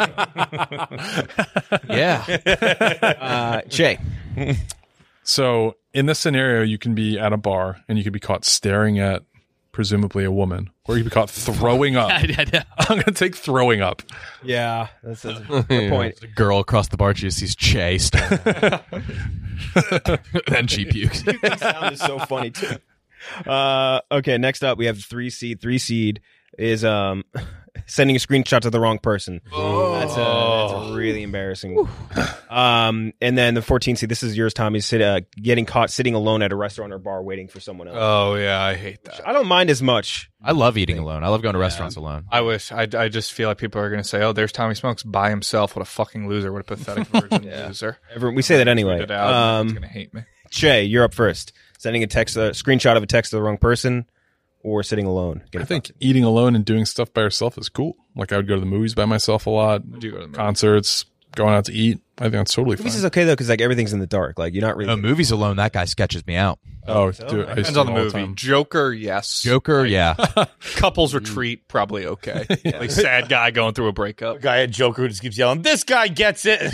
[SPEAKER 4] Yeah.
[SPEAKER 3] uh, Jay.
[SPEAKER 10] So in this scenario, you can be at a bar and you could be caught staring at presumably a woman, or you could be caught throwing up. I'm gonna take throwing up.
[SPEAKER 3] Yeah, that's, that's a good point.
[SPEAKER 4] The girl across the bar, she just sees Che staring at her. Then she pukes.
[SPEAKER 3] That sound is so funny too. Uh, okay, next up we have three seed. Three seed is um sending a screenshot to the wrong person. Oh. That's a, that's a really embarrassing. Um, and then the fourteen seed. This is yours, Tommy. Sit, uh, getting caught sitting alone at a restaurant or bar waiting for someone else.
[SPEAKER 8] Oh yeah, I hate that.
[SPEAKER 3] I don't mind as much.
[SPEAKER 4] I love eating alone. I love going to restaurants alone.
[SPEAKER 8] I wish. I, I just feel like people are going to say, "Oh, there's Tommy Smokes by himself. What a fucking loser! What a pathetic virgin loser."
[SPEAKER 3] Everyone, we say that anyway.
[SPEAKER 8] Tweet it out, and everyone's
[SPEAKER 3] Um,
[SPEAKER 8] going to hate me.
[SPEAKER 3] Jay, you're up first. Sending a text, a screenshot of a text to the wrong person, or sitting alone.
[SPEAKER 10] I think eating alone and doing stuff by yourself is cool. Like I would go to the movies by myself a lot,
[SPEAKER 8] I do go to the movies.
[SPEAKER 10] concerts, going out to eat. I think that's totally fine.
[SPEAKER 3] Movies is okay though because like everything's in the dark. Like you're not really.
[SPEAKER 4] No, movies alone, that guy sketches me out.
[SPEAKER 10] Oh,
[SPEAKER 3] so?
[SPEAKER 10] dude, I used
[SPEAKER 8] Depends
[SPEAKER 10] to
[SPEAKER 8] on the
[SPEAKER 10] all
[SPEAKER 8] movie.
[SPEAKER 10] time.
[SPEAKER 8] Joker, yes.
[SPEAKER 4] Joker, yeah.
[SPEAKER 8] Couples retreat, probably okay. Like sad guy going through a breakup.
[SPEAKER 6] guy at Joker who just keeps yelling, "This guy gets it."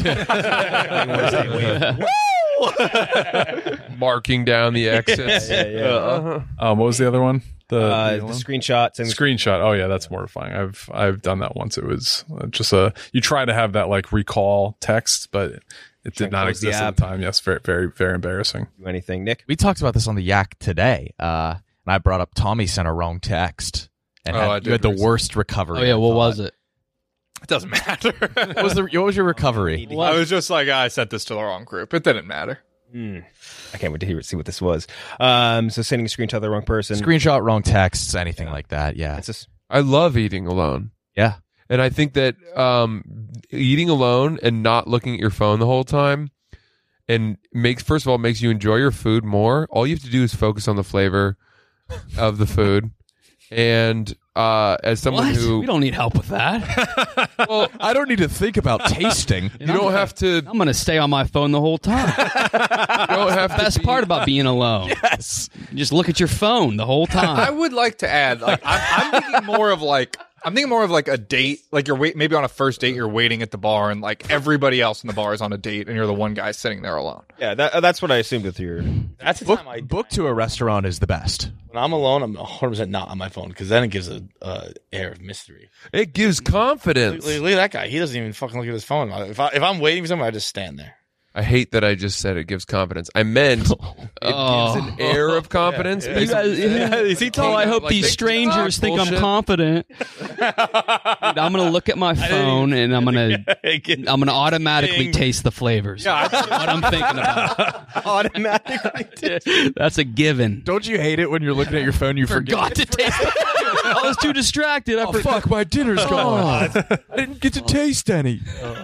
[SPEAKER 5] Marking down the exits.
[SPEAKER 3] Yeah, yeah.
[SPEAKER 10] Um, what was the other one? The,
[SPEAKER 3] Uh,
[SPEAKER 10] the
[SPEAKER 3] the
[SPEAKER 10] one?
[SPEAKER 3] screenshots and
[SPEAKER 10] screenshot. Oh yeah, that's mortifying. I've I've done that once. It was uh, just a you try to have that like recall text, but it
[SPEAKER 3] Try
[SPEAKER 10] did
[SPEAKER 3] and
[SPEAKER 10] not
[SPEAKER 3] close the
[SPEAKER 10] exist at
[SPEAKER 3] app.
[SPEAKER 10] the time. Yes, very very very embarrassing.
[SPEAKER 3] do anything, Nick.
[SPEAKER 4] We talked about this on the Yak today, uh, and I brought up Tommy sent a wrong text, and
[SPEAKER 8] Oh,
[SPEAKER 4] had,
[SPEAKER 8] I
[SPEAKER 4] you
[SPEAKER 8] did
[SPEAKER 4] had the
[SPEAKER 8] recently.
[SPEAKER 4] worst recovery.
[SPEAKER 7] Oh yeah,
[SPEAKER 4] I
[SPEAKER 7] what
[SPEAKER 4] thought.
[SPEAKER 7] was it?
[SPEAKER 8] It doesn't matter.
[SPEAKER 4] What was the what was your recovery?
[SPEAKER 8] I was just like, I sent this to the wrong group. It didn't matter.
[SPEAKER 3] Hmm. I can't wait to hear see what this was. Um, so sending a screenshot to the wrong person.
[SPEAKER 4] Screenshot, wrong texts, anything like that. Yeah,
[SPEAKER 3] It's just
[SPEAKER 5] I love eating alone.
[SPEAKER 4] yeah.
[SPEAKER 5] And I think that um, eating alone and not looking at your phone the whole time and makes first of all makes you enjoy your food more. All you have to do is focus on the flavor of the food. And uh, as someone
[SPEAKER 7] What?
[SPEAKER 5] who
[SPEAKER 7] We don't need help with that.
[SPEAKER 5] well,
[SPEAKER 4] I don't need to think about tasting.
[SPEAKER 5] you don't have to
[SPEAKER 7] I'm gonna stay on my phone the whole time.
[SPEAKER 5] you don't have to
[SPEAKER 7] Best
[SPEAKER 5] be-
[SPEAKER 7] part about being alone.
[SPEAKER 4] Yes.
[SPEAKER 7] Just look at your phone the whole
[SPEAKER 8] I
[SPEAKER 7] time.
[SPEAKER 8] would like to add, like, I'm, I'm thinking more of like, I'm thinking more of like a date. Like you're wait, maybe on a first date, you're waiting at the bar, and like everybody else in the bar is on a date, and you're the one guy sitting there alone.
[SPEAKER 3] yeah. That, that's what I assumed with your.
[SPEAKER 6] That's the
[SPEAKER 4] Book,
[SPEAKER 6] time I
[SPEAKER 4] book to a restaurant is the best.
[SPEAKER 6] when I'm alone, I'm one hundred percent not on my phone because then it gives a uh, air of mystery.
[SPEAKER 5] It gives
[SPEAKER 6] Look,
[SPEAKER 5] confidence.
[SPEAKER 6] look- look at that guy. He doesn't even fucking look at his phone. If, I, if I'm waiting for someone, I just stand there.
[SPEAKER 5] I hate that I just said it gives confidence. I meant it
[SPEAKER 7] Oh.
[SPEAKER 5] gives an air of confidence.
[SPEAKER 7] You guys,
[SPEAKER 8] Is he
[SPEAKER 7] oh, I hope
[SPEAKER 5] like
[SPEAKER 7] these
[SPEAKER 5] the
[SPEAKER 7] strangers
[SPEAKER 5] TikTok
[SPEAKER 7] think I'm
[SPEAKER 5] bullshit?
[SPEAKER 7] confident. Dude, I'm gonna look at my phone and I'm gonna I'm gonna automatically taste the flavors. That's what I'm thinking about.
[SPEAKER 3] Automatically.
[SPEAKER 7] That's a given.
[SPEAKER 4] Don't you hate it when you're looking at your phone? You
[SPEAKER 7] Forgot to taste. I was too distracted. I
[SPEAKER 4] Oh
[SPEAKER 7] forgot.
[SPEAKER 4] fuck! My dinner's gone. I didn't get to taste any.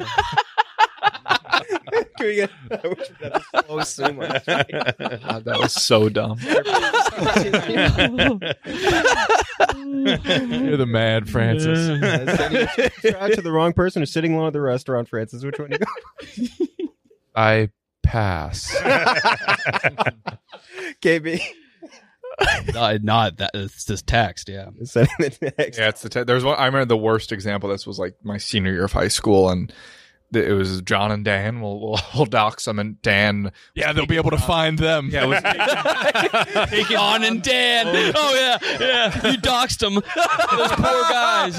[SPEAKER 3] Can we get slow sumo?
[SPEAKER 8] God, that was so dumb.
[SPEAKER 4] You're the mad Francis.
[SPEAKER 3] Subscribe to the wrong person or sitting alone at the restaurant, Francis. Which one you go?
[SPEAKER 5] I pass.
[SPEAKER 3] K B.
[SPEAKER 7] No, not that. It's just text. Yeah.
[SPEAKER 3] Sending the text.
[SPEAKER 8] Yeah, it's the te- there's one. I remember the worst example. This was like my senior year of high school, and th- it was John and Dan. We'll we'll, we'll dox them, and Dan.
[SPEAKER 4] Yeah, they'll be able to find them.
[SPEAKER 8] Yeah, was,
[SPEAKER 7] John and Dan. Oh yeah, yeah. You doxed them. Those poor guys.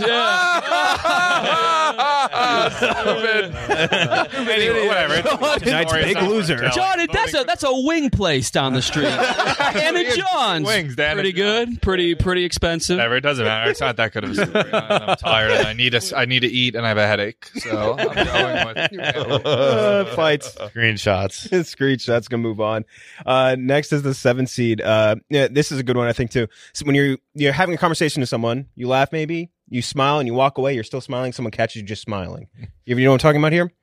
[SPEAKER 7] Yeah.
[SPEAKER 8] anyway, whatever.
[SPEAKER 3] Tonight's big loser.
[SPEAKER 7] John, it, that's a that's a wing place down the street. Anna John's.
[SPEAKER 8] Wings, Dan
[SPEAKER 7] Pretty
[SPEAKER 8] and
[SPEAKER 7] good. Pretty pretty expensive.
[SPEAKER 8] Whatever, it doesn't matter. It's not that good of a story. I- I'm tired and I need a, I need to eat and I have a headache. So I'm going with
[SPEAKER 3] Uh, fights.
[SPEAKER 6] Screenshots.
[SPEAKER 3] Screenshots. Gonna move on. Uh, next is the seven seed. Uh, yeah, this is a good one, I think, too. So when you're you're having a conversation with someone, you laugh, maybe you smile, and you walk away. You're still smiling. Someone catches you just smiling. You know what I'm talking about here?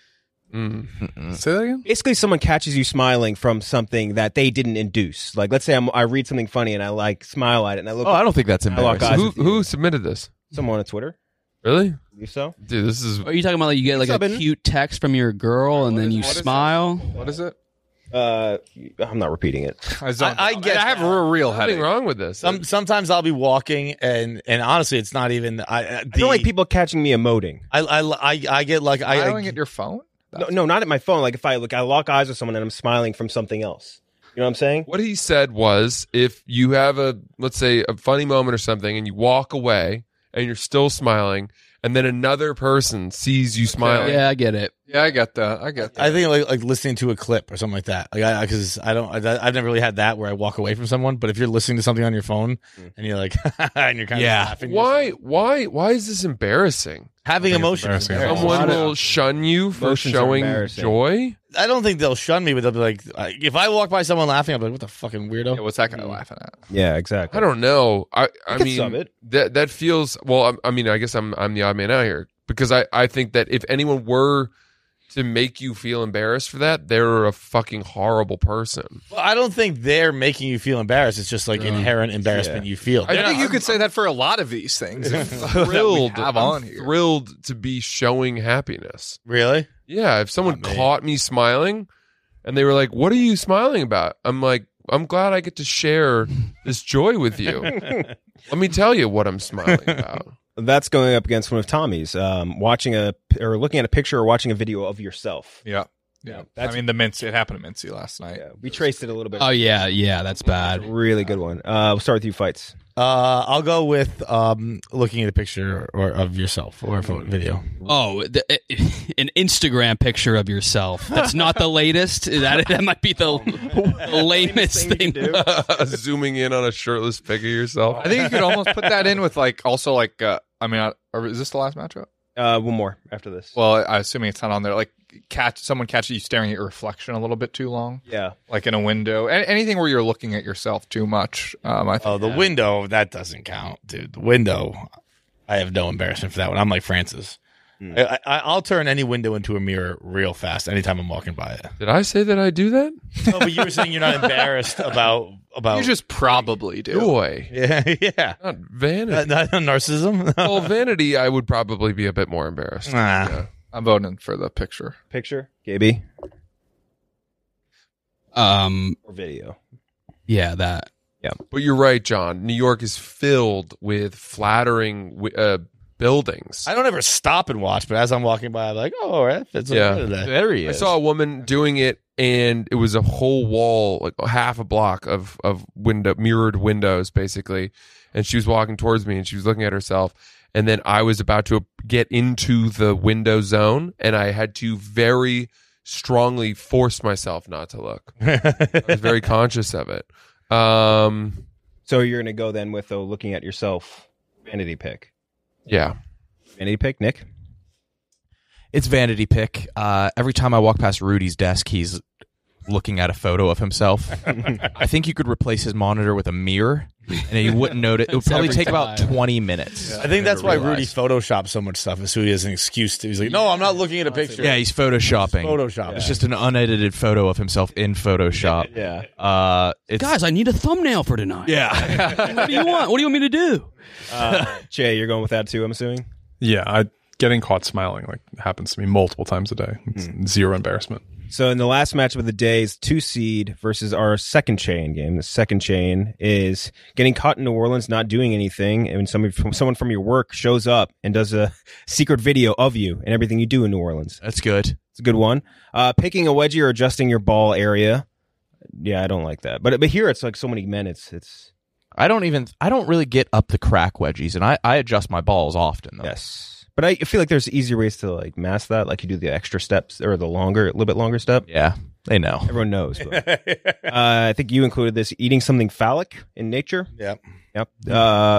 [SPEAKER 5] Mm.
[SPEAKER 8] Say that again.
[SPEAKER 3] Basically, someone catches you smiling from something that they didn't induce. Like, let's say I'm, I read something funny and I like smile at it, and I look.
[SPEAKER 4] Oh, I don't think that's
[SPEAKER 3] I lock
[SPEAKER 4] embarrassing.
[SPEAKER 3] eyes
[SPEAKER 5] Who
[SPEAKER 3] with you.
[SPEAKER 5] who submitted this?
[SPEAKER 3] Someone on Twitter.
[SPEAKER 5] Really?
[SPEAKER 3] I believe so.
[SPEAKER 5] Dude, this is
[SPEAKER 7] Are you talking about like you get like
[SPEAKER 3] What's
[SPEAKER 7] a
[SPEAKER 3] up, Ben?
[SPEAKER 7] cute text from your girl and then you
[SPEAKER 8] what is it?
[SPEAKER 7] smile?
[SPEAKER 8] What is it?
[SPEAKER 3] Uh, I'm not repeating it.
[SPEAKER 8] I, zoned
[SPEAKER 6] I
[SPEAKER 8] out.
[SPEAKER 6] get
[SPEAKER 8] I have
[SPEAKER 6] that.
[SPEAKER 8] a real
[SPEAKER 5] nothing
[SPEAKER 8] headache.
[SPEAKER 5] wrong with this.
[SPEAKER 6] Some sometimes I'll be walking and and honestly, it's not even. I uh, the,
[SPEAKER 3] I don't like people catching me emoting.
[SPEAKER 6] I I I, I get like I, I
[SPEAKER 8] Smiling at your phone?
[SPEAKER 3] No, no, not at my phone. Like if I look, I lock eyes with someone and I'm smiling from something else. You know what I'm saying?
[SPEAKER 5] What he said was, if you have a, let's say, a funny moment or something, and you walk away and you're still smiling, and then another person sees you smiling.
[SPEAKER 7] Yeah, I get it.
[SPEAKER 8] Yeah, I get that. I get that.
[SPEAKER 6] I think like like listening to a clip or something like that. Like I because I, I don't I, I've never really had that where I walk away from someone. But if you're listening to something on your phone and you're like and you're kind
[SPEAKER 4] Yeah.
[SPEAKER 6] of laughing,
[SPEAKER 5] Why? Why? Why is this embarrassing?
[SPEAKER 6] having
[SPEAKER 10] I think it's
[SPEAKER 6] emotions? is
[SPEAKER 10] embarrassing.
[SPEAKER 6] embarrassing.
[SPEAKER 5] Someone
[SPEAKER 3] lot of-
[SPEAKER 5] will shun you for
[SPEAKER 3] Emotions are
[SPEAKER 5] showing
[SPEAKER 3] embarrassing.
[SPEAKER 5] joy.
[SPEAKER 6] I don't think they'll shun me, but they'll be like, if I walk by someone laughing, I'll be like, what the fucking weirdo?
[SPEAKER 8] Yeah, what's that guy laughing at?
[SPEAKER 3] Yeah, exactly.
[SPEAKER 5] I don't know. I I
[SPEAKER 3] could
[SPEAKER 5] mean
[SPEAKER 3] sub it.
[SPEAKER 5] that that feels well. I, I mean, I guess I'm I'm the odd man out here because I I think that if anyone were to make you feel embarrassed for that, they're a fucking horrible person.
[SPEAKER 6] Well, I don't think they're making you feel embarrassed. It's just like inherent embarrassment
[SPEAKER 3] Yeah.
[SPEAKER 6] you feel.
[SPEAKER 8] I think you could say that for a lot of these things.
[SPEAKER 5] Thrilled,
[SPEAKER 8] that we have
[SPEAKER 5] I'm
[SPEAKER 8] on here.
[SPEAKER 5] thrilled to be showing happiness.
[SPEAKER 6] Really?
[SPEAKER 5] Yeah, if someone
[SPEAKER 6] Not me.
[SPEAKER 5] caught me smiling and they were like, "What are you smiling about?" I'm like, "I'm glad I get to share this joy with you." Let me tell you what I'm smiling about.
[SPEAKER 3] That's going up against one of Tommy's. Um, watching a or looking at a picture or watching a video of yourself.
[SPEAKER 8] Yeah. Yeah.
[SPEAKER 3] That's-
[SPEAKER 8] I mean, the Mincy, it happened to Mincy last night.
[SPEAKER 3] Yeah, we traced it a little bit.
[SPEAKER 7] Oh yeah, yeah, that's bad.
[SPEAKER 3] Really good one. Uh, we'll start with you, fights.
[SPEAKER 6] Uh, I'll go with um, looking at a picture or of yourself or a photo, video.
[SPEAKER 7] Oh, the, an Instagram picture of yourself. That's not the latest. That that might be the, the lamest thing.
[SPEAKER 5] Zooming in on a shirtless pic of yourself.
[SPEAKER 8] I think you could almost put that in with like also like uh, I mean, uh, is this the last matchup?
[SPEAKER 3] Uh, one more after this.
[SPEAKER 8] Well, I assuming it's not on there. Like catch someone catches you staring at your reflection a little bit too long,
[SPEAKER 3] Yeah.
[SPEAKER 8] like in a window. A- anything where you're looking at yourself too much. Um, I think.
[SPEAKER 6] Oh, the window, that doesn't count, dude. The window, I have no embarrassment for that one. I'm like Francis. I, I, I'll turn any window into a mirror real fast anytime I'm walking by it.
[SPEAKER 5] Did I say that I do that?
[SPEAKER 6] No, but you were saying you're not embarrassed about about
[SPEAKER 8] You just probably do.
[SPEAKER 5] Joy,
[SPEAKER 6] yeah yeah
[SPEAKER 5] not vanity.
[SPEAKER 6] not, not narcissism.
[SPEAKER 5] Well, vanity, I would probably be a bit more embarrassed.
[SPEAKER 6] Nah.
[SPEAKER 5] Yeah.
[SPEAKER 8] I'm voting for the picture.
[SPEAKER 3] Picture, K B,
[SPEAKER 7] Um,
[SPEAKER 3] or video.
[SPEAKER 7] yeah, that.
[SPEAKER 5] But you're right, John. New York is filled with flattering wi- uh, buildings.
[SPEAKER 6] I don't ever stop and watch, but as I'm walking by, I'm like, oh, all right, that's
[SPEAKER 5] Yeah.
[SPEAKER 6] today.
[SPEAKER 4] There he
[SPEAKER 5] I
[SPEAKER 4] is.
[SPEAKER 5] saw a woman doing it, and it was a whole wall, like half a block of of window mirrored windows, basically. And she was walking towards me, and she was looking at herself. And then I was about to get into the window zone, and I had to very strongly forced myself not to look. I was very conscious of it. Um,
[SPEAKER 3] So you're going to go then with, though, looking at yourself, vanity pick.
[SPEAKER 5] yeah.
[SPEAKER 3] Vanity pick, Nick?
[SPEAKER 4] It's vanity pick. Uh, every time I walk past Rudy's desk, he's looking at a photo of himself. I think you could replace his monitor with a mirror, and he wouldn't notice. It would probably
[SPEAKER 7] every
[SPEAKER 4] take about
[SPEAKER 7] time.
[SPEAKER 4] twenty minutes.
[SPEAKER 6] I think that's why
[SPEAKER 4] realize.
[SPEAKER 6] Rudy photoshops so much stuff, is so he has an excuse to. He's like, no, I'm not looking at a picture.
[SPEAKER 4] Yeah, he's photoshopping.
[SPEAKER 6] Photoshop.
[SPEAKER 4] It's just an unedited photo of himself in Photoshop.
[SPEAKER 3] Yeah.
[SPEAKER 4] Uh, it's,
[SPEAKER 7] Guys, I need a thumbnail for tonight.
[SPEAKER 4] yeah.
[SPEAKER 7] What do you want? What do you want me to do?
[SPEAKER 3] Uh, Jay, you're going with that too, I'm assuming?
[SPEAKER 10] Yeah, I getting caught smiling like happens to me multiple times a day. It's zero embarrassment.
[SPEAKER 3] So in the last matchup of the day is two seed versus our second chain game. The second chain is getting caught in New Orleans not doing anything, and somebody from someone from your work shows up and does a secret video of you and everything you do in New Orleans.
[SPEAKER 4] That's good.
[SPEAKER 3] It's a good one. Uh, picking a wedgie or adjusting your ball area. Yeah, I don't like that. But but here it's like so many men. It's it's
[SPEAKER 4] I don't even. I don't really get up the crack wedgies, and I, I adjust my balls often. Though.
[SPEAKER 3] yes. But I feel like there's easier ways to like mask that, like you do the extra steps or the longer, a little bit longer step.
[SPEAKER 4] Yeah, they know.
[SPEAKER 3] Everyone knows. But, uh, I think you included this: eating something phallic in nature.
[SPEAKER 6] Yep.
[SPEAKER 3] Yep. Uh,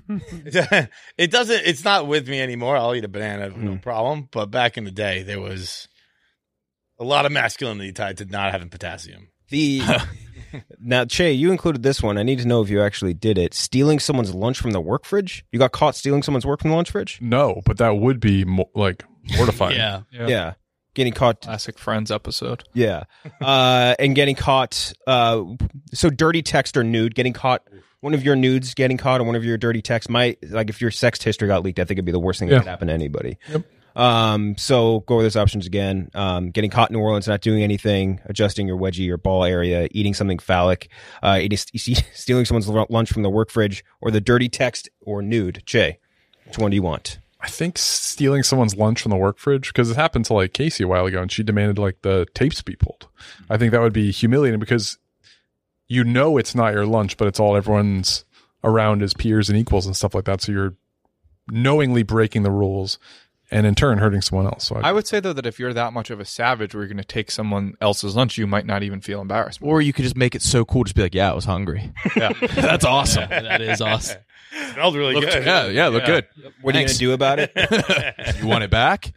[SPEAKER 6] It doesn't. It's not with me anymore. I'll eat a banana, no problem. But back in the day, there was a lot of masculinity tied to not having potassium.
[SPEAKER 3] the now, Che, you included this one. I need to know if you actually did it. Stealing someone's lunch from the work fridge. You got caught stealing someone's work from the lunch fridge.
[SPEAKER 10] No, but that would be mo- like mortifying.
[SPEAKER 7] Yeah.
[SPEAKER 8] Yeah.
[SPEAKER 3] Yeah. Getting caught.
[SPEAKER 8] Classic Friends episode.
[SPEAKER 3] Yeah. Uh, and getting caught. Uh, so dirty text or nude. Getting caught. One of your nudes getting caught, or one of your dirty texts might, like, if your sex history got leaked, I think it'd be the worst thing
[SPEAKER 10] Yeah.
[SPEAKER 3] that could happen to anybody.
[SPEAKER 10] Yep.
[SPEAKER 3] Um, so go over those options again. Um, getting caught in New Orleans, not doing anything, adjusting your wedgie or ball area, eating something phallic, uh, eating, stealing someone's lunch from the work fridge, or the dirty text or nude. Che, which one do you want?
[SPEAKER 10] I think stealing someone's lunch from the work fridge, because it happened to like Casey a while ago, and she demanded like the tapes be pulled. I think that would be humiliating because you know it's not your lunch, but it's all everyone's around as peers and equals and stuff like that. So you're knowingly breaking the rules, and in turn hurting someone else. So I,
[SPEAKER 8] I would say, though, that if you're that much of a savage where you're going to take someone else's lunch, you might not even feel embarrassed.
[SPEAKER 4] Or you could just make it so cool, just be like, "Yeah, I was hungry."
[SPEAKER 8] Yeah.
[SPEAKER 4] That's awesome.
[SPEAKER 7] That is awesome.
[SPEAKER 6] Smelled really
[SPEAKER 4] Looked-
[SPEAKER 6] good.
[SPEAKER 4] yeah, yeah, look good.
[SPEAKER 3] What are you going to do about it?
[SPEAKER 4] You want it back?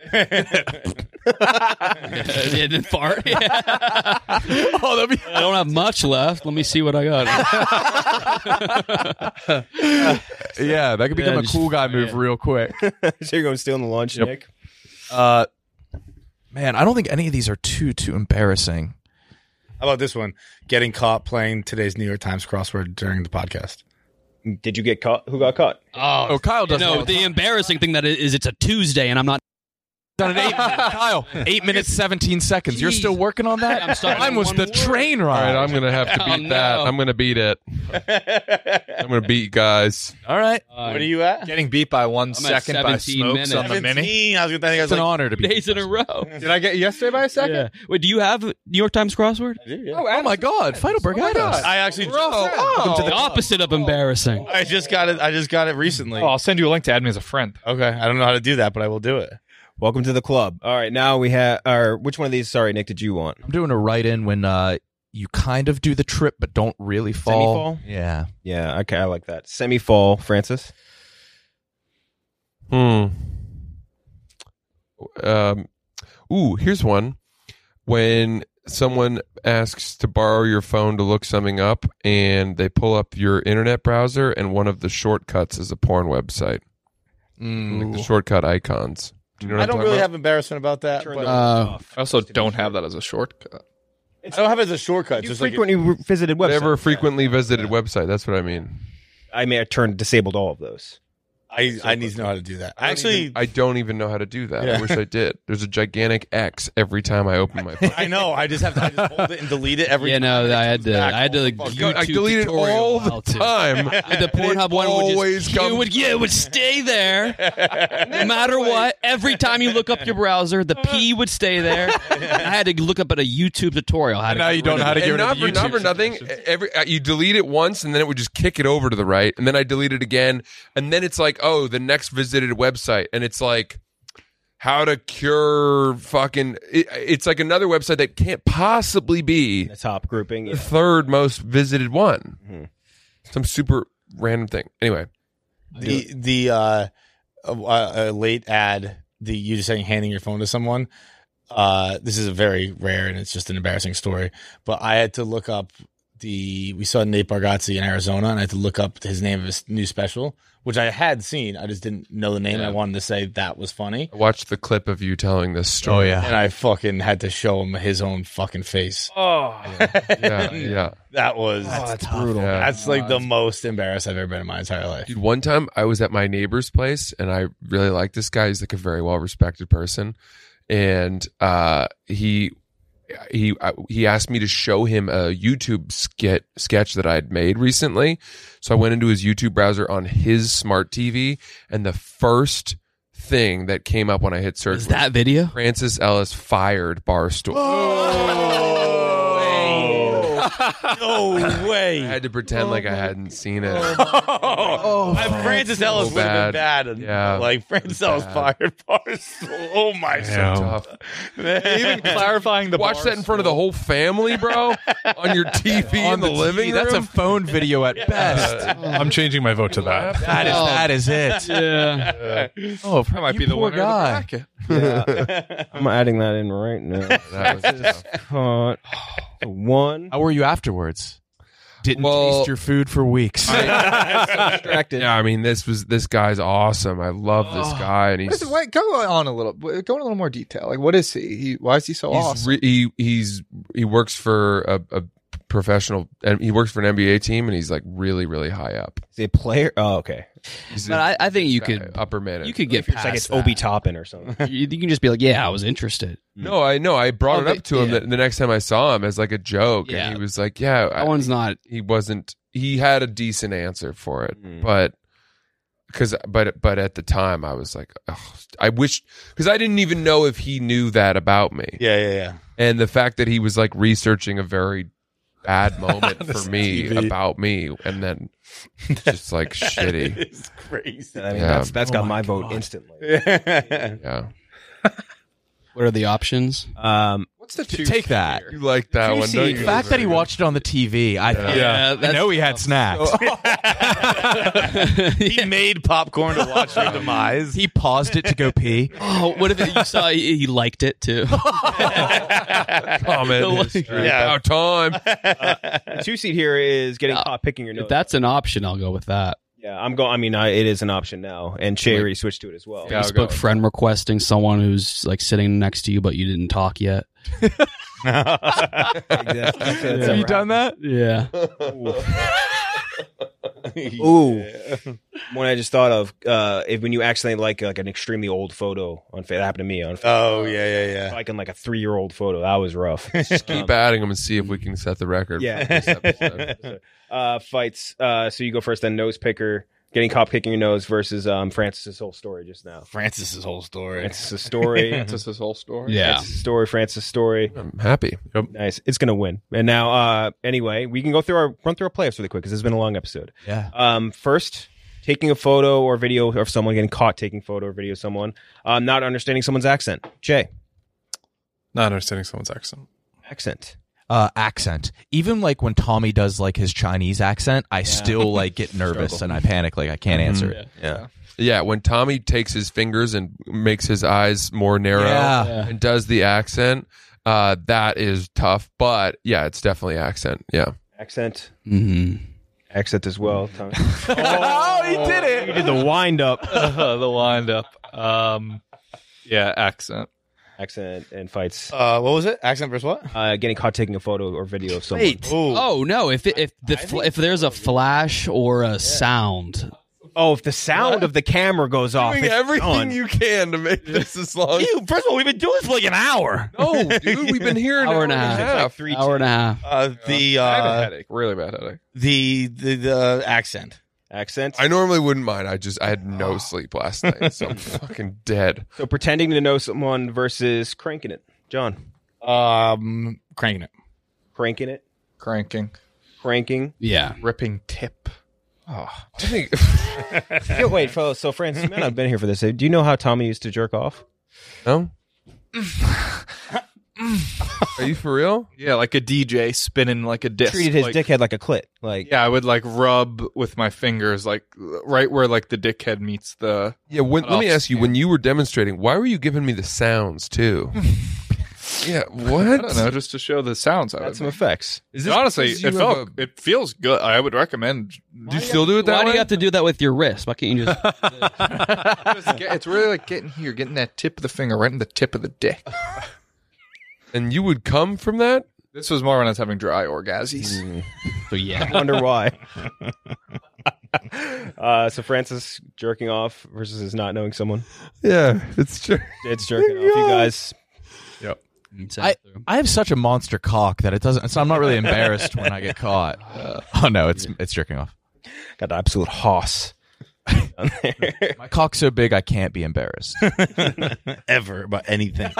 [SPEAKER 7] Yeah, then fart. Yeah.
[SPEAKER 4] Oh, that'd be.
[SPEAKER 7] I don't have much left. Let me see what I got.
[SPEAKER 4] Yeah, that could become
[SPEAKER 7] Yeah,
[SPEAKER 4] a
[SPEAKER 7] just-
[SPEAKER 4] cool guy move real quick.
[SPEAKER 3] So you're going to steal the lunch,
[SPEAKER 10] Yep.
[SPEAKER 3] Nick?
[SPEAKER 4] Uh, man, I don't think any of these are too too embarrassing.
[SPEAKER 6] How about this one? Getting caught playing today's New York Times crossword during the podcast.
[SPEAKER 3] Did you get caught? Who got caught?
[SPEAKER 7] Oh,
[SPEAKER 4] Oh, Kyle does.
[SPEAKER 7] no, the embarrassing thing that is, is it's a Tuesday and I'm not.
[SPEAKER 4] Done in eight. Kyle, eight minutes seventeen seconds. You're
[SPEAKER 7] Jeez.
[SPEAKER 4] still working on that.
[SPEAKER 7] I'm starting
[SPEAKER 4] Mine was
[SPEAKER 7] one
[SPEAKER 4] the
[SPEAKER 7] word.
[SPEAKER 4] train
[SPEAKER 5] All
[SPEAKER 4] ride.
[SPEAKER 5] right, I'm gonna have to
[SPEAKER 7] Oh,
[SPEAKER 5] beat that.
[SPEAKER 7] no.
[SPEAKER 5] I'm gonna beat it. I'm gonna beat you guys.
[SPEAKER 4] All right,
[SPEAKER 6] What are you at?
[SPEAKER 8] Getting beat by one
[SPEAKER 7] at
[SPEAKER 8] second by
[SPEAKER 7] seventeen
[SPEAKER 8] Smokes
[SPEAKER 7] minutes.
[SPEAKER 8] on the mini.
[SPEAKER 6] seventeen. I was gonna think I was
[SPEAKER 4] it's an
[SPEAKER 6] like,
[SPEAKER 4] honor to be.
[SPEAKER 7] Days in a row.
[SPEAKER 8] Did I get you yesterday by a second?
[SPEAKER 7] Yeah. Wait, do you have New York Times crossword?
[SPEAKER 4] Oh my God, Feidelberg had us.
[SPEAKER 6] I actually
[SPEAKER 8] Bro, oh.
[SPEAKER 7] The opposite of embarrassing.
[SPEAKER 6] I just got it. I just got it recently.
[SPEAKER 8] Oh, I'll send you a link to add me as a friend.
[SPEAKER 6] Okay, I don't know how to do that, but I will do it.
[SPEAKER 3] Welcome to the club. All right, now we have. Or which one of these? Sorry, Nick. Did you want?
[SPEAKER 4] I'm doing a write-in when uh, you kind of do the trip but don't really fall.
[SPEAKER 3] Semi-fall?
[SPEAKER 4] Yeah.
[SPEAKER 3] Yeah. Okay, I like that. Semi fall, Francis.
[SPEAKER 5] Hmm. Um. Ooh, here's one. When someone asks to borrow your phone to look something up, and they pull up your internet browser, and one of the shortcuts is a porn website. Like the shortcut icons. Do you know what
[SPEAKER 6] I
[SPEAKER 5] I'm
[SPEAKER 6] don't
[SPEAKER 5] talking
[SPEAKER 6] really
[SPEAKER 5] about?
[SPEAKER 6] have embarrassment about that. But
[SPEAKER 7] Uh,
[SPEAKER 8] I also don't have that as a shortcut.
[SPEAKER 6] I don't have it as a shortcut.
[SPEAKER 3] You
[SPEAKER 6] Just like
[SPEAKER 3] frequently visited websites.
[SPEAKER 5] Whatever frequently visited website. That's what I mean.
[SPEAKER 3] I may have turned disabled all of those.
[SPEAKER 6] I, I need to know how to do that. Actually,
[SPEAKER 5] I don't even know how to do that.
[SPEAKER 6] Yeah.
[SPEAKER 5] I wish I did. There's a gigantic X every time I open my phone.
[SPEAKER 6] I know. I just have to I just hold it and delete it every.
[SPEAKER 7] yeah,
[SPEAKER 6] time
[SPEAKER 7] no,
[SPEAKER 6] it
[SPEAKER 7] I had
[SPEAKER 6] comes
[SPEAKER 7] to.
[SPEAKER 6] back.
[SPEAKER 7] I had to like
[SPEAKER 6] Oh, fuck.
[SPEAKER 7] YouTube
[SPEAKER 5] I delete it
[SPEAKER 7] tutorial
[SPEAKER 5] all
[SPEAKER 7] how
[SPEAKER 5] the
[SPEAKER 7] to.
[SPEAKER 5] time.
[SPEAKER 7] The Pornhub one would
[SPEAKER 5] always
[SPEAKER 7] just
[SPEAKER 5] comes-
[SPEAKER 7] it would yeah, it would stay there no matter what. Every time you look up your browser, the P would stay there. And I had to look up at a YouTube tutorial how to.
[SPEAKER 4] Now
[SPEAKER 7] get
[SPEAKER 4] you don't
[SPEAKER 7] rid
[SPEAKER 4] know how
[SPEAKER 7] of
[SPEAKER 4] to
[SPEAKER 7] it.
[SPEAKER 4] get
[SPEAKER 5] And
[SPEAKER 4] rid of
[SPEAKER 5] not
[SPEAKER 4] the
[SPEAKER 5] for, not for
[SPEAKER 4] YouTube
[SPEAKER 5] nothing. Every uh, you delete it once, and then it would just kick it over to the right, and then I delete it again, and then it's like, oh, the next visited website, and it's like how to cure fucking. It, it's like another website that can't possibly be
[SPEAKER 3] The top grouping.
[SPEAKER 5] the
[SPEAKER 3] Yeah.
[SPEAKER 5] third most visited one.
[SPEAKER 3] Mhm.
[SPEAKER 5] Some super random thing. Anyway,
[SPEAKER 6] The the uh, a, a late ad, the you just saying handing your phone to someone. Uh, this is a very rare and it's just an embarrassing story. But I had to look up the we saw Nate Bargatze in Arizona, and I had to look up his name of his new special, which I had seen. I just didn't know the name.
[SPEAKER 5] Yeah.
[SPEAKER 6] I wanted to say that was funny,
[SPEAKER 5] I watched the clip of you telling this story.
[SPEAKER 4] Oh, yeah.
[SPEAKER 6] and I fucking had to show him his own fucking face.
[SPEAKER 3] Oh,
[SPEAKER 5] yeah, yeah.
[SPEAKER 6] That was
[SPEAKER 3] that's brutal.
[SPEAKER 5] Yeah.
[SPEAKER 6] that's like the most embarrassed I've ever been in my entire life.
[SPEAKER 5] Dude, one time I was at my neighbor's place and I really like this guy. He's like a very well respected person. And uh, he he uh, he asked me to show him a YouTube skit sketch that I had made recently. So I went into his YouTube browser on his smart T V, and the first thing that came up when I hit search
[SPEAKER 7] Is
[SPEAKER 5] was
[SPEAKER 7] that video?
[SPEAKER 5] Francis Ellis fired Barstool.
[SPEAKER 6] No way.
[SPEAKER 5] I had to pretend like I hadn't seen it.
[SPEAKER 6] Oh, Francis Ellis
[SPEAKER 5] so
[SPEAKER 6] would have been
[SPEAKER 5] bad.
[SPEAKER 6] bad.
[SPEAKER 5] Yeah.
[SPEAKER 6] Like Francis Ellis fired Barstool. Oh my
[SPEAKER 10] Damn.
[SPEAKER 5] Tough.
[SPEAKER 8] Even clarifying the
[SPEAKER 5] Watch that in front of the whole family, bro, on your T V in the, living room.
[SPEAKER 4] That's a phone video at best.
[SPEAKER 10] I'm changing my vote to that.
[SPEAKER 4] That is that is it.
[SPEAKER 7] Yeah.
[SPEAKER 4] Oh,
[SPEAKER 8] That might
[SPEAKER 4] you
[SPEAKER 8] be the
[SPEAKER 4] poor
[SPEAKER 8] winner
[SPEAKER 4] guy.
[SPEAKER 8] of the bracket.
[SPEAKER 3] I'm adding that in right now.
[SPEAKER 5] That was tough.
[SPEAKER 3] Caught one.
[SPEAKER 4] How were you afterwards? Didn't
[SPEAKER 5] Well,
[SPEAKER 4] taste your food for weeks.
[SPEAKER 3] Distracted.
[SPEAKER 5] Yeah, I mean, this was this guy's awesome. I love this guy, and
[SPEAKER 8] What is
[SPEAKER 5] he's
[SPEAKER 8] it- Wait, go on a little. Go in a little more detail. Like, what is he? he why is he so
[SPEAKER 5] he's
[SPEAKER 8] awesome?
[SPEAKER 5] re- he he's he works for a, a professional, and he works for an N B A team, and he's like really really high up.
[SPEAKER 3] Is he a player? Oh, okay.
[SPEAKER 5] He's
[SPEAKER 7] But
[SPEAKER 5] a
[SPEAKER 7] I, I think you
[SPEAKER 5] guy,
[SPEAKER 7] could
[SPEAKER 5] upper management.
[SPEAKER 7] you could get
[SPEAKER 3] It's
[SPEAKER 7] past
[SPEAKER 3] like it's
[SPEAKER 7] that.
[SPEAKER 3] Obi Toppin or something.
[SPEAKER 7] You, you can just be like, yeah, I was interested.
[SPEAKER 5] No, I know. I brought
[SPEAKER 7] Oh,
[SPEAKER 5] it up
[SPEAKER 7] but-
[SPEAKER 5] to him
[SPEAKER 7] yeah.
[SPEAKER 5] the, the next time I saw him as like a joke,
[SPEAKER 7] Yeah.
[SPEAKER 5] and he was like, "Yeah, I,
[SPEAKER 7] That one's not.
[SPEAKER 5] he wasn't. He had a decent answer for it,
[SPEAKER 3] Mm.
[SPEAKER 5] but." Because, but, but at the time, I was like, oh, I wish, because I didn't even know if he knew that about me.
[SPEAKER 6] Yeah, yeah, yeah.
[SPEAKER 5] And the fact that he was like researching a very bad moment for me
[SPEAKER 6] T V.
[SPEAKER 5] about me, and then just like shitty.
[SPEAKER 6] It's crazy.
[SPEAKER 3] I mean,
[SPEAKER 5] Yeah.
[SPEAKER 3] that's that's got my vote instantly.
[SPEAKER 5] Yeah,
[SPEAKER 7] What are the options?
[SPEAKER 3] Um,
[SPEAKER 8] What's the
[SPEAKER 4] T- take that.
[SPEAKER 5] you like that one,
[SPEAKER 4] See,
[SPEAKER 5] don't
[SPEAKER 4] the
[SPEAKER 5] you?
[SPEAKER 4] fact that he watched it on the T V, I,
[SPEAKER 5] Yeah.
[SPEAKER 4] I know he had snacks.
[SPEAKER 6] He made popcorn to watch your demise.
[SPEAKER 4] He paused it to go pee.
[SPEAKER 7] Oh, what if you saw he, he liked it too?
[SPEAKER 5] Comment history.
[SPEAKER 6] Yeah.
[SPEAKER 5] About time.
[SPEAKER 3] the two seat here is getting
[SPEAKER 7] Uh,
[SPEAKER 3] caught picking your nose.
[SPEAKER 7] If that's an option, I'll go with that.
[SPEAKER 3] yeah, I'm going. I mean, I, it is an option now, and Shay already switched to it as well.
[SPEAKER 5] Yeah. I'll
[SPEAKER 7] Facebook
[SPEAKER 5] go.
[SPEAKER 7] friend requesting someone who's like sitting next to you, but you didn't talk yet.
[SPEAKER 3] Have
[SPEAKER 4] you done that?
[SPEAKER 7] Yeah.
[SPEAKER 3] Ooh, one I just thought of. Uh, if when you accidentally like like an extremely old photo on Fa- that happened to me on
[SPEAKER 6] Oh yeah, yeah, yeah.
[SPEAKER 3] like in like a three year old photo. That was rough.
[SPEAKER 5] Just keep adding them and see if we can set the record.
[SPEAKER 3] Yeah.
[SPEAKER 5] for this episode.
[SPEAKER 3] uh, fights. Uh, so you go first. Then nose picker, getting caught picking your nose versus um Francis's whole story just now.
[SPEAKER 6] Francis's whole story.
[SPEAKER 3] It's a story.
[SPEAKER 8] That's just his whole story.
[SPEAKER 7] Yeah.
[SPEAKER 3] Francis' story. Francis' story.
[SPEAKER 5] I'm happy.
[SPEAKER 3] Nice. It's gonna win. And now, uh, anyway, we can go through our run through our playoffs really quick because it's been a long episode.
[SPEAKER 4] Yeah.
[SPEAKER 3] Um, first, taking a photo or video of someone, getting caught taking photo or video of someone, um, not understanding someone's accent. Jay,
[SPEAKER 10] Not understanding someone's accent.
[SPEAKER 3] accent.
[SPEAKER 4] Uh, accent. Even like when Tommy does like his Chinese accent, I still like get nervous and I panic. Like I can't answer it.
[SPEAKER 3] Yeah.
[SPEAKER 5] Yeah, when Tommy takes his fingers and makes his eyes more narrow
[SPEAKER 4] Yeah.
[SPEAKER 5] and does the accent, uh, that is tough. But yeah, it's definitely accent. Yeah.
[SPEAKER 3] Accent.
[SPEAKER 7] Mm-hmm.
[SPEAKER 3] Accent as well. Tommy.
[SPEAKER 4] Oh, he did it.
[SPEAKER 3] You did the wind up.
[SPEAKER 8] the wind up. Um, yeah, accent.
[SPEAKER 3] Accent and fights.
[SPEAKER 6] Uh, what was it? Accent versus what?
[SPEAKER 3] Uh, getting caught taking a photo or video of someone.
[SPEAKER 7] Wait. Oh no! If it, if the fl- if there's a flash or a sound,
[SPEAKER 3] Oh, if the sound of the camera goes off,
[SPEAKER 5] Doing
[SPEAKER 3] it's
[SPEAKER 5] everything
[SPEAKER 3] done.
[SPEAKER 5] you can to make this as long.
[SPEAKER 6] Ew, first of all, we've been doing this for like an hour.
[SPEAKER 5] No, dude, we've been here an
[SPEAKER 7] hour and a half,
[SPEAKER 3] It's like three,
[SPEAKER 7] hour and a half.
[SPEAKER 6] Uh, the
[SPEAKER 5] I have a
[SPEAKER 6] uh,
[SPEAKER 5] headache, really bad headache.
[SPEAKER 6] the the the accent.
[SPEAKER 3] accent.
[SPEAKER 5] I normally wouldn't mind. I just I had no sleep last night, so I'm fucking dead.
[SPEAKER 3] So pretending to know someone versus cranking it. John,
[SPEAKER 6] Um, cranking it.
[SPEAKER 3] cranking it,
[SPEAKER 8] Cranking.
[SPEAKER 3] cranking.
[SPEAKER 7] Yeah.
[SPEAKER 8] Ripping tip.
[SPEAKER 5] I think
[SPEAKER 3] Yo, wait, fellas. So Francis, you might not have been here for this. Do you know how Tommy used to jerk off?
[SPEAKER 5] No. Are you for real?
[SPEAKER 8] Yeah, like a D J spinning like a disc.
[SPEAKER 3] Treated his
[SPEAKER 8] like,
[SPEAKER 3] dickhead like a clit. Like,
[SPEAKER 8] Yeah, I would like rub with my fingers, like right where like the dickhead meets the.
[SPEAKER 5] Yeah. When, let me
[SPEAKER 8] off
[SPEAKER 5] ask you:
[SPEAKER 8] skin.
[SPEAKER 5] when you were demonstrating, why were you giving me the sounds too? Yeah. What?
[SPEAKER 8] I don't know, just to show the sounds. I
[SPEAKER 3] had
[SPEAKER 8] would
[SPEAKER 3] some
[SPEAKER 8] make.
[SPEAKER 3] effects.
[SPEAKER 5] Is
[SPEAKER 8] Honestly,
[SPEAKER 5] because you
[SPEAKER 8] it
[SPEAKER 5] have
[SPEAKER 8] felt
[SPEAKER 5] a-
[SPEAKER 8] it feels good. I would recommend.
[SPEAKER 5] do you still do it that
[SPEAKER 7] Why
[SPEAKER 5] way?
[SPEAKER 7] do you have to do that with your wrist? Why can't you just?
[SPEAKER 8] Just get- it's really like getting here, getting that tip of the finger right in the tip of the dick.
[SPEAKER 5] And you would come from that?
[SPEAKER 8] This was more when I was having dry orgasms.
[SPEAKER 7] So yeah.
[SPEAKER 3] I wonder why. uh, so Francis jerking off versus his not knowing someone.
[SPEAKER 5] Yeah, it's true.
[SPEAKER 3] It's jerking off. You guys.
[SPEAKER 5] Yep.
[SPEAKER 4] I, I have such a monster cock that it doesn't. So I'm not really embarrassed when I get caught. Oh no, it's it's jerking off.
[SPEAKER 3] Got the absolute hoss.
[SPEAKER 4] My cock's so big I can't be embarrassed.
[SPEAKER 6] Ever about anything.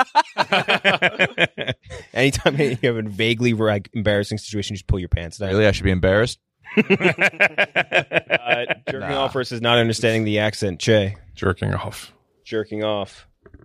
[SPEAKER 3] Anytime you have a vaguely like, embarrassing situation, you just pull your pants down.
[SPEAKER 4] Really, I should be embarrassed.
[SPEAKER 3] Uh, jerking
[SPEAKER 4] Nah.
[SPEAKER 3] off versus not understanding the accent. Che.
[SPEAKER 10] Jerking off.
[SPEAKER 3] Jerking off.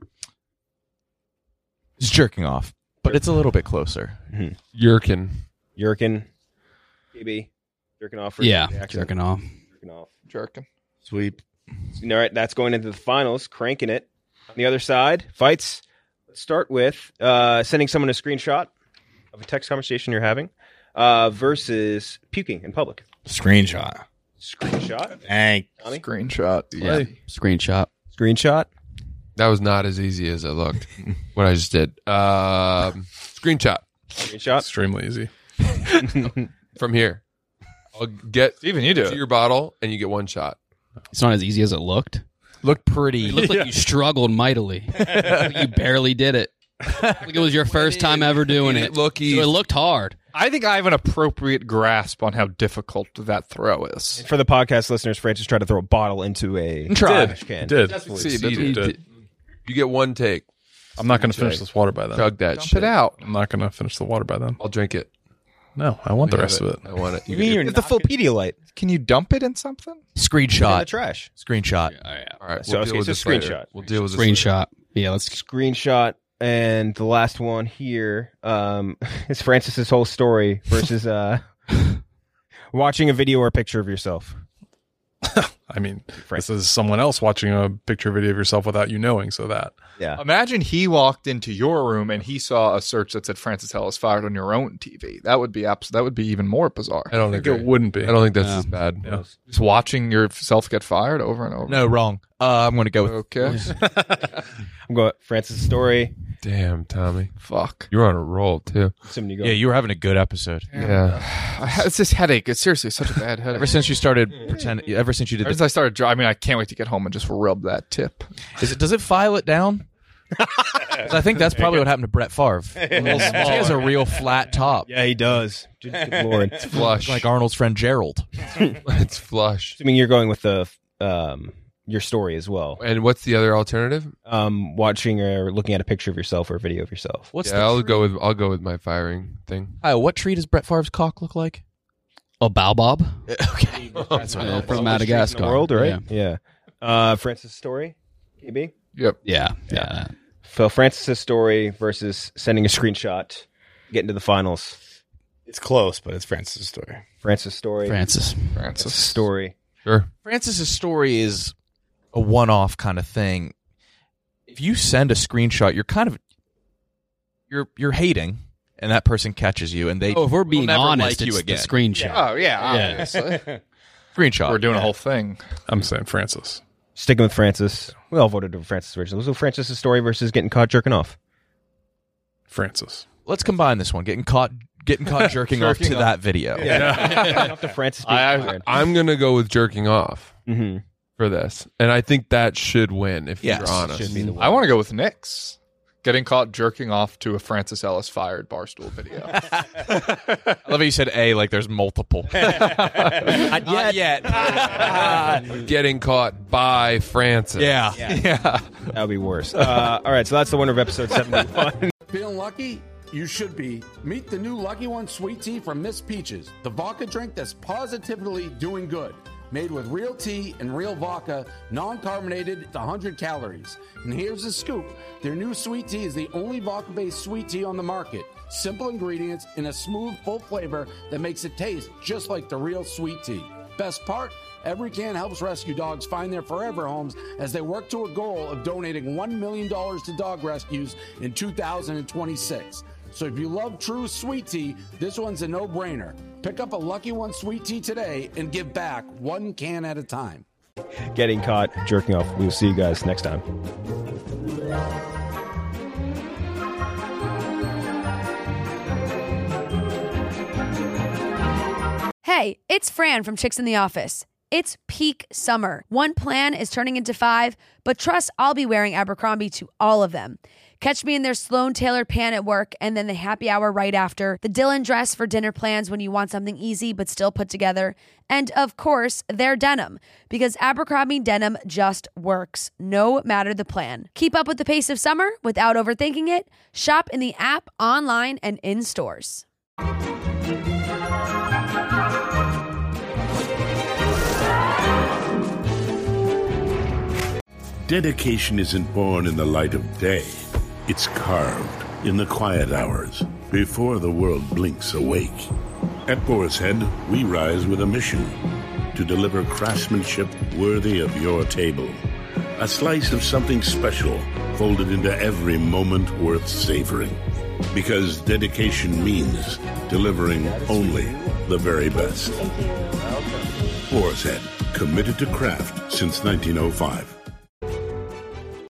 [SPEAKER 4] It's jerking off, but it's a little bit closer.
[SPEAKER 5] Yerkin.
[SPEAKER 3] Yerkin. P B. Jerking off versus
[SPEAKER 7] Yeah,
[SPEAKER 3] the accent.
[SPEAKER 7] jerking off.
[SPEAKER 3] Jerking off.
[SPEAKER 8] Jerking.
[SPEAKER 6] Sweep.
[SPEAKER 3] All right, that's going into the finals. Cranking it. On the other side, fights. Let's start with uh, sending someone a screenshot of a text conversation you're having uh, versus puking in public.
[SPEAKER 6] Screenshot.
[SPEAKER 3] Screenshot.
[SPEAKER 6] Thank.
[SPEAKER 3] Tommy?
[SPEAKER 8] Screenshot.
[SPEAKER 7] Yeah. Screenshot.
[SPEAKER 3] Screenshot.
[SPEAKER 5] That was not as easy as it looked. What I just did. Um, screenshot
[SPEAKER 3] Screenshot.
[SPEAKER 10] Extremely easy.
[SPEAKER 5] from here. I'll get
[SPEAKER 8] Steven, you do
[SPEAKER 5] to
[SPEAKER 8] it.
[SPEAKER 5] your bottle, and you get one shot.
[SPEAKER 7] It's not as easy as it looked.
[SPEAKER 4] Looked pretty.
[SPEAKER 7] It looked like you struggled mightily. Like you barely did it. Like it was your first time ever doing it.
[SPEAKER 5] Look
[SPEAKER 7] So
[SPEAKER 5] easy.
[SPEAKER 7] it looked hard.
[SPEAKER 8] I think I have an appropriate grasp on how difficult that throw is.
[SPEAKER 3] For the podcast listeners, Francis tried to throw a bottle into a
[SPEAKER 4] Try.
[SPEAKER 3] trash can.
[SPEAKER 10] Did.
[SPEAKER 5] Succeeded.
[SPEAKER 10] He did.
[SPEAKER 5] You get one take.
[SPEAKER 10] I'm not going to finish this water by then.
[SPEAKER 5] Chug that
[SPEAKER 8] Dump
[SPEAKER 5] shit.
[SPEAKER 8] it out.
[SPEAKER 10] I'm not going to finish the water by then.
[SPEAKER 5] I'll drink it.
[SPEAKER 10] No, I want the
[SPEAKER 5] We
[SPEAKER 10] rest
[SPEAKER 5] have
[SPEAKER 10] of it.
[SPEAKER 5] I want it.
[SPEAKER 3] You mean you're
[SPEAKER 5] get-
[SPEAKER 3] it's the full Pedialyte
[SPEAKER 8] Can you dump it in something?
[SPEAKER 3] in the
[SPEAKER 4] Screenshot.
[SPEAKER 3] trash.
[SPEAKER 4] Screenshot.
[SPEAKER 7] Oh, yeah.
[SPEAKER 5] All right.
[SPEAKER 3] So,
[SPEAKER 5] We'll
[SPEAKER 3] okay,
[SPEAKER 5] deal with
[SPEAKER 3] so
[SPEAKER 5] this later.
[SPEAKER 3] screenshot.
[SPEAKER 5] We'll deal with this later.
[SPEAKER 7] Screenshot. Yeah, let's.
[SPEAKER 3] Screenshot. And the last one here um, is Francis's whole story versus uh, watching a video or a picture of yourself.
[SPEAKER 10] I mean, this is someone else watching a picture video of yourself without you knowing, so that.
[SPEAKER 3] Yeah.
[SPEAKER 8] Imagine he walked into your room and he saw a search that said Francis Hill is fired on your own T V. That would be abs- That would be even more bizarre.
[SPEAKER 5] I don't
[SPEAKER 10] I think
[SPEAKER 5] agree.
[SPEAKER 10] it wouldn't be.
[SPEAKER 5] I don't think that's
[SPEAKER 7] Yeah.
[SPEAKER 5] as bad.
[SPEAKER 10] Yeah.
[SPEAKER 8] Just watching yourself get fired over and over.
[SPEAKER 4] No, wrong. Uh, I'm going to go with.
[SPEAKER 8] Okay.
[SPEAKER 3] I'm going Francis's story.
[SPEAKER 5] Damn, Tommy.
[SPEAKER 8] Fuck.
[SPEAKER 5] You're on a roll, too.
[SPEAKER 3] Somebody go.
[SPEAKER 4] Yeah, you were having a good episode.
[SPEAKER 5] Yeah.
[SPEAKER 8] I ha- it's this headache. It's seriously such a bad headache.
[SPEAKER 4] Ever since you started pretending, ever since you did
[SPEAKER 8] Ever
[SPEAKER 4] the,
[SPEAKER 8] since I started dri- I mean, I can't wait to get home and just rub that tip.
[SPEAKER 4] is it, does it file it down? 'Cause I think that's probably what happened to Brett Favre. He has a real flat top.
[SPEAKER 3] Yeah, he does. Good, good Lord.
[SPEAKER 5] Flush.
[SPEAKER 4] Like Arnold's friend Gerald.
[SPEAKER 5] It's flush.
[SPEAKER 3] Assuming you're going with the um, your story as well.
[SPEAKER 5] And what's the other alternative?
[SPEAKER 3] Um, watching or looking at a picture of yourself or a video of yourself.
[SPEAKER 4] What's
[SPEAKER 5] yeah, I'll go with I'll go with my firing thing.
[SPEAKER 4] the, oh, what tree does Brett Favre's cock look like?
[SPEAKER 7] A baobab
[SPEAKER 4] Okay. That's what
[SPEAKER 7] uh,
[SPEAKER 4] I
[SPEAKER 7] from
[SPEAKER 3] In
[SPEAKER 7] Madagascar.
[SPEAKER 3] the world, right?
[SPEAKER 7] Yeah.
[SPEAKER 3] Yeah. Uh, Francis' story, K B?
[SPEAKER 8] Yep.
[SPEAKER 7] Yeah. Yeah.
[SPEAKER 3] So Francis' story versus sending a screenshot, getting to the finals.
[SPEAKER 6] It's close, but it's Francis' story.
[SPEAKER 3] Francis' story.
[SPEAKER 7] Francis.
[SPEAKER 3] Francis'
[SPEAKER 8] Francis.
[SPEAKER 3] story.
[SPEAKER 5] Sure.
[SPEAKER 4] Francis's story is a one-off kind of thing. If you send a screenshot, you're kind of you're you're hating, and that person catches you, and they
[SPEAKER 7] Oh, if we're
[SPEAKER 4] will
[SPEAKER 7] being
[SPEAKER 4] never
[SPEAKER 7] honest,
[SPEAKER 4] like you
[SPEAKER 7] it's
[SPEAKER 4] again.
[SPEAKER 7] the screenshot.
[SPEAKER 8] Oh, yeah.
[SPEAKER 7] Yeah.
[SPEAKER 8] Obviously.
[SPEAKER 4] Screenshot.
[SPEAKER 8] We're doing a whole thing.
[SPEAKER 10] I'm saying Francis.
[SPEAKER 3] Sticking with Francis. We all voted for Francis originally. So Francis' story versus getting caught jerking off.
[SPEAKER 10] Francis.
[SPEAKER 4] Let's combine this one. Getting caught, getting caught jerking, off
[SPEAKER 8] Jerking
[SPEAKER 4] to
[SPEAKER 8] off.
[SPEAKER 4] that video.
[SPEAKER 3] Up to Francis being
[SPEAKER 5] I,
[SPEAKER 3] fired.
[SPEAKER 5] I'm gonna go with jerking off
[SPEAKER 3] Mm-hmm.
[SPEAKER 5] for this, and I think that should win. If
[SPEAKER 4] Yes,
[SPEAKER 5] you're honest,
[SPEAKER 3] Should be the one.
[SPEAKER 8] I want to go with Nick's. Getting caught jerking off to a Francis Ellis fired Barstool video.
[SPEAKER 4] I love how you said A like there's multiple.
[SPEAKER 3] Not yet.
[SPEAKER 5] getting caught by Francis.
[SPEAKER 4] Yeah.
[SPEAKER 8] yeah.
[SPEAKER 3] That would be worse. Uh, all right, so that's the winner of episode seventy-one.
[SPEAKER 11] Feeling lucky? You should be. Meet the new Lucky One Sweet Tea from Miss Peaches, the vodka drink that's positively doing good. made with real tea and real vodka, non-carbonated, it's one hundred calories. And here's the scoop. Their new sweet tea is the only vodka-based sweet tea on the market. Simple ingredients and a smooth, full flavor that makes it taste just like the real sweet tea. Best part? Every can helps rescue dogs find their forever homes as they work to a goal of donating one million dollars to dog rescues in two thousand twenty-six. So if you love true sweet tea, this one's a no-brainer. Pick up a Lucky One sweet tea today and give back one can at a time.
[SPEAKER 3] Getting caught jerking off. We'll see you guys next time.
[SPEAKER 2] Hey, it's Fran from Chicks in the Office. It's peak summer. One plan is turning into five, but trust I'll be wearing Abercrombie to all of them. Catch me in their Sloan tailored pant at work and then the happy hour right after, the Dylan dress for dinner plans when you want something easy but still put together, and of course, their denim, because Abercrombie denim just works, no matter the plan. Keep up with the pace of summer without overthinking it. Shop in the app, online, and in stores.
[SPEAKER 12] Dedication isn't born in the light of day. It's carved in the quiet hours before the world blinks awake. At Boar's Head, we rise with a mission to deliver craftsmanship worthy of your table. A slice of something special folded into every moment worth savoring. Because dedication means delivering only the very best. Boar's Head, committed to craft since nineteen oh five.